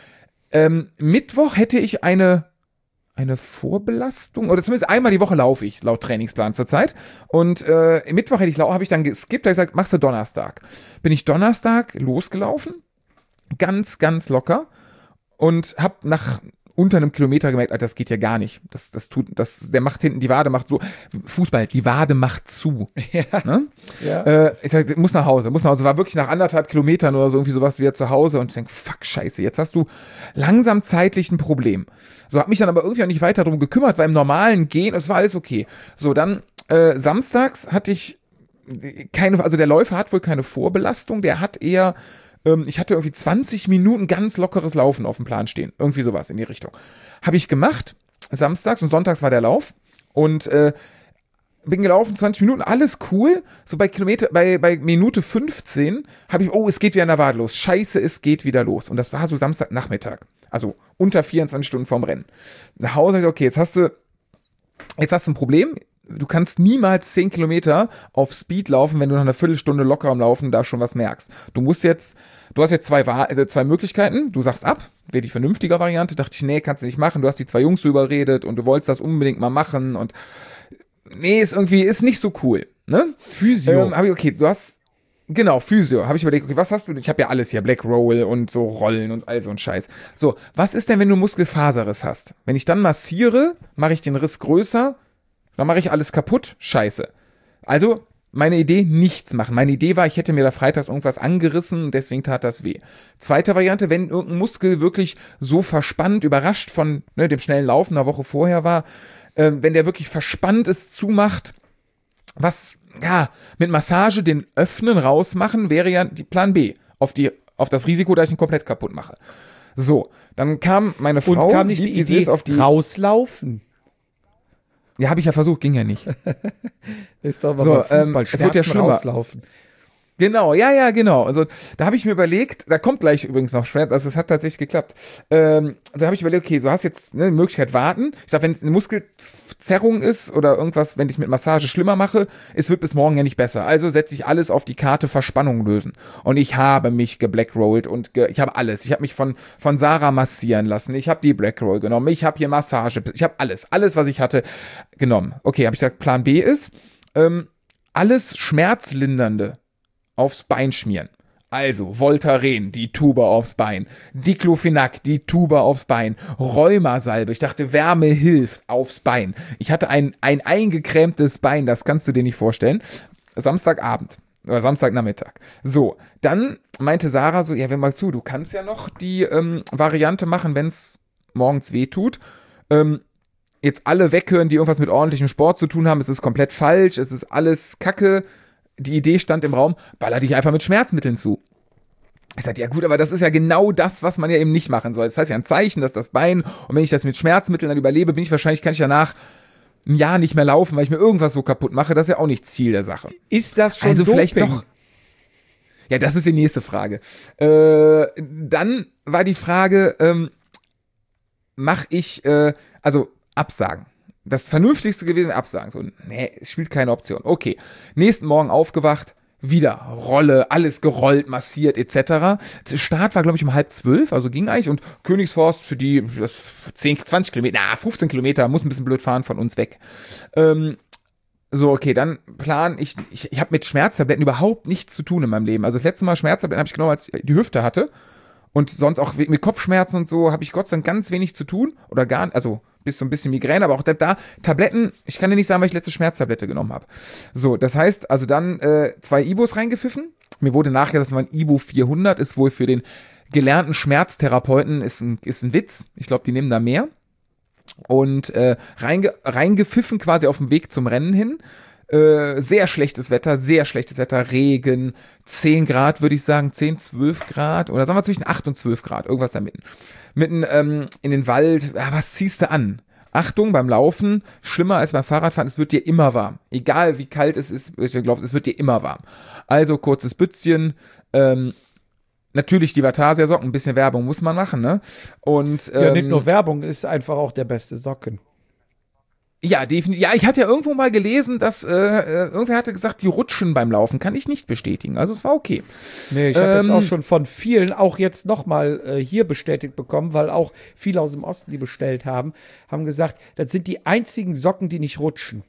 Ähm, Mittwoch hätte ich eine, eine Vorbelastung, oder zumindest einmal die Woche laufe ich, laut Trainingsplan zurzeit. Und äh, Mittwoch hätte ich, habe ich dann geskippt, habe gesagt, machst du Donnerstag. Bin ich Donnerstag losgelaufen, ganz, ganz locker und habe nach unter einem Kilometer gemerkt, Alter, das geht ja gar nicht. Das, das tut, das, der macht hinten, die Wade macht so, Fußball, die Wade macht zu. Ja. Ne? Ja. Äh, ich sag, muss nach Hause, muss nach Hause. War wirklich nach anderthalb Kilometern oder so irgendwie sowas wieder zu Hause und ich denk, fuck, scheiße, jetzt hast du langsam zeitlich ein Problem. So, hab mich dann aber irgendwie auch nicht weiter drum gekümmert, weil im normalen Gehen, es war alles okay. So, dann äh, samstags hatte ich keine, also der Läufer hat wohl keine Vorbelastung, der hat eher, ähm, ich hatte irgendwie zwanzig Minuten ganz lockeres Laufen auf dem Plan stehen. Irgendwie sowas in die Richtung. Habe ich gemacht, samstags und sonntags war der Lauf und äh, bin gelaufen, zwanzig Minuten, alles cool. So bei Kilometer, bei, bei Minute fünfzehn habe ich, oh, es geht wieder in der Wade los. Scheiße, es geht wieder los. Und das war so Samstagnachmittag. Also unter vierundzwanzig Stunden vorm Rennen. Nach Hause, okay, jetzt hast du, jetzt hast du ein Problem. Du kannst niemals zehn Kilometer auf Speed laufen, wenn du nach einer Viertelstunde locker am Laufen da schon was merkst. Du musst jetzt, du hast jetzt zwei, also zwei Möglichkeiten. Du sagst ab, wäre die vernünftige Variante. Dachte ich, nee, kannst du nicht machen. Du hast die zwei Jungs so überredet und du wolltest das unbedingt mal machen und nee, ist irgendwie, ist nicht so cool. Ne? Physio. Ähm, hab ich, okay, du hast, genau, Physio. Habe ich überlegt, okay, was hast du denn? Ich habe ja alles hier, Black Roll und so Rollen und all so ein Scheiß. So, was ist denn, wenn du Muskelfaserriss hast? Wenn ich dann massiere, mache ich den Riss größer, dann mache ich alles kaputt. Scheiße. Also, meine Idee, nichts machen. Meine Idee war, ich hätte mir da freitags irgendwas angerissen und deswegen tat das weh. Zweite Variante, wenn irgendein Muskel wirklich so verspannt, überrascht von ne, dem schnellen Laufen einer Woche vorher war, äh, wenn der wirklich verspannt ist, zumacht, was ja, mit Massage den Öffnen rausmachen, wäre ja die Plan B. Auf, die, auf das Risiko, dass ich ihn komplett kaputt mache. So, dann kam meine Frau. Und kam nicht die, die Idee, auf die rauslaufen? Ja, habe ich ja versucht, ging ja nicht. Ist doch aber so, bei Fußball, ähm, es wird ja schlimmer. Rauslaufen. Genau, ja, ja, genau. Also da habe ich mir überlegt, da kommt gleich übrigens noch Schmerz, also es hat tatsächlich geklappt. Ähm, da habe ich überlegt, okay, du hast jetzt eine Möglichkeit warten. Ich sag, wenn es eine Muskelzerrung ist oder irgendwas, wenn ich mit Massage schlimmer mache, es wird bis morgen ja nicht besser. Also setze ich alles auf die Karte Verspannung lösen. Und ich habe mich geblackrolled und ge- ich habe alles. Ich habe mich von, von Sarah massieren lassen. Ich habe die Blackroll genommen. Ich habe hier Massage. Ich habe alles, alles, was ich hatte, genommen. Okay, habe ich gesagt, Plan B ist, ähm, alles Schmerzlindernde aufs Bein schmieren. Also Voltaren, die Tube aufs Bein. Diclofenac, die Tube aufs Bein. Rheumasalbe, ich dachte, Wärme hilft, aufs Bein. Ich hatte ein, ein eingecremtes Bein, das kannst du dir nicht vorstellen. Samstagabend oder Samstagnachmittag. So, dann meinte Sarah so, ja, hör mal zu, du kannst ja noch die ähm, Variante machen, wenn es morgens weh tut. Ähm, jetzt alle weghören, die irgendwas mit ordentlichem Sport zu tun haben. Es ist komplett falsch, es ist alles Kacke. Die Idee stand im Raum, baller dich einfach mit Schmerzmitteln zu. Ich sagte, ja gut, aber das ist ja genau das, was man ja eben nicht machen soll. Das heißt ja ein Zeichen, dass das Bein, und wenn ich das mit Schmerzmitteln dann überlebe, bin ich wahrscheinlich, kann ich danach ein Jahr nicht mehr laufen, weil ich mir irgendwas so kaputt mache. Das ist ja auch nicht Ziel der Sache. Ist das schon also Doping? Vielleicht doch. Ja, das ist die nächste Frage. Äh, dann war die Frage, ähm, mach ich, äh, also Absagen. Das Vernünftigste gewesen, Absagen. So, nee, spielt keine Option. Okay. Nächsten Morgen aufgewacht, wieder Rolle, alles gerollt, massiert, et cetera. Der Start war, glaube ich, um halb zwölf, also ging eigentlich. Und Königsforst für die das zehn, zwanzig Kilometer, na, fünfzehn Kilometer, muss ein bisschen blöd fahren von uns weg. Ähm, so, okay, dann plan ich, ich, ich habe mit Schmerztabletten überhaupt nichts zu tun in meinem Leben. Also das letzte Mal Schmerztabletten habe ich genommen, als ich die Hüfte hatte. Und sonst auch mit Kopfschmerzen und so habe ich Gott sei Dank ganz wenig zu tun. Oder gar nicht, also bis so ein bisschen Migräne, aber auch da, Tabletten, ich kann dir nicht sagen, weil ich letzte Schmerztablette genommen habe. So, das heißt, also dann äh, zwei Ibos reingepfiffen. Mir wurde nachher, dass man Ibo vierhundert ist wohl für den gelernten Schmerztherapeuten, ist ein, ist ein Witz. Ich glaube, die nehmen da mehr. Und äh, reinge, reingepfiffen quasi auf dem Weg zum Rennen hin. Äh, sehr schlechtes Wetter, sehr schlechtes Wetter, Regen, zehn Grad würde ich sagen, zehn, zwölf Grad oder sagen wir zwischen acht und zwölf Grad, irgendwas da mitten. Mitten ähm, in den Wald, ja, was ziehst du an? Achtung, beim Laufen, schlimmer als beim Fahrradfahren, es wird dir immer warm. Egal wie kalt es ist, es wird dir immer warm. Also kurzes Bützchen, ähm, natürlich die Vatasia-Socken, ein bisschen Werbung muss man machen, ne? Und, ähm, ja, nicht nur Werbung, ist einfach auch der beste Socken. Ja, definitiv. Ja, ich hatte ja irgendwo mal gelesen, dass äh, irgendwer hatte gesagt, die rutschen beim Laufen. Kann ich nicht bestätigen. Also es war okay. Nee, ich habe ähm, jetzt auch schon von vielen, auch jetzt nochmal äh, hier bestätigt bekommen, weil auch viele aus dem Osten, die bestellt haben, haben gesagt, das sind die einzigen Socken, die nicht rutschen.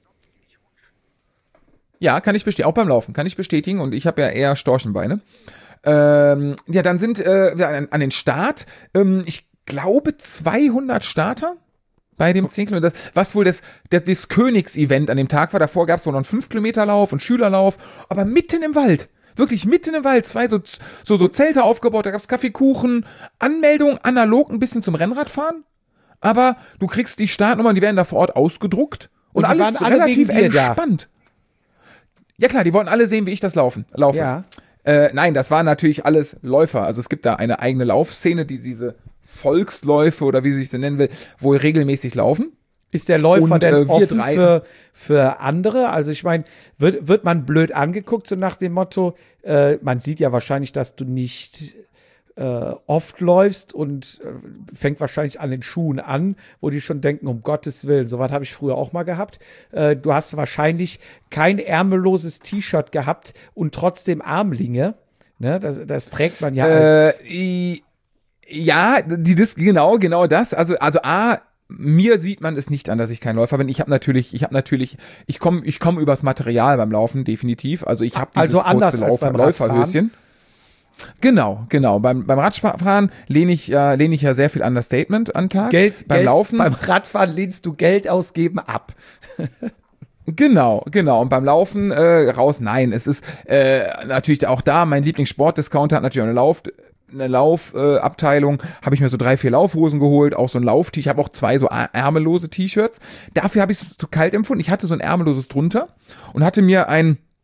Ja, kann ich bestätigen. Auch beim Laufen kann ich bestätigen. Und ich habe ja eher Storchenbeine. Ähm, ja, dann sind äh, wir an, an den Start. Ähm, ich glaube zweihundert Starter. Bei dem zehn Kilometer, was wohl das, das, das Königsevent an dem Tag war. Davor gab es wohl noch einen fünf Kilometer Lauf und Schülerlauf, aber mitten im Wald. Wirklich mitten im Wald. Zwei so, so, so Zelte aufgebaut, da gab es Kaffeekuchen, Anmeldung, analog ein bisschen zum Rennradfahren. Aber du kriegst die Startnummern, die werden da vor Ort ausgedruckt. Und, und alles waren alle relativ entspannt. Ja klar, die wollten alle sehen, wie ich das laufen. laufen. Ja. Äh, nein, das waren natürlich alles Läufer. Also es gibt da eine eigene Laufszene, die diese Volksläufe oder wie sie sich nennen will, wohl regelmäßig laufen. Ist der Läufer und, denn äh, offen für, für andere? Also ich meine, wird, wird man blöd angeguckt, so nach dem Motto, äh, man sieht ja wahrscheinlich, dass du nicht äh, oft läufst und äh, fängt wahrscheinlich an den Schuhen an, wo die schon denken, um Gottes Willen, sowas habe ich früher auch mal gehabt. Äh, du hast wahrscheinlich kein ärmelloses T-Shirt gehabt und trotzdem Armlinge. Ne? Das, das trägt man ja als äh, Ja, die Dis genau, genau das. Also, also A, mir sieht man es nicht an, dass ich kein Läufer bin. Ich habe natürlich, ich habe natürlich, ich komme, ich komme übers Material beim Laufen definitiv. Also ich habe dieses also anders kurze als Lauf beim Läuferhöschen. Genau, genau. Beim, beim Radfahren lehne ich ja, lehne ich ja sehr viel Understatement an den Tag. Geld, beim Geld, Laufen. Beim Radfahren lehnst du Geld ausgeben ab. Genau, genau. Und beim Laufen äh, raus, nein, es ist äh, natürlich auch da, mein Lieblingssportdiscounter hat natürlich auch eine Lauf, eine Laufabteilung, äh, habe ich mir so drei, vier Laufhosen geholt, auch so ein Lauf-T, ich habe auch zwei so ärmellose T-Shirts. Dafür habe ich es zu kalt empfunden. Ich hatte so ein ärmelloses drunter und hatte mir ein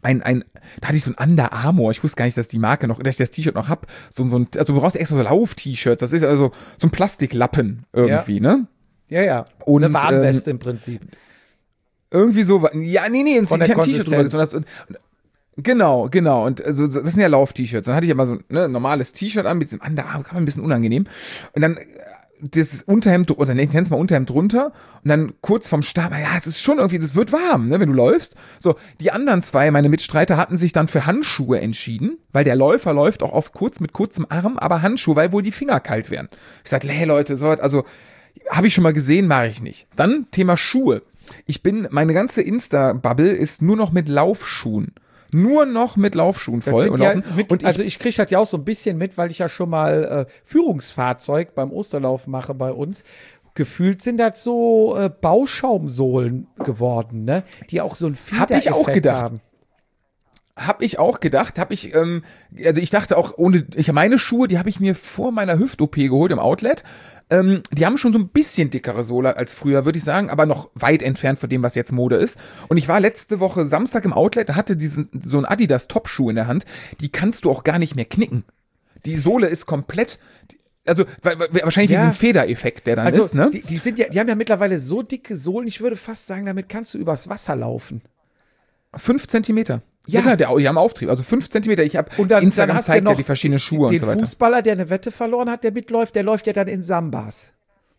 ein, ein, da hatte ich so ein Under Armour, ich wusste gar nicht, dass die Marke noch, dass ich das T-Shirt noch hab, so, so ein, also du brauchst extra so Lauf-T-Shirts, das ist also so ein Plastiklappen irgendwie, ja. ne? Ja, ja, und, eine Warnweste ähm, im Prinzip. Irgendwie so, ja, nee, nee, Von ich der habe ein T-Shirt drüber Konsistenz. gezogen. Genau, genau. Und also, das sind ja Lauf-T-Shirts. Dann hatte ich immer so ein ne, normales T-Shirt an mit diesem Underarm, kann man ein bisschen unangenehm. Und dann äh, das Unterhemd, oder ne, ich nenn's mal Unterhemd drunter. Und dann kurz vorm Start, ja, es ist schon irgendwie, es wird warm, ne, wenn du läufst. So, die anderen zwei, meine Mitstreiter, hatten sich dann für Handschuhe entschieden, weil der Läufer läuft auch oft kurz mit kurzem Arm, aber Handschuhe, weil wohl die Finger kalt werden. Ich sag, hey Leute, so, also, habe ich schon mal gesehen, mache ich nicht. Dann Thema Schuhe. Ich bin, meine ganze Insta-Bubble ist nur noch mit Laufschuhen. Nur noch mit Laufschuhen voll. Und, ja laufen. mit, und ich, also ich kriege das ja auch so ein bisschen mit, weil ich ja schon mal äh, Führungsfahrzeug beim Osterlauf mache bei uns. Gefühlt sind das so äh, Bauschaumsohlen geworden, ne? Die auch so ein Hab ich auch Federeffekt gedacht. haben. Hab ich auch gedacht, hab ich, ähm, also ich dachte auch, ohne, ich meine Schuhe, die habe ich mir vor meiner Hüft-O P geholt im Outlet. Ähm, die haben schon so ein bisschen dickere Sohle als früher, würde ich sagen, aber noch weit entfernt von dem, was jetzt Mode ist. Und ich war letzte Woche Samstag im Outlet, da hatte diesen, so ein Adidas Top-Schuh in der Hand, die kannst du auch gar nicht mehr knicken. Die Sohle ist komplett, also wahrscheinlich Ja. wegen diesem Federeffekt, der dann Also ist, ne? die, die sind ja, die haben ja mittlerweile so dicke Sohlen, ich würde fast sagen, damit kannst du übers Wasser laufen. Fünf Zentimeter. Ja. Ja, der, die haben Auftrieb, also fünf Zentimeter. Ich habe Und dann, Instagram dann hast du zeigt ja ja noch die verschiedenen Schuhe den und so weiter. Fußballer, der eine Wette verloren hat, der mitläuft, der läuft ja dann in Sambas.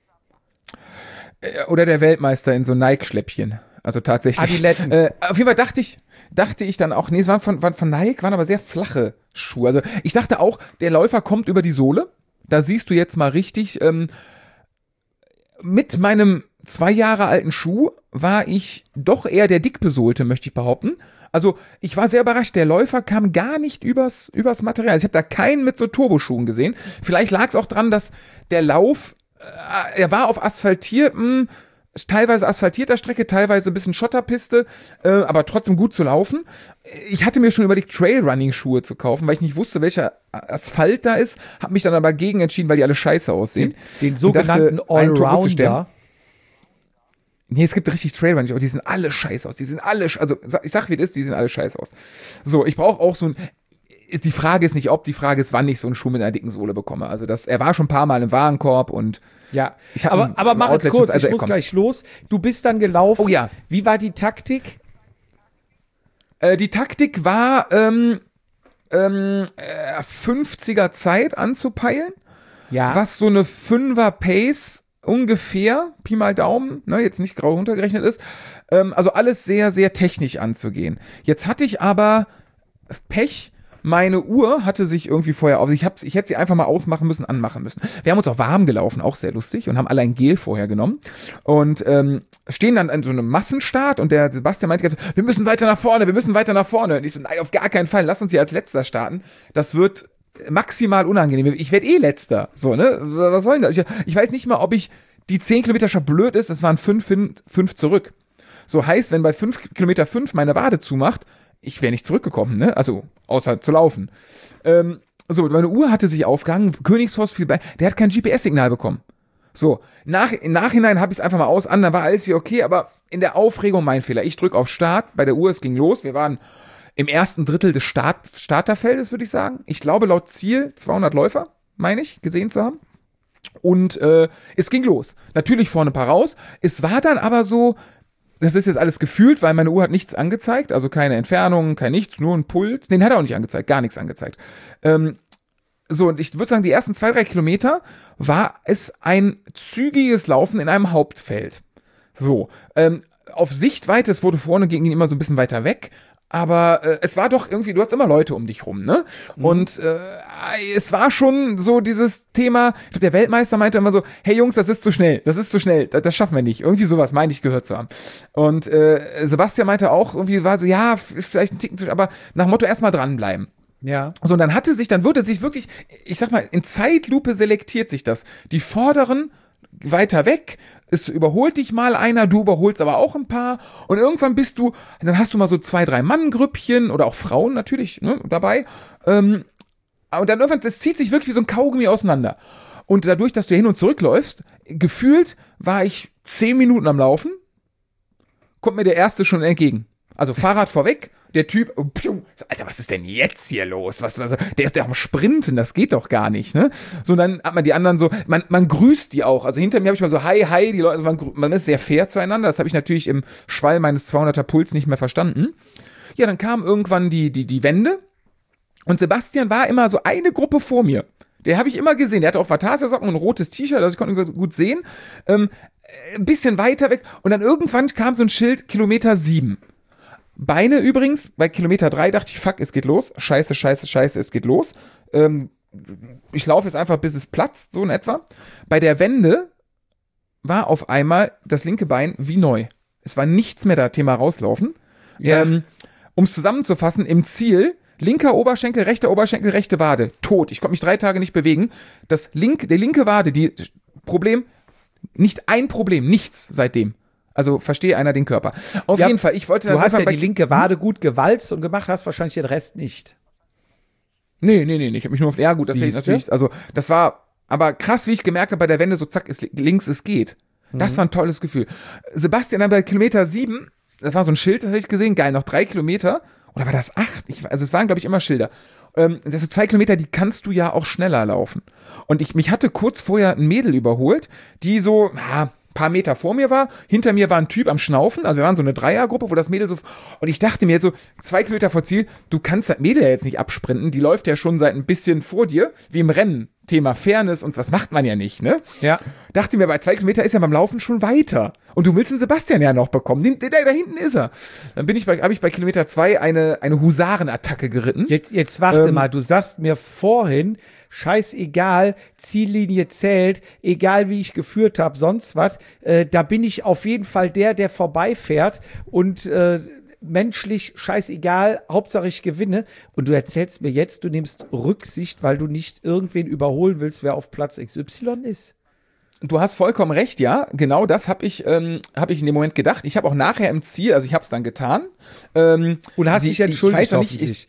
Oder der Weltmeister in so Nike-Schläppchen. Also tatsächlich. Adiletten. Äh, auf jeden Fall dachte ich, dachte ich dann auch, nee, es waren von, waren von Nike, waren aber sehr flache Schuhe. Also ich dachte auch, der Läufer kommt über die Sohle. Da siehst du jetzt mal richtig, ähm, mit meinem zwei Jahre alten Schuh war ich doch eher der dickbesohlte, möchte ich behaupten. Also ich war sehr überrascht, der Läufer kam gar nicht übers, übers Material. Also ich habe da keinen mit so Turboschuhen gesehen. Vielleicht lag es auch dran, dass der Lauf, äh, er war auf asphaltiertem, teilweise asphaltierter Strecke, teilweise ein bisschen Schotterpiste, äh, aber trotzdem gut zu laufen. Ich hatte mir schon überlegt, Trailrunning-Schuhe zu kaufen, weil ich nicht wusste, welcher Asphalt da ist, habe mich dann aber gegen entschieden, weil die alle scheiße aussehen. Den Und sogenannten dachte, einen Tor musste ich stellen. Allrounder. Nee, es gibt richtig Trailrunning, aber die sind alle scheiße aus. Die sind alle, sch- also ich sag wie das ist, die sehen alle scheiße aus. So, ich brauche auch so ein, die Frage ist nicht ob, die Frage ist, wann ich so einen Schuh mit einer dicken Sohle bekomme. Also das, er war schon ein paar Mal im Warenkorb und Ja, Ich hab aber, ein- aber ein mach es Outlet- kurz, also, ich muss komm. gleich los. Du bist dann gelaufen. Oh ja. Wie war die Taktik? Äh, die Taktik war, ähm, ähm, äh, fünfziger Zeit anzupeilen, Ja. was so eine Fünfer Pace ungefähr, Pi mal Daumen, ne, jetzt nicht grau runtergerechnet ist, ähm, also alles sehr, sehr technisch anzugehen. Jetzt hatte ich aber Pech, meine Uhr hatte sich irgendwie vorher auf, ich, hab's, ich hätte sie einfach mal ausmachen müssen, anmachen müssen. Wir haben uns auch warm gelaufen, auch sehr lustig, und haben alle ein Gel vorher genommen und ähm, stehen dann an so einem Massenstart und der Sebastian meinte ganz, wir müssen weiter nach vorne, wir müssen weiter nach vorne. Und ich so, nein, auf gar keinen Fall, lass uns hier als Letzter starten. Das wird maximal unangenehm. Ich werde eh Letzter. So, ne? Was soll denn das? Ich, ich weiß nicht mal, ob ich die zehn Kilometer schon blöd ist, es waren fünf, fünf zurück. So heißt, wenn bei fünf Kilometer fünf meine Wade zumacht, ich wäre nicht zurückgekommen, ne? Also, außer zu laufen. Ähm, so, meine Uhr hatte sich aufgehangen, Königsforst viel bei, der hat kein G P S-Signal bekommen. So, nach, im Nachhinein habe ich es einfach mal aus an, dann war alles wie okay, aber in der Aufregung mein Fehler. Ich drücke auf Start, bei der Uhr, es ging los, wir waren im ersten Drittel des Start, Starterfeldes, würde ich sagen. Ich glaube, laut Ziel zweihundert Läufer, meine ich, gesehen zu haben. Und äh, es ging los. Natürlich vorne ein paar raus. Es war dann aber so, das ist jetzt alles gefühlt, weil meine Uhr hat nichts angezeigt, also keine Entfernung, kein nichts, nur ein Puls. Den hat er auch nicht angezeigt, gar nichts angezeigt. Ähm, so, und ich würde sagen, die ersten zwei, drei Kilometer war es ein zügiges Laufen in einem Hauptfeld. So, ähm, auf Sichtweite, es wurde vorne, ging immer so ein bisschen weiter weg, aber äh, es war doch irgendwie, du hattest immer Leute um dich rum, ne? Mhm. Und äh, es war schon so dieses Thema, ich glaub, der Weltmeister meinte immer so, hey Jungs, das ist zu schnell, das ist zu schnell, das, das schaffen wir nicht. Irgendwie sowas, meine ich, gehört zu haben. Und äh, Sebastian meinte auch, irgendwie war so, ja, ist vielleicht ein Ticken zu schnell, aber nach dem Motto erstmal dranbleiben. Ja. So, und dann hatte sich, dann würde sich wirklich, ich sag mal, in Zeitlupe selektiert sich das. Die vorderen weiter weg, es überholt dich mal einer, du überholst aber auch ein paar und irgendwann bist du, dann hast du mal so zwei, drei Mann-Grüppchen oder auch Frauen natürlich, ne, dabei, ähm, und dann irgendwann, das zieht sich wirklich wie so ein Kaugummi auseinander. Und dadurch, dass du hin und zurück läufst, gefühlt war ich zehn Minuten am Laufen, kommt mir der Erste schon entgegen. Also Fahrrad vorweg, der Typ, oh, pfiuh, so, Alter, was ist denn jetzt hier los? Was, was, der ist ja am Sprinten, das geht doch gar nicht, ne? So, dann hat man die anderen so, man, man grüßt die auch. Also hinter mir habe ich mal so, hi, hi, die Leute, also man, man ist sehr fair zueinander. Das habe ich natürlich im Schwall meines zweihunderter Puls nicht mehr verstanden. Ja, dann kam irgendwann die, die, die Wende und Sebastian war immer so eine Gruppe vor mir. Der habe ich immer gesehen. Der hatte auch Vatasia-Socken und ein rotes T-Shirt, also ich konnte ihn gut sehen. Ähm, ein bisschen weiter weg. Und dann irgendwann kam so ein Schild, Kilometer sieben. Beine übrigens, bei Kilometer drei dachte ich, fuck, es geht los. Scheiße, scheiße, scheiße, es geht los. Ähm, ich laufe jetzt einfach, bis es platzt, so in etwa. Bei der Wende war auf einmal das linke Bein wie neu. Es war nichts mehr da, Thema rauslaufen. Ja. Ähm, um es zusammenzufassen, im Ziel, linker Oberschenkel, rechter Oberschenkel, rechte Wade, tot. Ich konnte mich drei Tage nicht bewegen. Das link, der linke Wade, die Problem, nicht ein Problem, nichts seitdem. Also verstehe einer den Körper. Auf ja, jeden Fall, ich wollte... Du hast ja die linke Wade gut gewalzt und gemacht, hast wahrscheinlich den Rest nicht. Nee, nee, nee, ich habe mich nur auf... Ja gut, das hätte ich natürlich... Also das war aber krass, wie ich gemerkt habe bei der Wende, so zack, ist links, es geht. Das mhm. war ein tolles Gefühl. Sebastian dann bei Kilometer sieben, das war so ein Schild, das hätte ich gesehen, geil, noch drei Kilometer. Oder war das acht? Ich, also es waren, glaube ich, immer Schilder. Ähm, das sind zwei Kilometer, die kannst du ja auch schneller laufen. Und ich, mich hatte kurz vorher ein Mädel überholt, die so... Ja, paar Meter vor mir war, hinter mir war ein Typ am Schnaufen, also wir waren so eine Dreiergruppe, wo das Mädel so, und ich dachte mir jetzt so, zwei Kilometer vor Ziel, du kannst das Mädel ja jetzt nicht absprinten, die läuft ja schon seit ein bisschen vor dir, wie im Rennen, Thema Fairness und was macht man ja nicht, ne? Ja. Dachte mir, bei zwei Kilometer ist ja beim Laufen schon weiter. Und du willst den Sebastian ja noch bekommen, den, der, da hinten ist er. Dann bin ich bei, habe ich bei Kilometer zwei eine, eine Husarenattacke geritten. Jetzt, jetzt warte ähm, mal, du sagst mir vorhin, scheißegal, Ziellinie zählt, egal wie ich geführt habe, sonst was, äh, da bin ich auf jeden Fall der, der vorbeifährt und äh, menschlich scheißegal, Hauptsache ich gewinne. Und du erzählst mir jetzt, du nimmst Rücksicht, weil du nicht irgendwen überholen willst, wer auf Platz X Y ist. Du hast vollkommen recht, ja, genau das habe ich, ähm, hab ich in dem Moment gedacht. Ich habe auch nachher im Ziel, also ich habe es dann getan. Ähm, und hast sie, dich entschuldigt, ich weiß nicht, ich,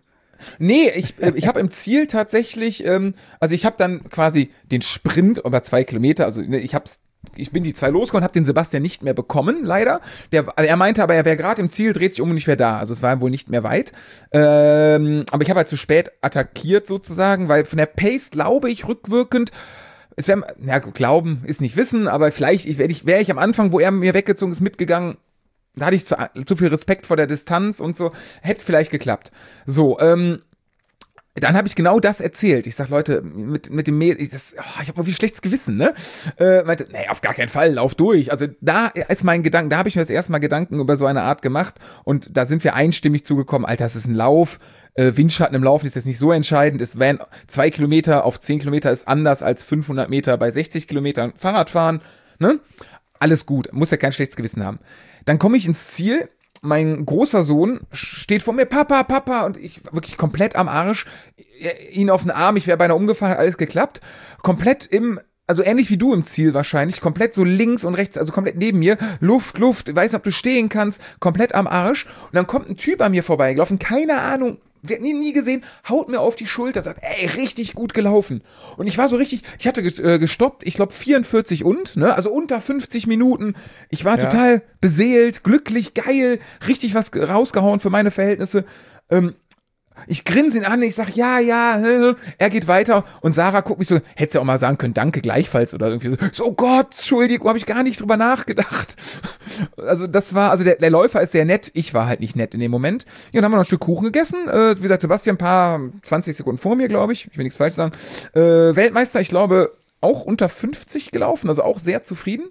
Nee, ich, äh, ich habe im Ziel tatsächlich, ähm, also ich habe dann quasi den Sprint über zwei Kilometer, also ne, ich hab's, ich bin die zwei losgekommen, habe den Sebastian nicht mehr bekommen, leider. Der, er meinte aber, er wäre gerade im Ziel, dreht sich um und ich wäre da. Also es war wohl nicht mehr weit. Ähm, aber ich habe halt zu spät attackiert sozusagen, weil von der Pace glaube ich rückwirkend, es wäre, ja, glauben ist nicht wissen, aber vielleicht ich, wäre ich, wär ich am Anfang, wo er mir weggezogen ist, mitgegangen. Da hatte ich zu, zu viel Respekt vor der Distanz und so. Hätte vielleicht geklappt. So, ähm, dann habe ich genau das erzählt. Ich sag, Leute, mit, mit dem Mädel, ich, das, oh, ich habe irgendwie schlechtes Gewissen, ne? Äh, meinte, nee, auf gar keinen Fall, lauf durch. Also da ist mein Gedanke, da habe ich mir das erste Mal Gedanken über so eine Art gemacht und da sind wir einstimmig zugekommen, Alter, das ist ein Lauf. Äh, Windschatten im Laufen ist jetzt nicht so entscheidend. Es wären zwei Kilometer auf zehn Kilometer ist anders als fünfhundert Meter bei sechzig Kilometern Fahrradfahren, ne? Alles gut, muss ja kein schlechtes Gewissen haben. Dann komme ich ins Ziel, mein großer Sohn steht vor mir, Papa, Papa, und ich wirklich komplett am Arsch, ihn auf den Arm, ich wäre beinahe umgefallen, alles geklappt, komplett im, also ähnlich wie du im Ziel wahrscheinlich, komplett so links und rechts, also komplett neben mir, Luft, Luft, weiß nicht, ob du stehen kannst, komplett am Arsch, und dann kommt ein Typ an mir vorbeigelaufen, keine Ahnung, der hat ihn nie gesehen, haut mir auf die Schulter, sagt, ey, richtig gut gelaufen. Und ich war so richtig, ich hatte äh, gestoppt, ich glaube vierundvierzig und, ne, also unter fünfzig Minuten. Ich war ja. total beseelt, glücklich, geil, richtig was rausgehauen für meine Verhältnisse. Ähm, ich grinse ihn an, ich sag, ja, ja, er geht weiter und Sarah guckt mich so, hättest ja auch mal sagen können, danke gleichfalls oder irgendwie so, so oh Gott, Entschuldigung, habe ich gar nicht drüber nachgedacht. Also das war, also der, der Läufer ist sehr nett, ich war halt nicht nett in dem Moment. Ja, dann haben wir noch ein Stück Kuchen gegessen, äh, wie gesagt, Sebastian ein paar, zwanzig Sekunden vor mir, glaube ich, ich will nichts falsch sagen. Äh, Weltmeister, ich glaube, auch unter fünfzig gelaufen, also auch sehr zufrieden.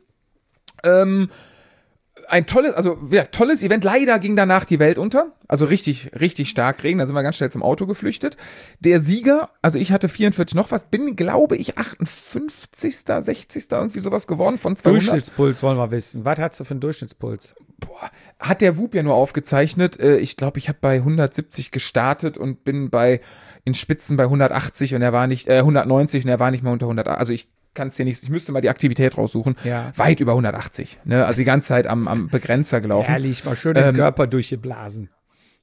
Ähm, Ein tolles, also ja, tolles Event. Leider ging danach die Welt unter. Also richtig, richtig stark Regen. Da sind wir ganz schnell zum Auto geflüchtet. Der Sieger, also ich hatte vierundvierzig noch was, bin, glaube ich, achtundfünfzigster, sechzigster irgendwie sowas geworden von zweihundert. Durchschnittspuls wollen wir wissen. Was hast du für einen Durchschnittspuls? Boah, hat der W U P ja nur aufgezeichnet. Ich glaube, ich habe bei hundertsiebzig gestartet und bin bei in Spitzen bei hundertachtzig und er war nicht, äh, hundertneunzig und er war nicht mal unter hundertachtzig. Also ich kann es dir nicht, ich müsste mal die Aktivität raussuchen. Ja. Weit über hundertachtzig. Ne? Also die ganze Zeit am, am Begrenzer gelaufen. Ehrlich, mal schön den ähm, Körper durchgeblasen.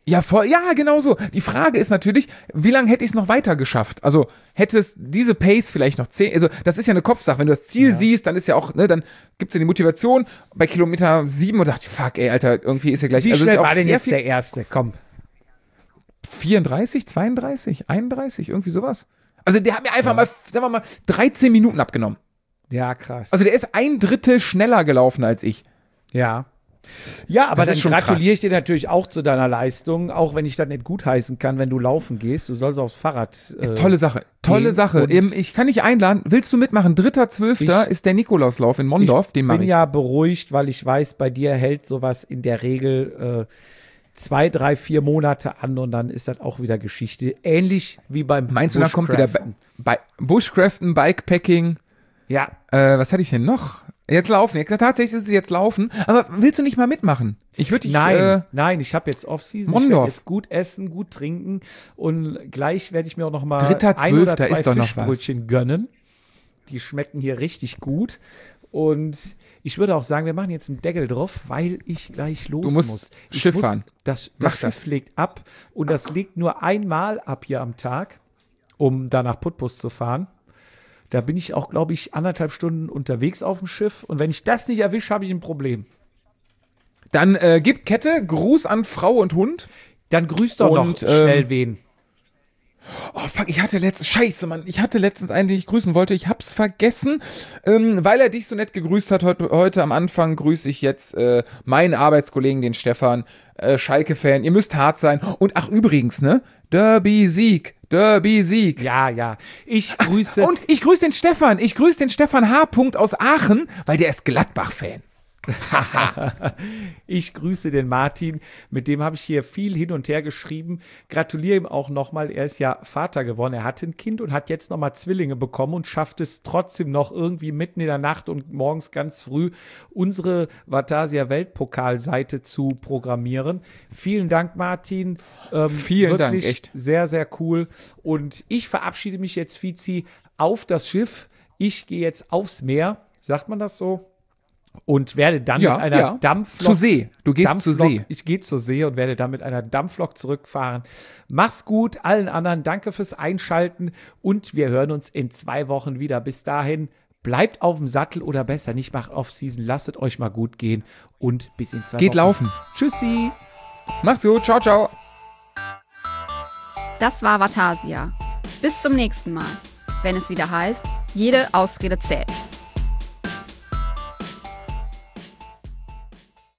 Ja, voll, ja, genau so. Die Frage ist natürlich, wie lange hätte ich es noch weiter geschafft? Also hätte es diese Pace vielleicht noch zehn, also das ist ja eine Kopfsache. Wenn du das Ziel Ja. siehst, dann ist ja auch, ne, dann gibt es ja die Motivation. Bei Kilometer sieben und dachte ich, fuck, ey, Alter, irgendwie ist ja gleich. Wie also es schnell ist auch war denn sehr jetzt viel- der erste? Komm. vierunddreißig, zweiunddreißig, einunddreißig, irgendwie sowas. Also der hat mir einfach mal, sagen wir mal, dreizehn Minuten abgenommen. Ja, krass. Also der ist ein Drittel schneller gelaufen als ich. ja. Ja, aber Das dann ist schon gratuliere krass. ich dir natürlich auch zu deiner Leistung, auch wenn ich das nicht gutheißen kann, wenn du laufen gehst. Du sollst aufs Fahrrad. Äh, Tolle Sache, tolle gehen Sache. und- Eben, ich kann dich einladen. Willst du mitmachen? dritter zwölfter Ich- ist der Nikolauslauf in Mondorf. Den Ich mache bin ich. ja beruhigt, weil ich weiß, bei dir hält sowas in der Regel äh, zwei, drei, vier Monate an und dann ist das auch wieder Geschichte. Ähnlich wie beim Meinst du, dann kommt wieder Bushcraften. Bi Bushcraften, Bikepacking? Ja, Äh, was hatte ich denn noch? Jetzt laufen. Ja, tatsächlich ist es jetzt laufen. Aber willst du nicht mal mitmachen? Ich würde dich. nein, Äh, nein, ich habe jetzt Off-Season. Ich Mondorf. werde jetzt gut essen, gut trinken und gleich werde ich mir auch noch mal Dritter, ein oder Zwölfter zwei ist doch noch was. Fischbrötchen gönnen. Die schmecken hier richtig gut und ich würde auch sagen, wir machen jetzt einen Deckel drauf, weil ich gleich los Du musst muss. Ich Schiff muss, fahren. Das, Mach das das. Schiff legt ab und das legt nur einmal ab hier am Tag, um da nach Putbus zu fahren. Da bin ich auch, glaube ich, anderthalb Stunden unterwegs auf dem Schiff und wenn ich das nicht erwische, habe ich ein Problem. Dann äh, gib Kette, Gruß an Frau und Hund. Dann grüßt doch Und, noch schnell ähm, wen. Oh, fuck, ich hatte letztens, scheiße, Mann, ich hatte letztens einen, den ich grüßen wollte, ich hab's vergessen, ähm, weil er dich so nett gegrüßt hat, heute, heute am Anfang grüße ich jetzt äh, meinen Arbeitskollegen, den Stefan, äh, Schalke-Fan, ihr müsst hart sein und ach, übrigens, ne, Derby-Sieg, Derby-Sieg. Ja, ja. Ich grüße. Und ich grüße den Stefan, ich grüße den Stefan H. aus Aachen, weil der ist Gladbach-Fan. Ich grüße den Martin, mit dem habe ich hier viel hin und her geschrieben. Gratuliere ihm auch nochmal, er ist ja Vater geworden, er hatte ein Kind und hat jetzt nochmal Zwillinge bekommen und schafft es trotzdem noch irgendwie mitten in der Nacht und morgens ganz früh unsere Vatasia Weltpokalseite zu programmieren. Vielen Dank, Martin. Ähm, Vielen Dank, wirklich echt. Sehr, sehr cool. Und ich verabschiede mich jetzt, Fizi, auf das Schiff. Ich gehe jetzt aufs Meer, sagt man das so? Und werde dann Ja, mit einer ja. Dampflok. Zur See. Du gehst zur Dampflok- See. Ich gehe zur See und werde dann mit einer Dampflok zurückfahren. Mach's gut, allen anderen danke fürs Einschalten und wir hören uns in zwei Wochen wieder. Bis dahin, bleibt auf dem Sattel oder besser nicht, macht Off-Season, lasst es euch mal gut gehen und bis in zwei Geht Wochen. laufen. Tschüssi. Macht's gut, ciao, ciao. Das war Vatasia. Bis zum nächsten Mal, wenn es wieder heißt, jede Ausrede zählt.